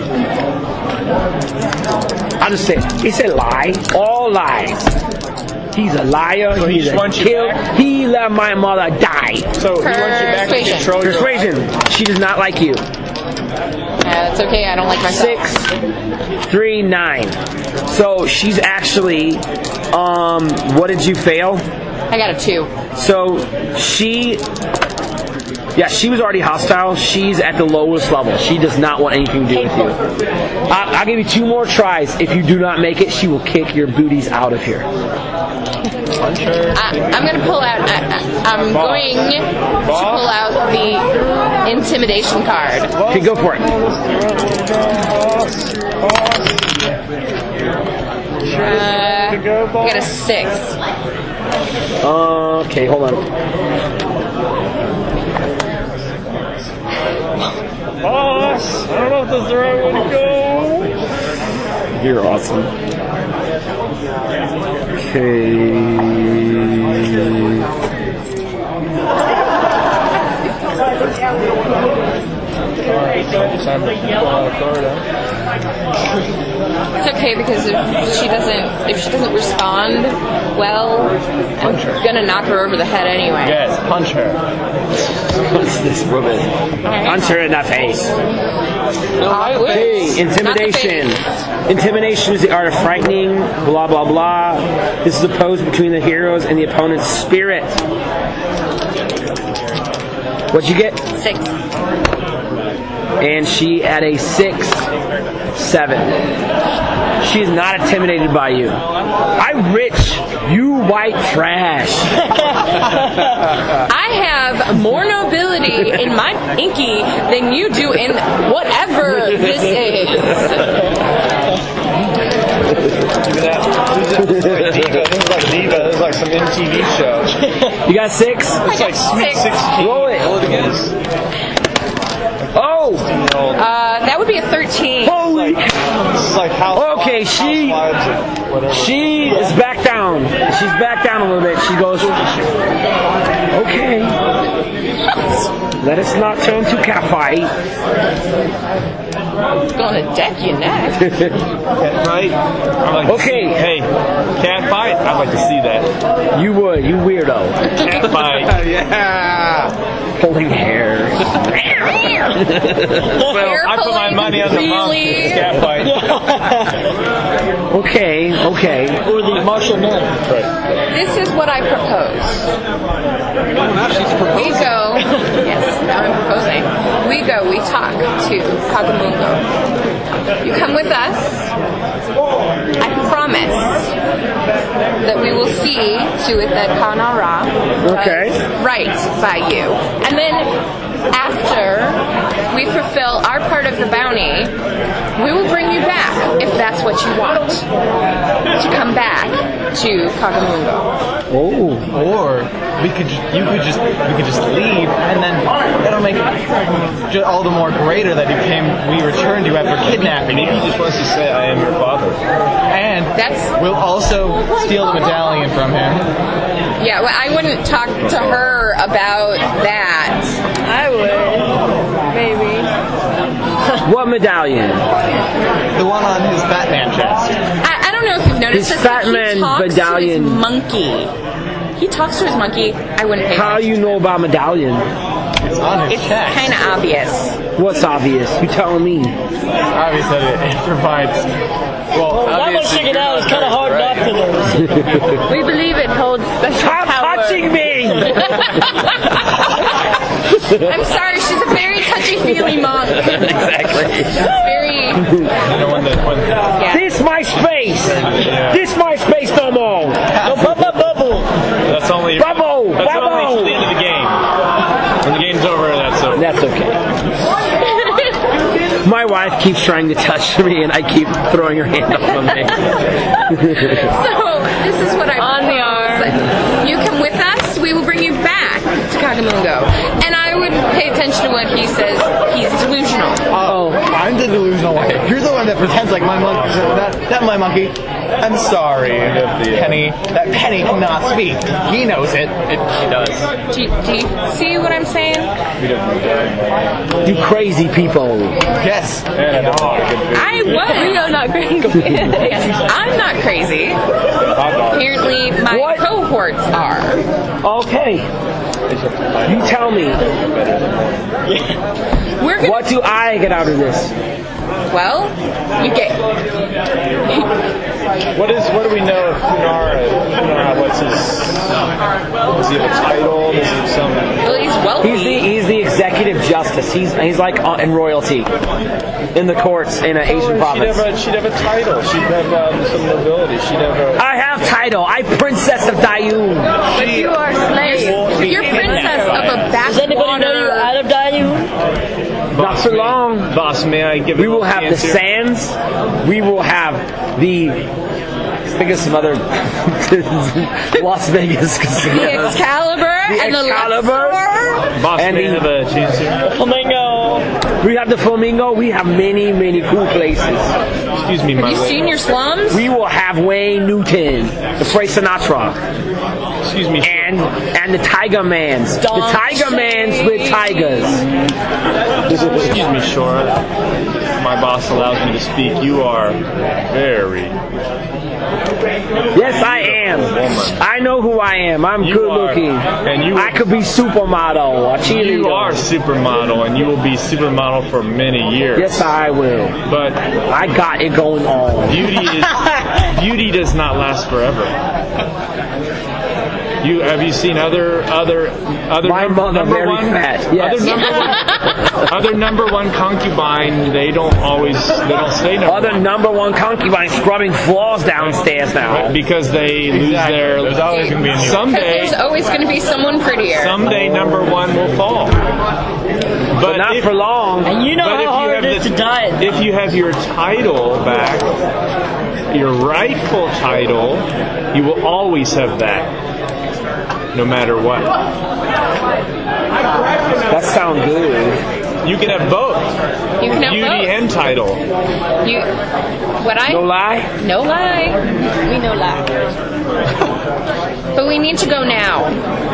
D: I'll just say, it's a lie. All lies. He's a liar.
E: So he
D: He's
E: just
D: a
E: wants you
D: kill.
E: back?
D: He let my mother die.
E: So he wants you back to control your life?
D: Persuasion. She does not like you.
H: That's okay, I don't like myself.
D: 6, 3, 9. So she's actually, what did you fail?
H: I got a 2.
D: So she was already hostile. She's at the lowest level. She does not want anything to do with you. I'll give you 2 more tries. If you do not make it, she will kick your booties out of here.
H: I'm going to pull out. I'm going to pull out the intimidation card.
D: Okay, go for it.
H: I got a 6.
D: Okay, hold on.
E: Boss, I don't know if this is the right way to go.
D: You're awesome.
H: It's okay because if she doesn't respond well, I'm gonna knock her over the head anyway.
L: Yes, punch her.
D: What's this woman? Punch her in the face. Hey, intimidation. Intimidation is the art of frightening, blah, blah, blah. This is a pose between the heroes and the opponent's spirit. What'd you get?
H: 6.
D: And she at a 6, 7. She is not intimidated by you. I'm rich. You white trash.
H: I have more nobility in my inky than you do in whatever this is.
E: This is like Diva. This is like some MTV show.
D: You got 6?
E: It's like Sweet 16.
D: Roll it.
E: Roll it again.
D: Oh!
H: That would be a 13.
D: Holy!
E: This is like
D: Okay, she is back down. She's back down a little bit. She goes, okay. Let us not turn to cat fight.
H: Gonna deck you next.
E: Right? I'm like,
D: Okay.
E: Hey, cat fight. I'd like to see that.
D: You would, you weirdo.
E: Cat fight.
L: Yeah.
D: Pulling hair.
E: Well, I put my money on the monk.
H: Really?
E: Cat fight.
D: Okay.
F: Or the martial men.
H: This is what I propose. We go, yes, now I'm proposing. We talk to Kagamungo. You come with us. I promise that we will see to it that Kanara does right by you. And then after we fulfill our part of the bounty, we will bring you back, if that's what you want, to come back to Kagamungo.
L: Oh. Or you could just leave, and then that'll make it all the more greater that we returned you after kidnapping you.
E: Maybe he just wants to say, I am your father.
L: And we'll also steal the medallion from him.
H: Yeah, well, I wouldn't talk to her about that.
J: I would. Maybe.
D: What medallion?
L: The one on his Batman chest.
H: I don't know if you've noticed
D: His
H: this, but
D: Batman
H: he talks
D: medallion.
H: to his monkey. He talks to his monkey. I wouldn't pay
D: How you know about medallion?
L: It's on his
H: It's
L: chest.
H: kind of obvious.
D: What's obvious? You telling me?
L: It's obvious that it provides. Well,
F: That much figured out is kind of hard not to know.
J: We believe it holds special
D: Stop
J: power.
D: touching me!
H: I'm sorry, she's a very touchy-feely monk.
D: Exactly.
H: Very. Yeah.
D: This my space. This my space no more.
F: No, bubble.
E: That's only
D: Bubble.
E: the end of the game. When the game's over, that's over.
D: That's okay. My wife keeps trying to touch me, and I keep throwing her hand off of me.
H: So, this is what I
J: On the arm.
H: You come with us, we will bring you back to Kagamungo. And I would pay attention to what he says. He's delusional.
L: Oh, I'm the delusional one. You're the one that pretends like my monkey. That my monkey. I'm sorry, Penny. That Penny cannot speak. He knows it. He does.
H: Do you see what I'm saying?
D: You crazy people.
L: Yes.
H: I was.
J: We are not crazy.
H: Yes, I'm not crazy. Apparently, my cohorts are.
D: Okay. You tell me. What do I get out of this?
H: Well, you get.
E: What do we know of Kunara? What's his? Does he have a title? Does he have some?
H: Well, he's wealthy.
D: He's the executive justice. He's like in royalty in the courts in an Asian province.
E: She'd have a title. She'd have some nobility. She'd have a.
D: I have title. I'm Princess of Dayun.
J: But you are slaves.
H: You're princess of a
F: Does anybody know you're
H: backwater.
F: out of Dayu?
D: Not for long.
E: Boss, may I give
D: We will have the sands. We will have the. Think of some other Las Vegas casinos.
H: The Excalibur and the
D: Excalibur.
H: Luxor.
E: Boss,
D: And
E: may I have a chance here?
F: Flamingo.
D: We have the Flamingo. We have many, many cool places.
E: Excuse me,
H: Have
E: my
H: you
E: lady.
H: seen your slums?
D: We will have Wayne Newton, the Frank Sinatra,
E: Excuse me.
D: and the Tiger Mans. The Tiger Mans with tigers.
E: Excuse me, Shora. My boss allows me to speak. You are very.
D: Yes, I am. I know who I am. I'm
E: You
D: good
E: are,
D: looking.
E: and you-
D: I could be supermodel or cheerleader.
E: You are supermodel, and you will be supermodel for many years.
D: Yes, I will.
E: But
D: I got it going on.
E: beauty does not last forever. Have you seen other
D: My mother
E: number
D: very
E: one
D: fat. Yes.
E: other number one concubine? They don't stay number
D: Other
E: one.
D: number one concubine scrubbing floors downstairs now.
E: Because they lose their.
L: There's always going to be a new.
H: Because
E: Someday,
H: there's always going to be someone prettier.
E: someday, number one will fall.
D: But not for long.
F: And you know
E: But if
F: how
E: you
F: hard
E: have
F: it is
E: the-
F: to diet.
E: If you have your title back, your rightful title, you will always have that, no matter what.
D: That sounds good.
E: You can have both.
H: You can have
E: Beauty
H: both.
E: and title.
D: No lie?
H: No lie. We no lie. But we need to go now.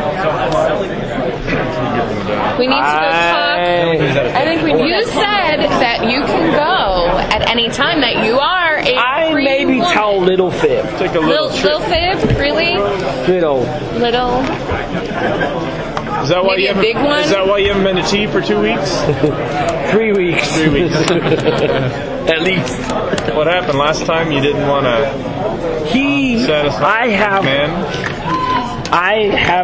H: We need to go talk.
J: I think we need
H: You said that you can go at any time, that you are a
D: I
H: free
D: maybe
H: woman.
D: told little fib.
E: Take a little trip.
H: Little fib, really?
D: Little.
E: Is that why
H: Maybe
E: you
H: a
E: haven't?
H: big one?
E: Is that why you haven't been to tea for 2 weeks?
D: 3 weeks.
E: 3 weeks.
D: At least.
E: What happened last time? You didn't want to satisfy man.
D: I have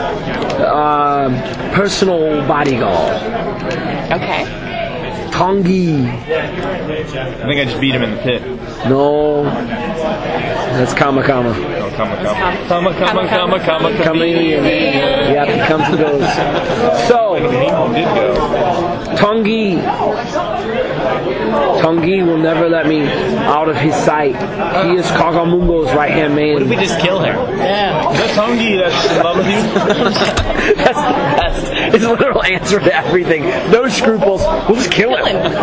D: personal bodyguard.
H: Okay.
D: Tongi.
E: I think I just beat him in the pit.
D: No. That's Kama.
E: Oh, Kama.
D: Chameleon. Yep, he comes and goes. So, Tongi will never let me out of his sight. He is Kagamungo's right-hand man.
L: What if we just kill him?
F: Yeah.
E: Is that Tongi that's in love with you?
D: That's the best. It's a literal answer to everything. No scruples. We'll just kill him.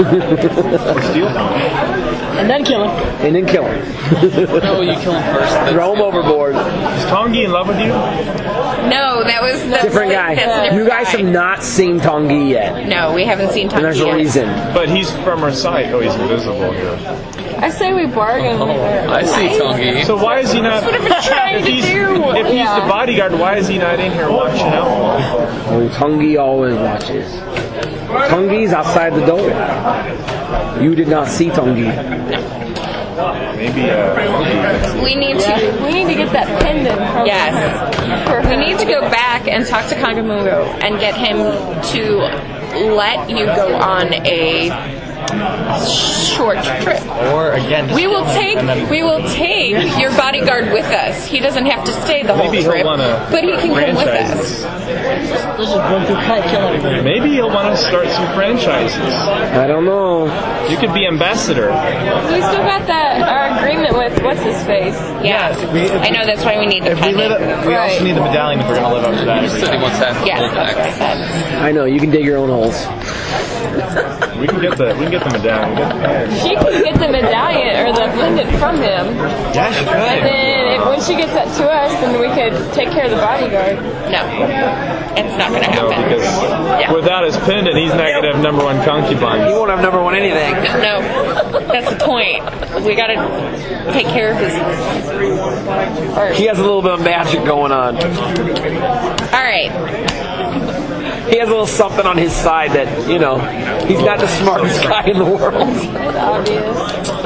F: And then kill him.
D: And then kill him.
I: No, you kill him first.
D: Throw him overboard.
E: Is Tongi in love with you?
H: No, that's
D: Different guy.
H: That's a different
D: You guys
H: guy.
D: have not seen Tongi yet.
H: No, we haven't seen Tongi
D: And there's a
H: yet.
D: reason.
E: But he's from her side. Oh, he's invisible here.
J: I say we bargain.
I: I see Tongi.
E: So why is he not?
J: That's what I've been trying
E: if
J: to
E: he's,
J: do.
E: If he's
J: Yeah.
E: the bodyguard, why is he not in here watching out?
D: Oh, Tongi always watches. Tongi's outside the door. You did not see Tongi.
E: Maybe.
H: We need to
J: get that pendant. From
H: Yes. We need to go back and talk to Kagamungo and get him to let you go on a short trip.
L: Or again,
H: We will take your bodyguard with us. He doesn't have to stay the whole
E: Maybe he'll
H: trip,
E: wanna
H: but he can come with us.
E: franchises.
F: Let's just run through Kite, kill everybody.
E: Maybe he'll want to start some franchises.
D: I don't know.
E: You could be ambassador.
J: We still got our agreement with what's his face.
H: Yeah, I know that's why we need the
L: If we,
H: pendant.
L: we also need the medallion if we're going to live up to that.
I: He said he wants half the
H: Yes,
I: whole
H: that's what I
I: back.
H: said.
D: I know. You can dig your own holes.
E: We can get the medallion.
J: She can get the medallion or the pendant from him.
L: Yeah, she could.
J: And then when she gets that to us, then we could take care of the bodyguard.
H: No, it's not going to
E: No,
H: happen.
E: because without his pendant, he's not going to have #1 concubine.
D: He won't have #1 anything.
H: No, that's the point. We got to take care of his first.
D: He has a little bit of magic going on.
H: All right.
D: He has a little something on his side that, he's not the smartest guy in the world.
J: It's obvious.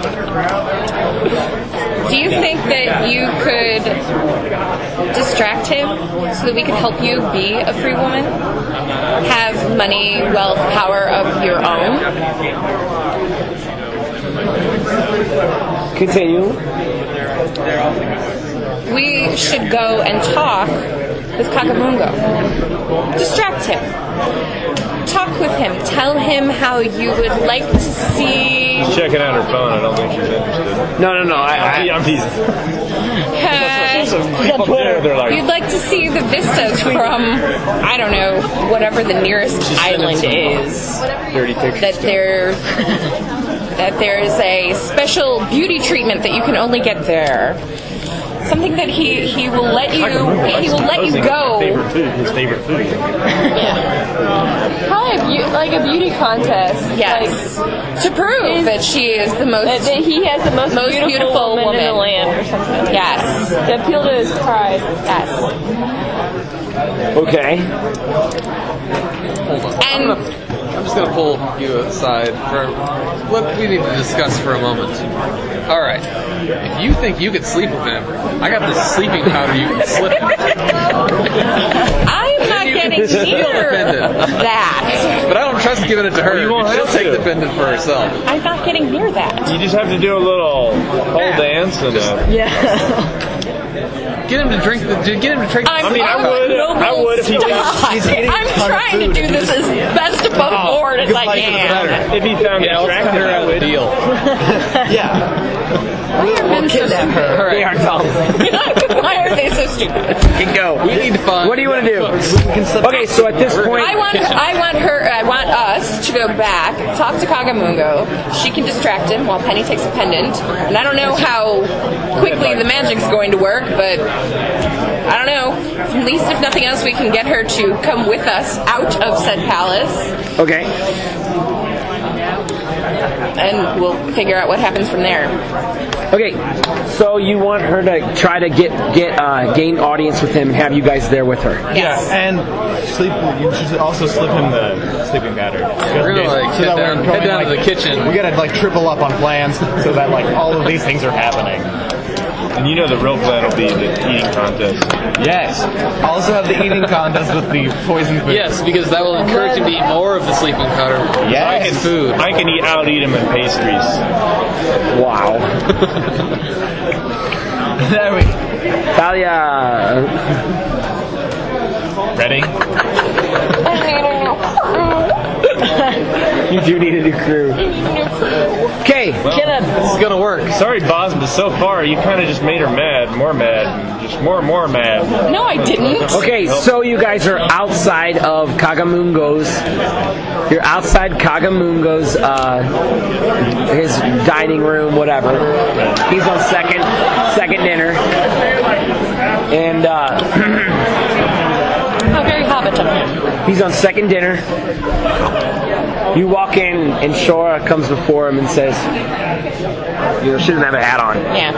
H: Do you think that you could distract him so that we could help you be a free woman? Have money, wealth, power of your own?
D: Continue.
H: We should go and talk with Kagamungo. Distract him. Talk with him. Tell him how you would like to see...
E: She's checking out her phone. I don't think she's interested.
D: No.
E: I'm teasing. Some people there, they're like,
H: You'd like to see the vistas from, I don't know, whatever the nearest island is.
E: dirty pictures.
H: That there's a special beauty treatment that you can only get there. Something that he will let you go.
E: His favorite food.
J: Probably like a beauty contest.
H: Yes. To prove that she is the most...
J: That he has the most beautiful woman in the land or something.
H: Yes.
J: To appeal to his pride.
H: Yes.
D: Okay.
H: And
I: I'm just going to pull you aside for what we need to discuss for a moment. All right. If you think you could sleep with him, I got this sleeping powder you can slip him.
H: I'm not getting near that.
I: But I don't trust giving it to her. She'll take the pendant for herself.
H: I'm not getting near that.
E: You just have to do a little pole dance and
I: Get him to drink. I
E: would if he did.
H: I'm trying to do this as best above board as I can.
E: If he found it attractive, I would.
I: Deal.
H: We'll
D: kidnap her. They are dumb.
H: Why are they so stupid?
D: Can go.
I: We need to find.
D: What do you want to do? Okay, so at this point,
H: I want us to go back, talk to Kagamungo. She can distract him while Penny takes a pendant. And I don't know how quickly the magic's going to work, but I don't know. At least if nothing else, we can get her to come with us out of said palace.
D: Okay.
H: and we'll figure out what happens from there.
D: Okay, so you want her to try to gain audience with him and have you guys there with her.
H: Yes.
L: Yeah, and you should also slip him the sleeping powder.
I: We're gonna head down to the kitchen.
L: We gotta triple up on plans so that all of these things are happening.
E: And you know the real plan will be the eating contest.
L: Yes. Also have the eating contest with the poison food.
I: Yes, because that will encourage him to eat more of the sleeping powder.
L: Yes.
I: Food.
E: I can out-eat him in pastries.
D: Wow.
L: There we go.
D: Talia.
L: Ready?
D: You do need a new crew. Okay.
E: This is gonna work. Sorry, boss, but so far you kind of just made her mad, and just more mad.
H: No, I didn't.
D: Okay, so you guys are outside of Kagamungo's. You're outside Kagamungo's, his dining room, whatever. He's on second dinner, and
H: How very hobbit of him.
D: he's on second dinner. You walk in, and Shora comes before him and says, she doesn't have a hat on.
H: Yeah.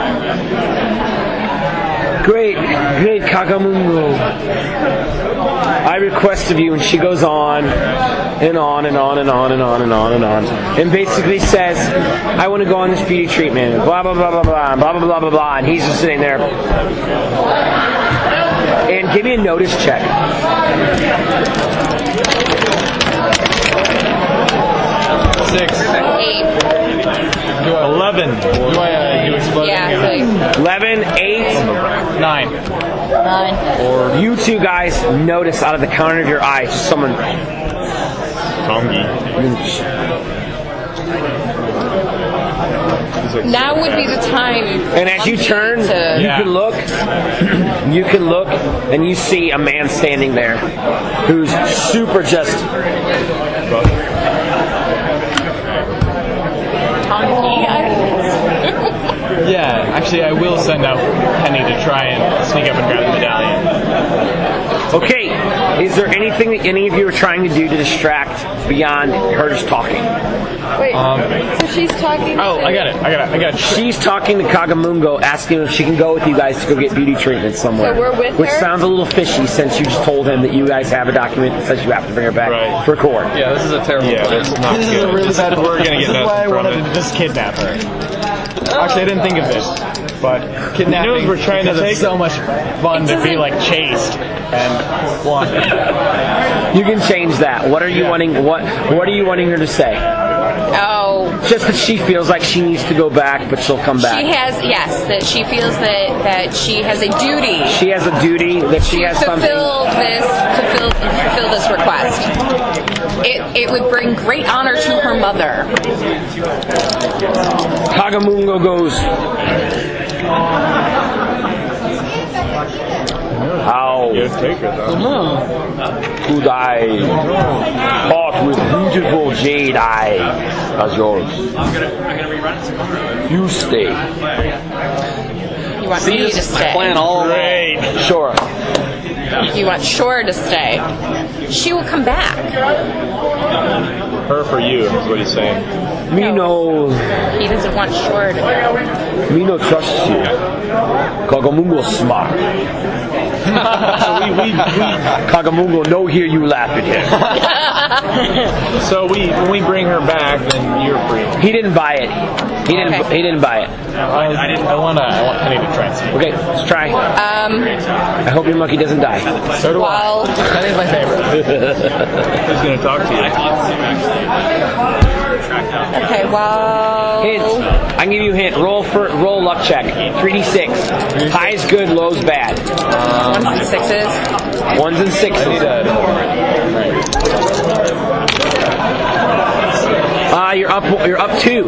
D: Great Kagamungo. I request of you, and she goes on and on and on and on and on and on and on, and basically says, I want to go on this beauty treatment, blah blah blah blah blah blah blah blah blah blah, and he's just sitting there. And give me a notice check.
L: 6.
H: 8.
E: 11.
L: Do I do exploding?
H: Yeah, please.
D: 11, 8,
L: 9.
H: 9.
D: or you two guys notice out of the corner of your eye just someone.
H: Now would be the time.
D: And as you turn, you can look, and you see a man standing there who's super just.
L: Yeah, actually, I will send out Penny to try and sneak up and grab the medallion.
D: Okay, is there anything that any of you are trying to do to distract beyond her just talking?
J: Wait, so she's talking.
L: Oh, I got it.
D: She's talking to Kagamungo, asking if she can go with you guys to go get beauty treatment somewhere.
J: So we're with
D: Which
J: her?
D: sounds a little fishy since you just told him that you guys have a document that says you have to bring her back for court.
I: Yeah, this is a terrible plan.
L: This is a really bad.
E: We're gonna get
L: This is why I wanted to just kidnap her. Actually, I didn't think of this, but kidnapping
E: You know, we're trying to
L: because
E: take
L: it's so much fun to be chased and won.
D: You can change that. What are you wanting? What are you wanting her to say?
H: Oh.
D: Just that she feels like she needs to go back, but she'll come back.
H: She has, that she feels that she has a duty.
D: She has a duty that she has something.
H: Fulfill this request. It would bring great honor to her mother.
D: Kagamungo goes, how could I part with beautiful jade eyes as yours? You stay.
H: You want me to stay?
I: Plan all right.
D: Sure.
H: You want Shore to stay? She will come back.
E: Her for you is what he's saying.
D: Me no.
H: He doesn't want Shore to go.
D: Me no trust you. Kagamungo smart. Kagamungo no hear you laugh at him.
E: So when we bring her back, then you're free.
D: He didn't buy it. He didn't buy it.
L: I want Penny to try and see.
D: Okay, let's try. I hope your monkey doesn't die.
L: So do I. Penny's my favorite.
E: Who's going to talk to you?
H: Okay, well.
D: Hints. I can give you a hint. Roll luck check. 3d6. High's good, low's bad.
H: 1s and 6s.
D: 1s and 6s. You're up 2.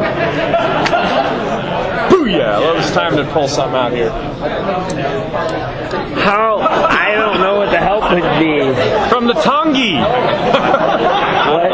E: Booyah! Well, it's time to pull something out here.
D: How? I don't know what the help would be.
E: From the Tongi!
D: What?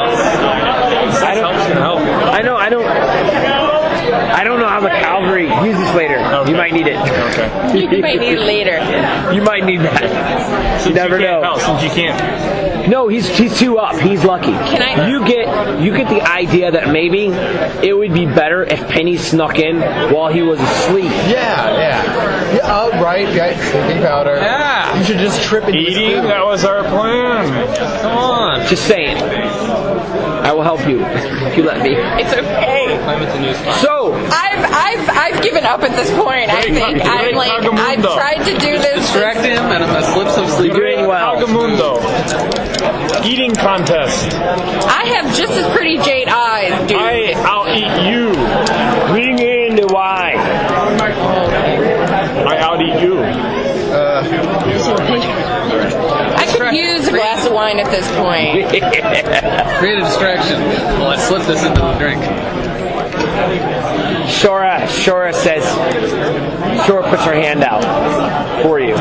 D: I know. I don't know how the cavalry. Use this later. Okay. You might need it.
E: Okay.
H: You might need it later.
D: You might need that. You never know.
E: Since you can't.
D: No, he's 2 up. He's lucky.
H: Can I?
D: You get the idea that maybe it would be better if Penny snuck in while he was asleep.
G: Yeah. Oh, right. Sleeping powder.
I: Yeah.
G: You should just trip into
E: Eating, that was our plan.
I: Come on.
D: Just saying. I will help you if you let me.
H: It's okay.
D: So
H: I've given up at this point. I think I've tried to do this.
I: Distract him, and I'm gonna slip some sleep.
D: You're doing well.
E: Agamundo. Eating contest.
H: I have just as pretty jade eyes, dude.
E: I'll eat you.
D: Bring in the wine.
E: I out eat you.
H: I could use a glass of wine at this point.
I: Create a distraction while I slip this into the drink.
D: Shora puts her hand out for you.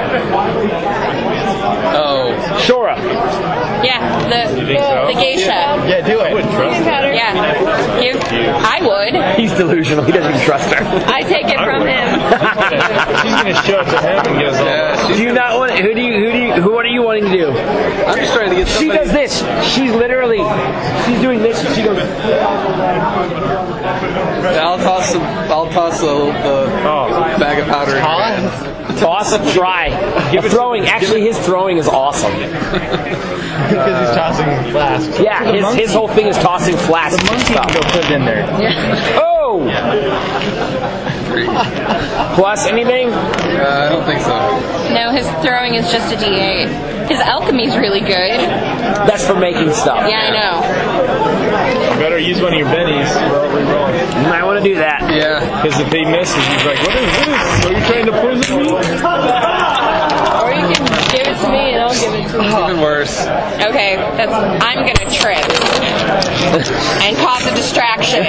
I: Oh.
D: Shora.
H: Yeah, the geisha.
G: Yeah, do it.
H: Yeah. I would.
D: He's delusional. He doesn't even trust her.
J: I take it from him.
E: She's gonna show it to him and get us all.
D: Do you not want? What are you wanting to do?
I: I'm just trying to get
D: She
I: somebody.
D: does this. She's doing this. And she goes.
I: I'll toss the bag of powder in your hand.
D: Toss, try. Throwing. Actually, his throwing is awesome.
G: Because he's tossing flasks.
D: Yeah, his whole thing is tossing flasks.
E: The monkey can go put it in there.
D: Oh! Plus anything?
I: I don't think so.
H: No, his throwing is just a D8. His alchemy's really good.
D: That's for making stuff.
H: Yeah, I know.
E: You better use one of your bennies.
D: You might want to do that.
I: Yeah.
E: Because if he misses, he's like, what is this? Are you trying to poison me?
J: Or you can give it to me and I'll give it to you.
I: Even worse.
H: Okay, I'm gonna trip and cause a distraction.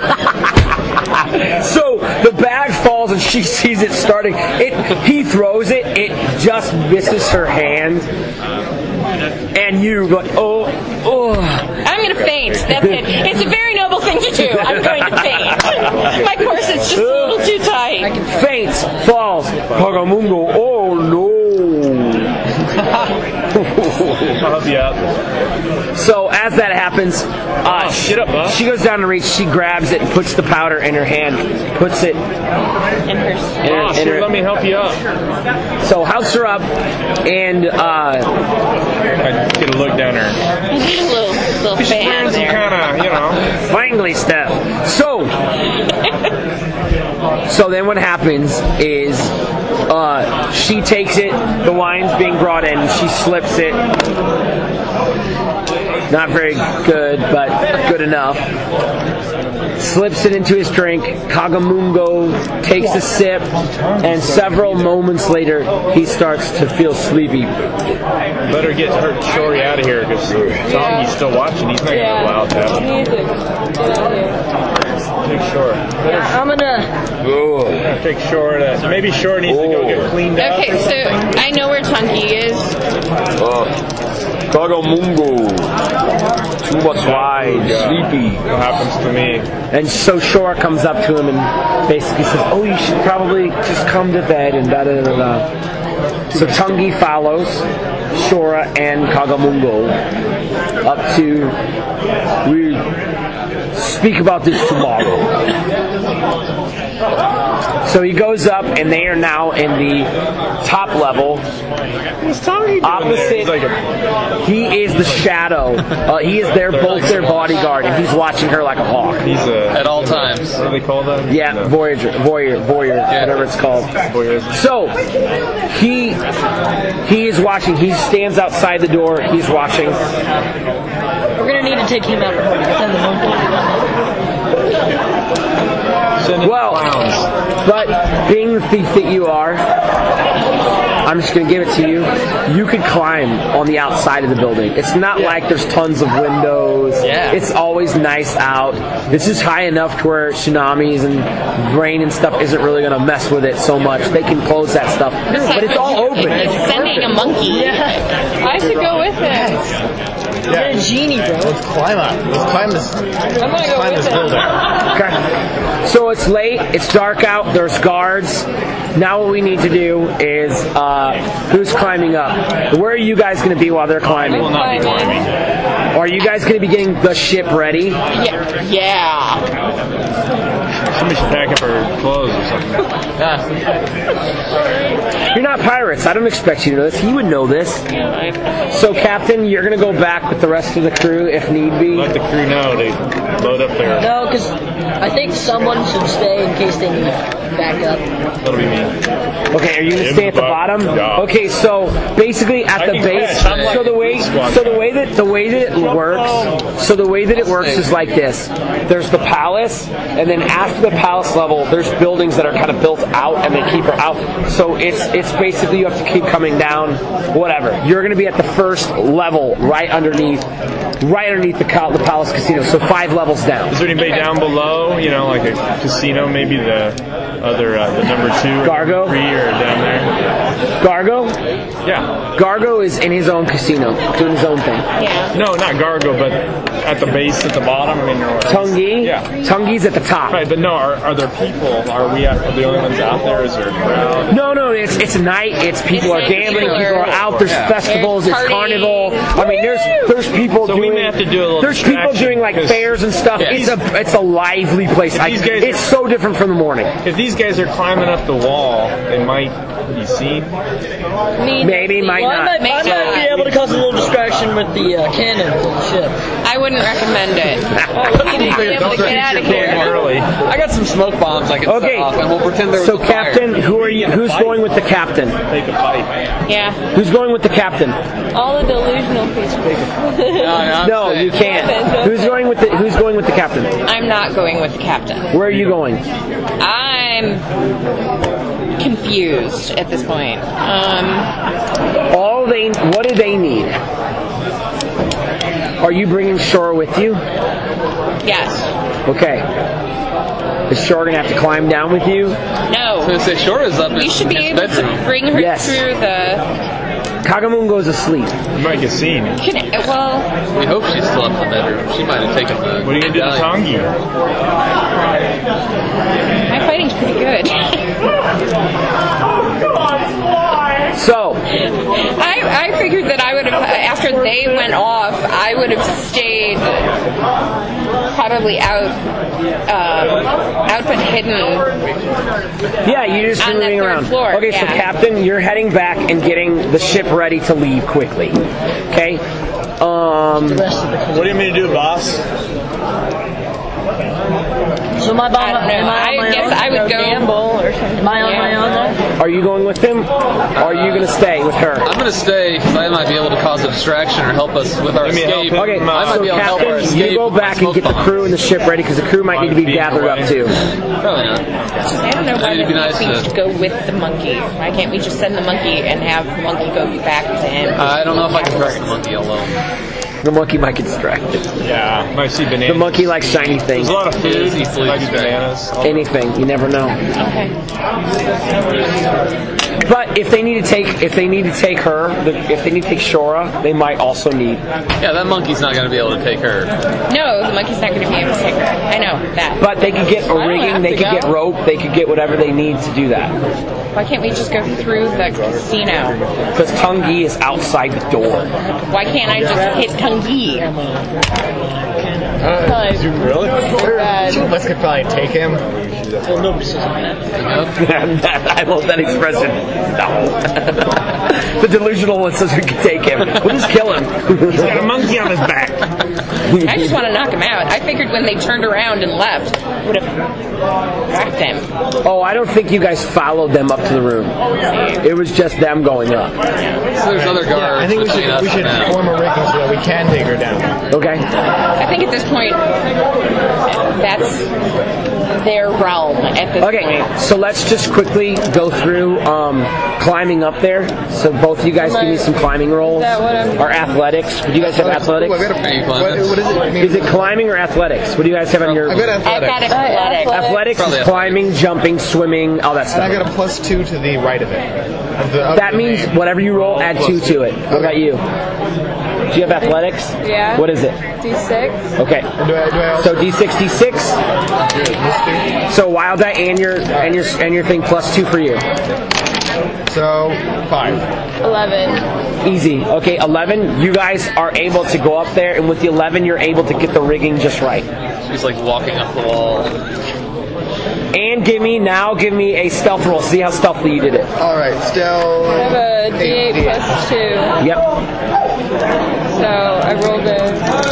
D: So the bag falls and she sees it starting. He throws it. It just misses her hand, and you go, oh.
H: I'm gonna faint. That's it. It's a very noble thing to do. I'm going to faint. My corset's just a little too tight.
D: Faints, falls. Pagamungo. Oh no.
E: I'll help you out.
D: So as that happens,
E: get up, huh?
D: she goes down to reach. She grabs it and puts the powder in her hand. Puts it
H: In her.
E: Let me help you up.
D: So helps her up, and
E: I get a look down her.
H: I need a little fan there.
E: Kind of,
D: Flangly stuff. So then what happens is she takes it, the wine's being brought in, she slips it. Not very good, but good enough. Slips it into his drink. Kagamungo takes a sip, and several moments later, he starts to feel sleepy.
E: Better get Shori out of here because Tongi's still watching. He's not going to allow it to happen.
J: You need to get out of here.
E: Take Shore.
J: Yeah, I'm gonna.
E: Take Shore. Maybe Shore needs to go get cleaned up.
H: Okay, so I know where Tunky is.
D: Kagamungo. Too much wine. Sleepy.
E: What happens to me?
D: And so Shora comes up to him and basically says, oh, you should probably just come to bed and da-da-da-da. So Tungi follows Shora and Kagamungo up to, we speak about this tomorrow. So he goes up, and they are now in the top level.
E: What's Tongi doing
D: opposite. He is the shadow. He is both their bodyguard, and he's watching her like a hawk.
E: He's
I: at all times.
E: What do they call that?
D: Yeah, no. voyeur, whatever it's called. So he is watching. He stands outside the door. He's watching.
J: We're gonna need to take him out and the monkey.
D: Well, but being the thief that you are, I'm just going to give it to you. You could climb on the outside of the building. It's not like there's tons of windows.
I: Yeah.
D: It's always nice out. This is high enough to where tsunamis and rain and stuff isn't really going to mess with it so much. They can close that stuff. But it's all open.
H: It's sending a monkey.
J: Yeah. I should go with it.
F: You're a genie, bro.
L: Let's climb up. Let's climb this.
J: I'm gonna go with it.
L: building.
D: Okay. So it's late. It's dark out. There's guards. Now what we need to do is, who's climbing up? Where are you guys going to be while they're climbing?
E: I will not be climbing.
D: Are you guys going to be getting the ship ready?
H: Yeah.
E: Somebody should pack up her clothes or something.
D: You're not pirates. I don't expect you to know this. He would know this. So, Captain, you're going to go back with the rest of the crew if need be.
E: Let the crew know to load up their...
F: No, because I think someone should stay in case they need backup.
E: That'll be me.
D: Okay, are you going to stay at the bottom?
E: Yeah.
D: Okay, so basically at the base, so the way that it works is like this. There's the palace, and then after the palace level, there's buildings that are kind of built out, and they keep her out. So it's basically you have to keep coming down, whatever. You're going to be at the first level, right underneath the palace casino. So 5 levels down.
E: Is there anybody down below? You know, like a casino, maybe the other the number 2
D: Gargo?
E: 3 or down there?
D: Gargo?
E: Yeah.
D: Gargo is in his own casino, doing his own thing.
H: Yeah.
E: No, not Gargo, but at the base, at the bottom. I mean,
D: Tungi?
E: Yeah.
D: Tungi's at the top.
E: Right, but no, are there people? Are we the only ones out there? Is there a crowd?
D: No, it's night. It's people are gambling. People are out. There's festivals. It's carnival. I mean, there's people
E: so
D: doing.
E: We may have to do a little
D: there's people doing like fairs and stuff.
E: Yeah,
D: it's a lively place. It's so different from the morning.
E: If these guys are climbing up the wall, they might be seen.
D: Maybe, might not.
F: I might be able to cause a little distraction with the cannon for the ship.
H: I wouldn't recommend it. You need to be able to get out of here.
I: I got some smoke bombs I can set off, and we'll pretend there was
D: So, Captain, who's going with the captain?
E: Take a pipe.
H: Yeah.
D: Who's going with the captain?
J: All the delusional people.
D: No, you can't. Who's going with the captain?
H: I'm not going with the captain.
D: Where are you going?
H: I'm confused at this point.
D: What do they need? Are you bringing Shore with you?
H: Yes.
D: Okay. Is Shore gonna have to climb down with you?
H: No.
I: I was gonna say Shore is up.
H: We should be able to bring her through the.
D: Kagamoon goes asleep.
E: You might get seen.
I: We hope she's still up in the bedroom. She might have taken the.
E: What are you gonna do to Tongi?
H: My fighting's pretty good.
D: So,
H: I figured that I would have, after they went off, I would have stayed probably out but hidden.
D: Yeah, you're just
H: on
D: moving
H: that
D: around.
H: Floor.
D: Okay, so Captain, you're heading back and getting the ship ready to leave quickly. Okay.
E: What do you mean to do, boss?
F: So my bomb,
H: I guess I would go.
F: Gamble or something. Am I on my own then?
D: Are you going with him? Or are you going to stay with her?
I: I'm going to stay because I might be able to cause a distraction or help us with our escape.
D: Okay,
I: I might
D: so
I: be able to help our
D: Captain,
I: escape.
D: you go back and get the crew and the ship ready because the crew might need to be gathered up too.
I: Probably not.
H: I don't know why
I: It'd be nice
H: we should go with the monkey. Why can't we just send the monkey and have the monkey go back to him?
I: I don't know if I can trust the monkey alone.
D: The monkey might get distracted.
E: Yeah, might see bananas.
D: The monkey likes shiny things.
E: There's a lot of food. Might be bananas.
D: Anything, you never know.
H: Okay.
D: But if they need to take her, if they need to take Shora, they might also need.
I: Yeah, that monkey's not going to be able to take her.
H: No, the monkey's not going to be able to take her. I know that.
D: But they could get a rigging, they could get rope, they could get whatever they need to do that.
H: Why can't we just go through the casino?
D: Because Tungi is outside the door.
H: Why can't I just hit Tungi?
L: Really? Two of us could probably take him.
F: Well, nobody says
D: I love that expression. No. The delusional one says we can take him. We'll just kill him.
E: He's got a monkey on his back.
H: I just want to knock him out. I figured when they turned around and left, would have whacked him.
D: Oh, I don't think you guys followed them up to the room. It was just them going up.
I: So there's other guards.
L: Yeah, I think we should form a rigging so that we can take her down.
D: Okay.
H: I think at this point, that's their realm at this point.
D: Okay, so let's just quickly go through climbing up there. So both of you guys give me some climbing rolls. Or athletics. Do you guys have athletics?
L: What is it?
D: Is it climbing or athletics? What do you guys have on your...
L: I've got athletics.
D: Athletics is climbing, jumping, swimming, all that stuff.
L: And I got a +2 to the right of it.
D: That means whatever you roll, add 2 to it. What about you? Do you have athletics?
J: Yeah.
D: What is it?
J: D6.
D: Okay. So D6, D6. So wild die and your thing +2 for you.
L: So 5.
J: 11.
D: Easy. Okay, 11. You guys are able to go up there, and with the 11, you're able to get the rigging just right.
I: She's like walking up the wall.
D: And give me a stealth roll. See how stealthily you did it.
L: All right, stealth.
J: I have a D8 +2.
D: Yep.
J: So I rolled a.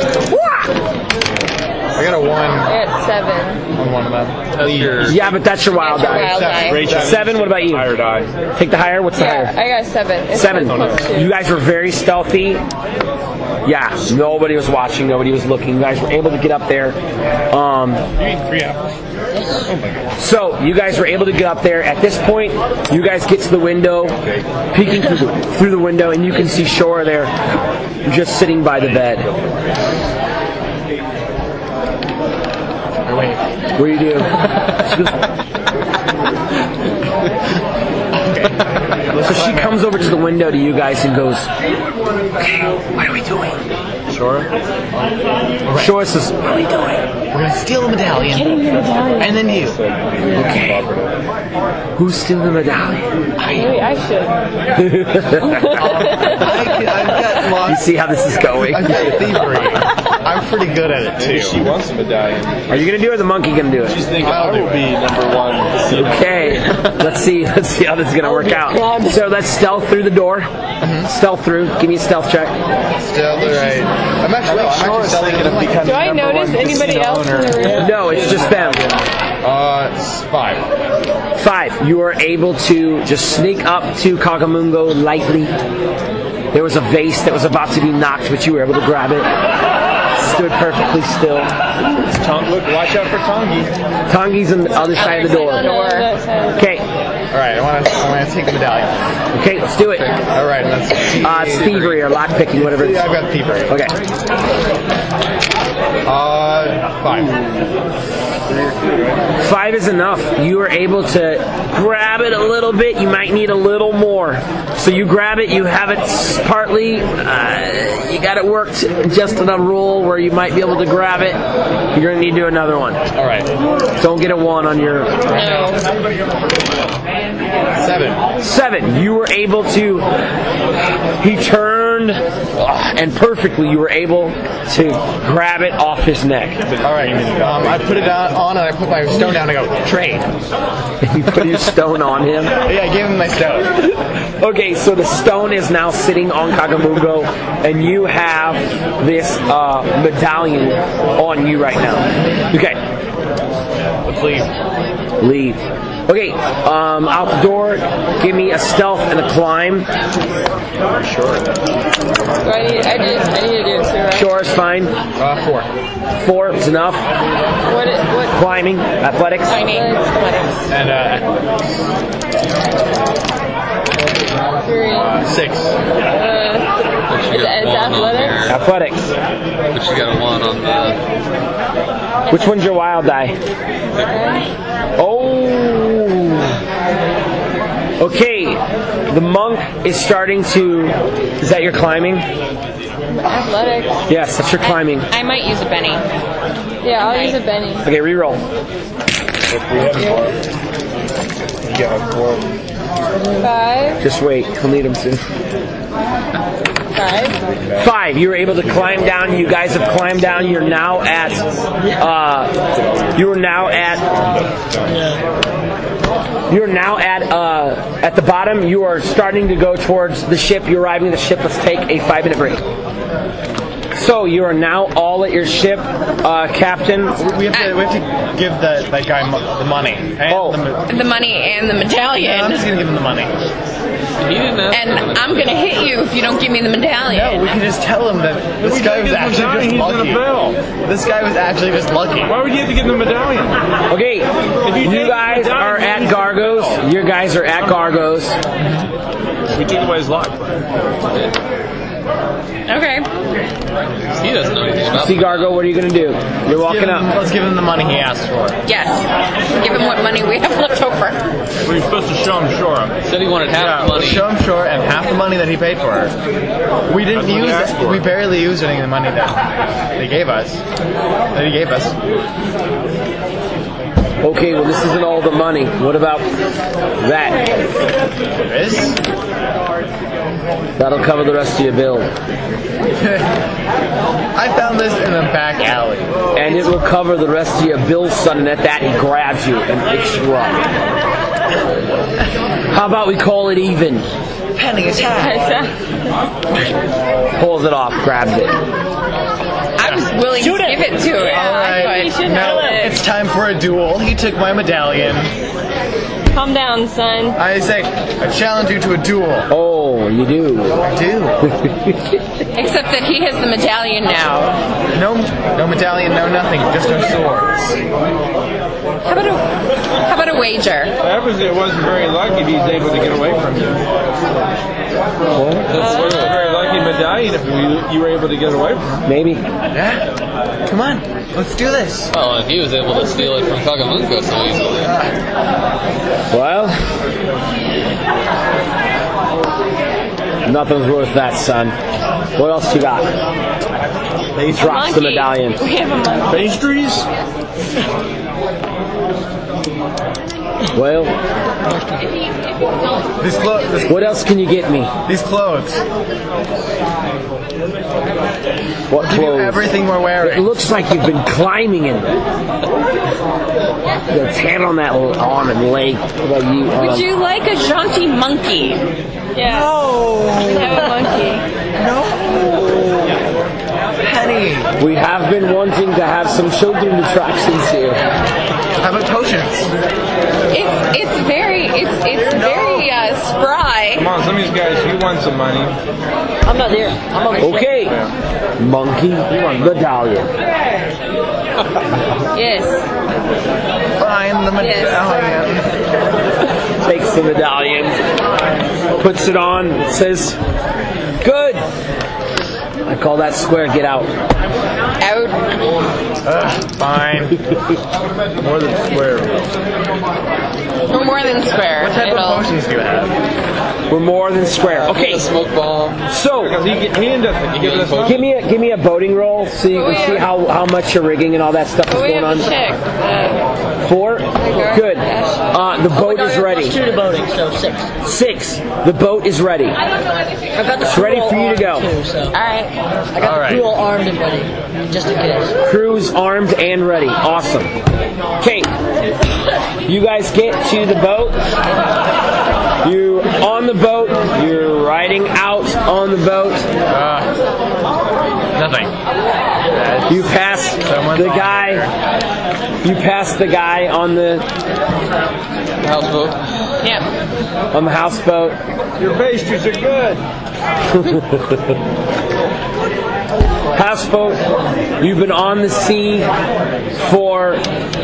L: I got a 1.
J: I got 7.
L: On one of them.
D: Yeah, but that's your wild die. 7. What about you?
E: Higher die.
D: Take the higher. What's the higher?
J: I got 7. It's
D: 7.
J: +2.
D: You guys were very stealthy. Yeah, nobody was watching. Nobody was looking. You guys were able to get up there.
E: You eat 3 apples. Oh my God.
D: So you guys were able to get up there. At this point, you guys get to the window, peeking through the window, and you can see Shora there, just sitting by the bed. What do you do? So she comes over to the window to you guys and goes, "Okay, what are we doing?" Shora says, "What are we doing?"
L: We're going to steal the medallion. And then you.
D: Okay. Who's stealing the medallion?
J: Maybe I should.
L: I've got lots.
D: You see how this is going?
L: I've got thievery. I'm pretty good at it too.
E: She wants a medallion.
D: Are you going to do it or the monkey going to do it?
E: She's thinking I will be number 1.
D: Okay. Let's see how this is going to work out. So let's stealth through the door. Stealth through. Give me a stealth check.
L: Stealth, right. I'm actually stealthing.
J: Do I notice anybody else in the room?
D: No, it's just them.
L: It's 5.
D: 5. You are able to just sneak up to Kagamungo lightly. There was a vase that was about to be knocked, but you were able to grab it. Stood perfectly still.
E: Look, watch out for Tongi.
D: Tongi's on the other side of the door. Okay.
L: All right, I want to take the medallion.
D: Okay, let's do it.
L: All right, that's
D: it's thievery or lock picking, whatever it is.
L: Yeah, I've got thievery.
D: Okay.
L: 5.
D: 5 is enough. You are able to grab it a little bit. You might need a little more. So you grab it. You have it partly. You got it worked just on a roll where you might be able to grab it. You're going to need to do another one.
L: All right.
D: Don't get a 1 on your... 7. You were able to... He turned, and perfectly you were able to grab it off his neck.
L: All right. I put it on, and I put my stone down, and I go, trade.
D: You put your stone on him?
L: Yeah, I gave him my stone.
D: Okay, so the stone is now sitting on Kagamungo, and you have this medallion on you right now. Okay.
L: Let's leave.
D: Leave. Okay, out the door, give me a stealth and a climb.
J: Sure. I need to do it too, right?
D: Sure, it's fine.
L: 4.
D: 4 is enough.
J: What?
D: Climbing, athletics.
J: Climbing, athletics.
L: And 6.
J: Is athletics?
D: Athletics.
I: But she got a 1 on the...
D: Which one's your wild die? Oh. Okay. The monk is starting to... Is that your climbing?
J: Athletics.
D: Yes, that's your climbing.
H: I might use a Benny.
J: Yeah, I'll use a Benny.
D: Okay, reroll.
E: You get 4.
J: 5.
D: Just wait. He'll need them soon.
J: 5.
D: 5. You were able to climb down. You guys have climbed down. You're now at... at the bottom. You are starting to go towards the ship. You're arriving at the ship. Let's take a 5-minute break. So you are now all at your ship, Captain.
L: We have to give that guy the money.
H: The money and the medallion.
L: Yeah, I'm just gonna give him the money.
I: He
H: and I'm gonna hit you if you don't give me the medallion.
G: No, we can just tell him that this guy was actually just lucky. This guy was actually just lucky.
E: Why would you have to give him the medallion?
D: Okay, you guys are at Gargo's. Your guys are at Gargo's.
E: We took away his luck.
H: Okay.
I: He doesn't know anything about
D: See, Gargo, what are you going to do? You're walking up.
G: Let's give him the money he asked for.
H: Yes. Give him what money we have left over.
E: Well, you're supposed to show him Shore.
I: Said he wanted half the money.
G: Show him Shore and half the money that he paid for. We didn't use it. We barely used any of the money that they gave us. That he gave us.
D: Okay, well, this isn't all the money. What about that?
G: This?
D: That'll cover the rest of your bill.
G: I found this in a back alley.
D: And it will cover the rest of your bill, son. And at that, he grabs you and picks you up. How about we call it even?
F: Penny is high.
D: Pulls it off, grabs it.
H: I was willing to give it to him.
G: All right, now it's time for a duel. He took my medallion.
J: Calm down, son.
G: I say, I challenge you to a duel.
D: Oh, you do?
G: I do.
H: Except that he has the medallion now.
G: No medallion, no nothing, just no swords.
H: How about a wager?
E: It wasn't very lucky if he's able to get away from you. It wasn't a very lucky medallion if you were able to get away from him.
D: Maybe.
G: Yeah? Come on, let's do this.
I: Well, if he was able to steal it from Kagamunko so easily.
D: Well, nothing's worth that, son. What else you got? He drops the medallion.
J: We have a monkey.
E: Pastries?
D: Well,
G: These clothes.
D: what else can you get me?
G: These clothes.
D: What
G: Give you
D: clothes?
G: everything we're
D: It
G: wearing.
D: looks like you've been climbing in them. The tan on that arm and leg.
H: Would you like a jaunty monkey?
J: Yeah.
G: No.
J: We have a monkey.
G: No. Penny.
D: We have been wanting to have some children attractions here.
G: How about potions?
H: It's very spry.
E: Come on, some of these guys, you want some money.
F: I'm not there. I'm on the ship.
D: Okay, monkey medallion.
H: Yes.
G: Find the medallion.
D: Takes the medallion, puts it on, says, "Good." I call that square. Get out.
H: Out.
G: Fine.
E: More than square.
H: We're more than square.
G: What type of potions do you have?
D: We're more than square. Okay.
I: Smoke bomb.
D: So
E: He ended up giving us
D: give me a boating roll so you can see how much your rigging and all that stuff is
J: We
D: going
J: have
D: on.
J: a chick.
D: 4? Good. The boat is ready.
F: Plus 2 to boating, so 6.
D: 6. The boat is ready.
F: I've got the
D: It's ready
F: crew
D: for you to
F: all
D: go.
F: armed too, so.
H: Alright.
F: I got the crew all armed and ready, just in case.
D: Crew's armed and ready. Awesome. Okay. You guys get to the boat. You're on the boat. You're riding out on the boat.
G: Nothing.
D: You pass the guy. You pass the guy on the
I: Houseboat.
H: Yeah.
D: on the houseboat.
E: Your pastries are good.
D: Houseboat. You've been on the sea for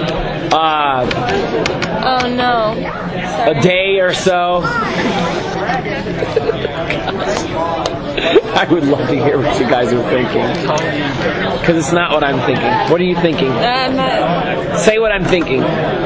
J: Oh no.
D: a day or so. I would love to hear what you guys are thinking. Because it's not what I'm thinking. What are you thinking?
J: I'm not.
D: Say what I'm thinking.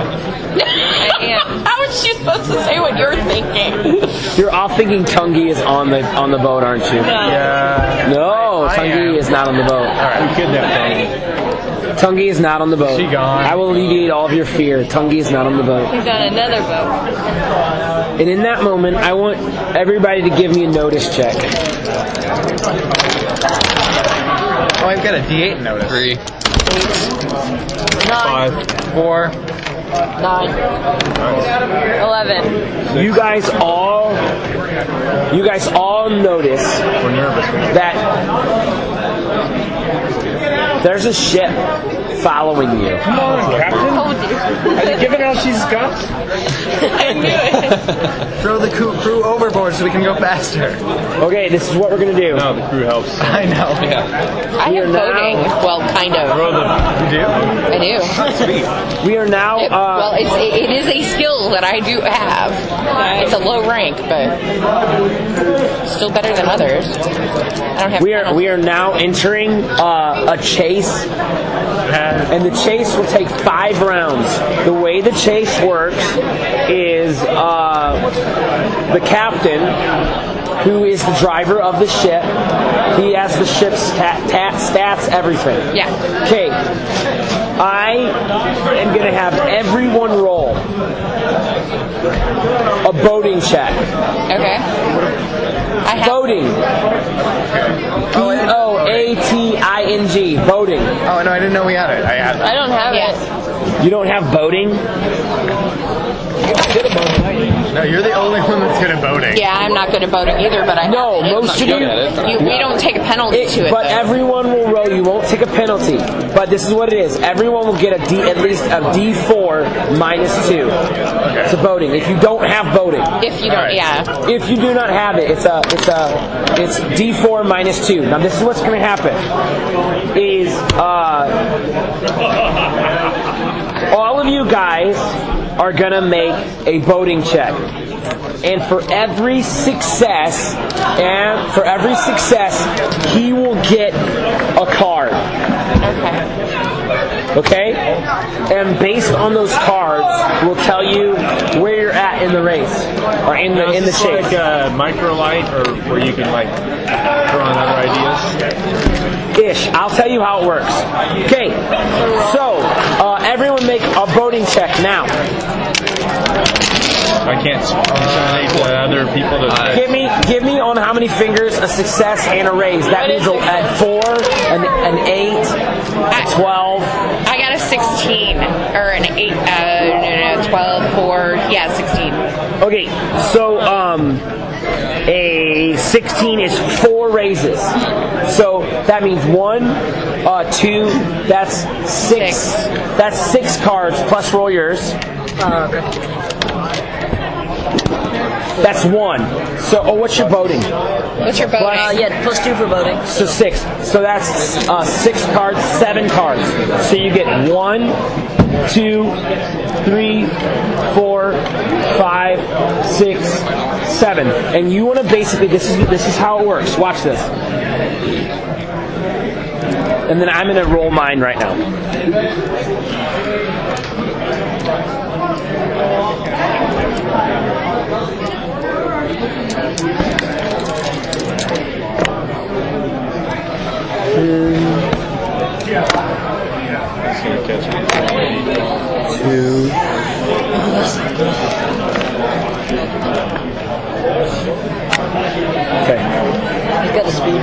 H: How is she supposed to say what you're thinking?
D: You're all thinking Tungi is on the boat, aren't you?
G: Yeah.
D: No, Tungi is not on the boat.
E: You kidnapped Tony.
D: Tungi is not on the boat.
G: She gone.
D: I will alleviate all of your fear. Tungi is not on the boat.
J: He's on another boat.
D: And in that moment, I want everybody to give me a notice check.
G: Oh, I've got a D8 notice.
I: 3.
E: 5.
G: 4.
F: 9.
J: 11.
D: You guys all notice
E: We're nervous.
D: that there's a ship following you.
E: Come on, Captain. Are you giving out these guns?
J: I knew it.
G: Throw the crew overboard so we can go faster.
D: Okay, this is what we're gonna do.
E: No, the crew helps.
G: I know.
I: Yeah.
H: I have boating. Well, kind of.
E: You do?
H: I do.
G: Sweet.
D: We are now.
H: Well, it is a skill that I do have. It's a low rank, but still better than others. I don't have.
D: We are now entering a chase, and the chase will take 5 rounds. The way the chase works is the captain, who is the driver of the ship, he has the ship's stats, everything.
H: Yeah.
D: Okay. I am going to have everyone roll a boating check.
H: Okay. I have
D: Boating. B-O-A-T-I-N-G. Boating.
G: Oh, no, I didn't know we had it.
J: I don't have it.
D: You don't have boating?
G: No, you're the only one that's good at boating.
H: Yeah, I'm not good at boating either, but I
D: No,
H: have it.
D: most of you.
H: We don't take a penalty to it.
D: But
H: though.
D: everyone will roll. You won't take a penalty. But this is what it is. Everyone will get at least a D4 -2 to boating. If you don't have boating.
H: If you don't, yeah.
D: If you do not have it, it's D4 -2. Now this is what's going to happen. Is all of you guys are going to make a boating check. And for every success, he will get a card. Okay? And based on those cards, we'll tell you where you're at in the race or in the chase.
E: Like a microlight, or where you can like throw on other ideas.
D: Ish. I'll tell you how it works. Okay. So everyone make a boating check now.
E: I can't inseminate other people to.
D: Give me on how many fingers a success and a raise. That means a 4, an 8, a 12.
H: I got a 16 or an 8. 12, 4. Yeah, 16.
D: Okay, so a 16 is 4 raises. So that means 1, 2. That's 6. That's 6 cards plus roll yours.
F: Okay.
D: That's 1. So, what's your boating?
H: What's your boating?
F: Yeah, +2 for boating.
D: So 6. So that's 6 cards, 7 cards. So you get 1, 2, 3, 4, 5, 6, 7. And you want to basically, this is how it works. Watch this. And then I'm going to roll mine right now. Two. Okay.
F: He's got the speed.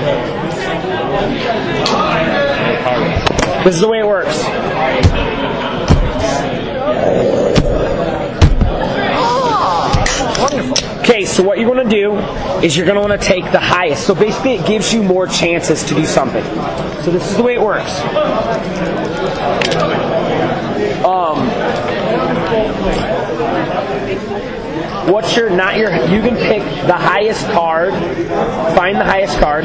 D: This is the way it works. Okay, so what you're going to do is you're going to want to take the highest. So basically it gives you more chances to do something. So this is the way it works. You can pick the highest card. Find the highest card.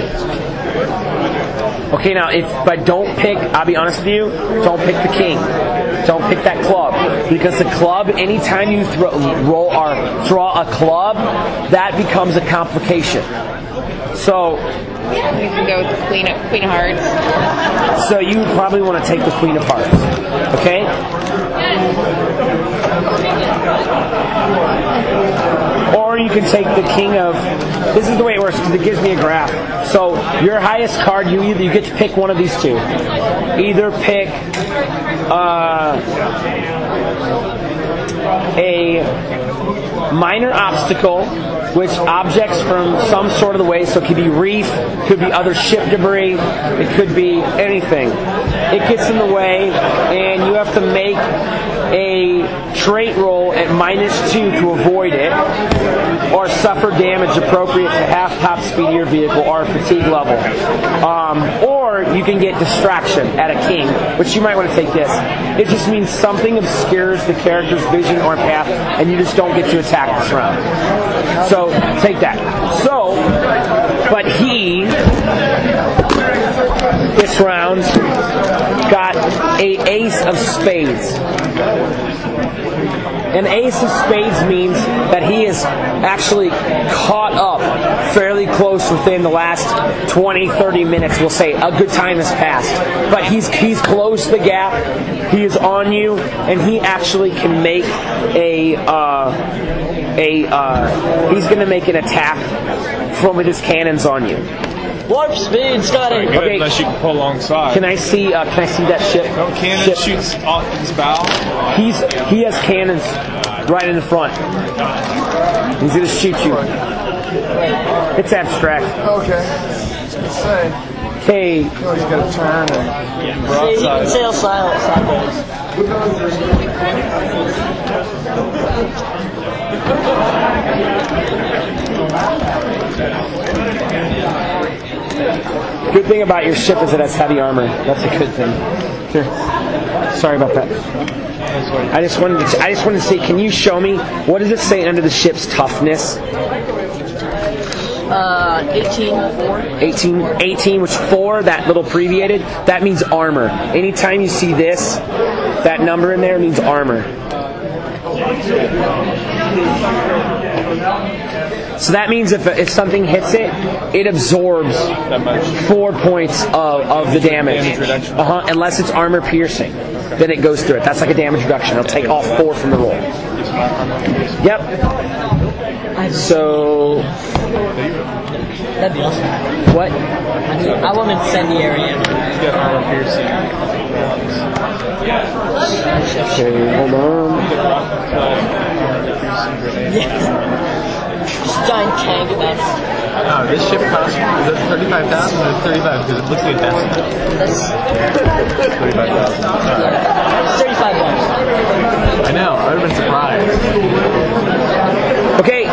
D: Okay, now I'll be honest with you, don't pick the king. Don't pick that club. Because the club, anytime you draw a club, that becomes a complication. So
H: you can go with the Queen of Hearts.
D: So you probably want to take the Queen of Hearts. Okay? Or you can take the King of... This is the way it works because it gives me a graph. So your highest card, you get to pick one of these two. Either pick a minor obstacle, which objects from some sort of the way, so it could be reef, could be other ship debris, it could be anything. It gets in the way, and you have to make a trait roll at -2 to avoid it, or suffer damage appropriate to half top speed of your vehicle or fatigue level. Or you can get distraction at a king, which you might want to take this. It just means something obscures the character's vision or path, and you just don't get to attack this round. So take that. So, but he, this round, got a ace of spades. An ace of spades means that he is actually caught up fairly close within the last 20, 30 minutes. We'll say a good time has passed. But he's closed the gap. He is on you, and he actually can make he's going to make an attack from with his cannons on you.
F: Warp speed, Scotty.
E: Okay. Unless you can pull alongside.
D: Can I see that ship?
E: No cannon
D: ship.
E: shoots off his bow.
D: He has cannons right in the front. He's gonna shoot you. It's abstract.
G: Okay.
D: Okay.
G: Oh, he's got to turn and
F: See, he can sail sideways.
D: Good thing about your ship is it has heavy armor. That's a good thing. Here. Sorry about that. I just wanted to say, can you show me what does it say under the ship's toughness?
F: 18.
D: 18, which 4, that little abbreviated, that means armor. Anytime you see this, that number in there means armor. So that means if something hits it, it absorbs 4 points of the damage. Unless it's armor piercing, then it goes through it. That's like a damage reduction. It'll take off 4 from the roll. Yep. So.
F: That'd be awesome.
D: What?
F: I want incendiary.
E: He's got armor piercing.
D: Okay, hold on.
F: Giant tank about it.
G: Oh, this ship costs, is it 35,000 or 35? Because it looks like that's 35,000.
F: It's $35.
G: I know, I would have been surprised.
D: Okay.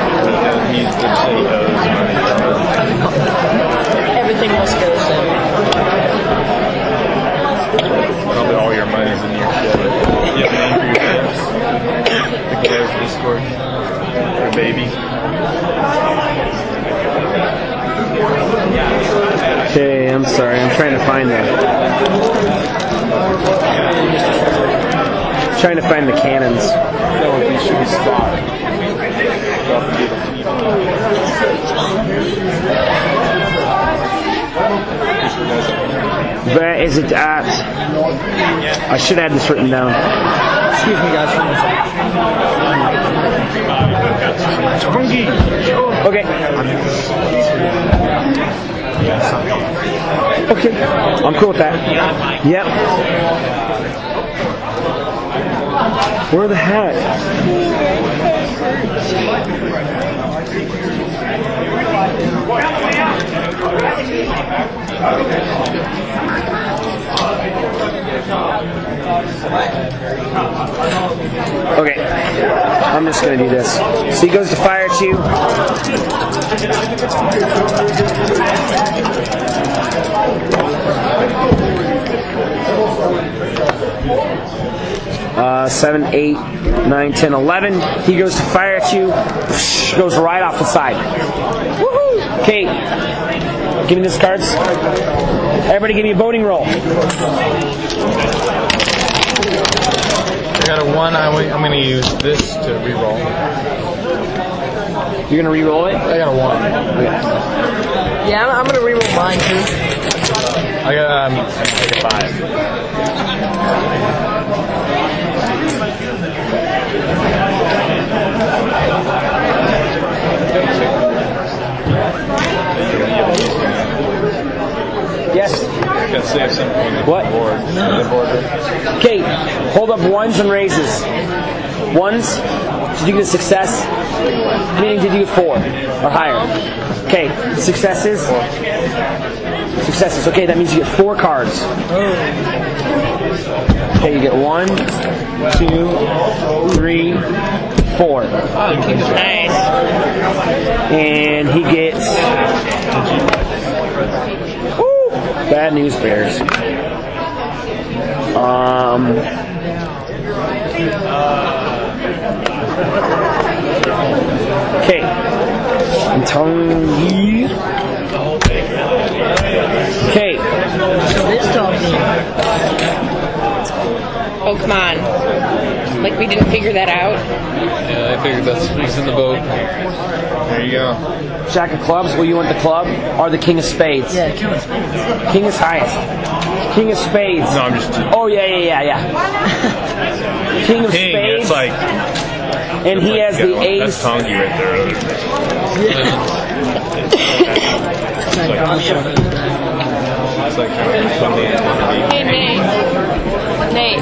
F: Everything else goes in.
E: Probably all your money's in your ship. You have a name for your ships? The Chaos Discord. Your baby.
D: Okay, I'm sorry. I'm trying to find that. Trying to find the cannons.
E: That would be should be spot.
D: Where is it at? I should have this written down.
G: Excuse me, guys.
D: Okay. Okay. I'm cool with that. Yep. Where the heck? Okay, I'm just going to do this. So he goes to fire at you. 7, 8, 9, 10, 11. He goes to fire at you. Goes right off the side. Woohoo! Okay, give me these cards. Everybody give me a boating roll.
G: I got a 1. I'm going to use this to reroll.
D: You're going to re-roll it?
G: I got a 1.
D: Okay.
F: Yeah, I'm going to reroll mine too.
G: I got like a 5.
D: Yes.
E: Gotta save something on the
D: What?
E: board.
D: Okay, hold up ones and raises. Ones, did you get a success? Meaning did you get 4 or higher? Okay, successes. Successes. Okay, that means you get 4 cards. Okay, you get 1, 2, 3, 4.
H: Nice.
D: And he gets... Woo, bad news bears. Okay. I'm telling you. Okay.
H: Oh, come on. Like we didn't figure that out.
I: Yeah, I figured that's who's in the boat.
E: There you go.
D: Jack of clubs, will you want the club or the king of spades?
F: Yeah, king of spades.
D: King is highest. King of spades.
E: No, I'm just...
D: Oh, yeah. King of
E: King,
D: spades.
E: it's like...
D: And he has the ace.
E: That's Tongi right there. It's like
J: Hey, Nate.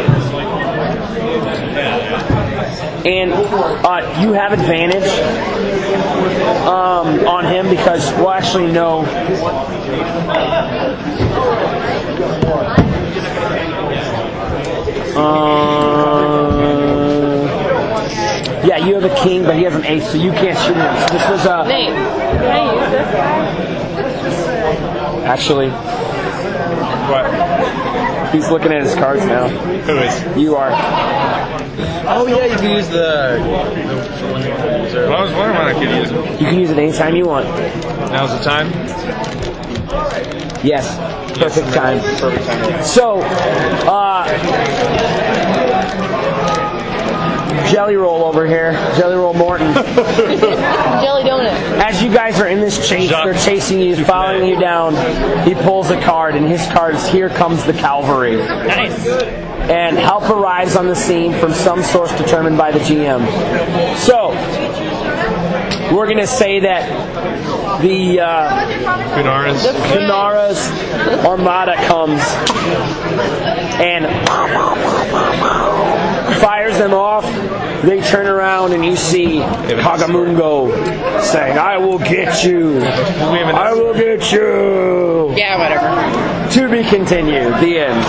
D: And you have advantage on him because, well, actually, no. Yeah, you have a king, but he has an ace, so you can't shoot him. So this was a...
J: Nate, can I use this guy?
D: Actually...
E: What?
D: He's looking at his cards now.
E: Who is?
D: You are.
L: Oh yeah, you can use the
E: Well, I was wondering when I could use it.
D: You can use it anytime you want.
E: Now's the time?
D: Yes. Perfect time.
E: Perfect time.
D: So, Jelly Roll over here. Jelly Roll Morton.
J: Jelly donut.
D: As you guys are in this chase, they're chasing you, following you down. He pulls a card, and his card is Here Comes the Cavalry.
H: Nice.
D: And help arrives on the scene from some source determined by the GM. So, we're going to say that the Kunara's Armada comes and fires them off. They turn around and you see Kagamungo saying, "I will get you. I will get you."
H: Yeah, whatever.
D: To be continued. The end.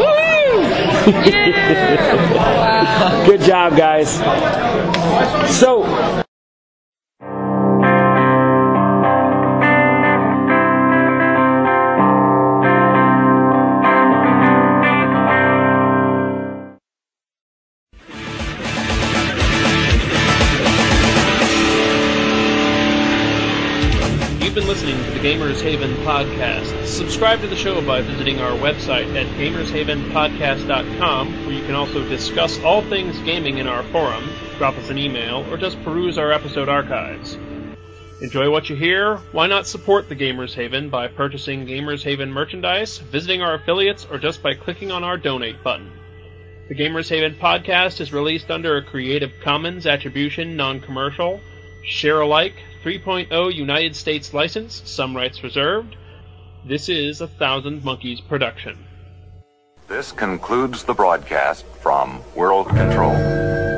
J: Wow.
D: Good job, guys. So,
A: You've been listening to the Gamers Haven podcast. Subscribe to the show by visiting our website at gamershavenpodcast.com, where you can also discuss all things gaming in our forum, drop us an email, or just peruse our episode archives. Enjoy what you hear? Why not support the Gamers Haven by purchasing Gamers Haven merchandise, visiting our affiliates, or just by clicking on our donate button? The Gamers Haven podcast is released under a Creative Commons Attribution Non-Commercial, Share-alike 3.0 United States license, some rights reserved. This is a Thousand Monkeys production.
M: This concludes the broadcast from World Control.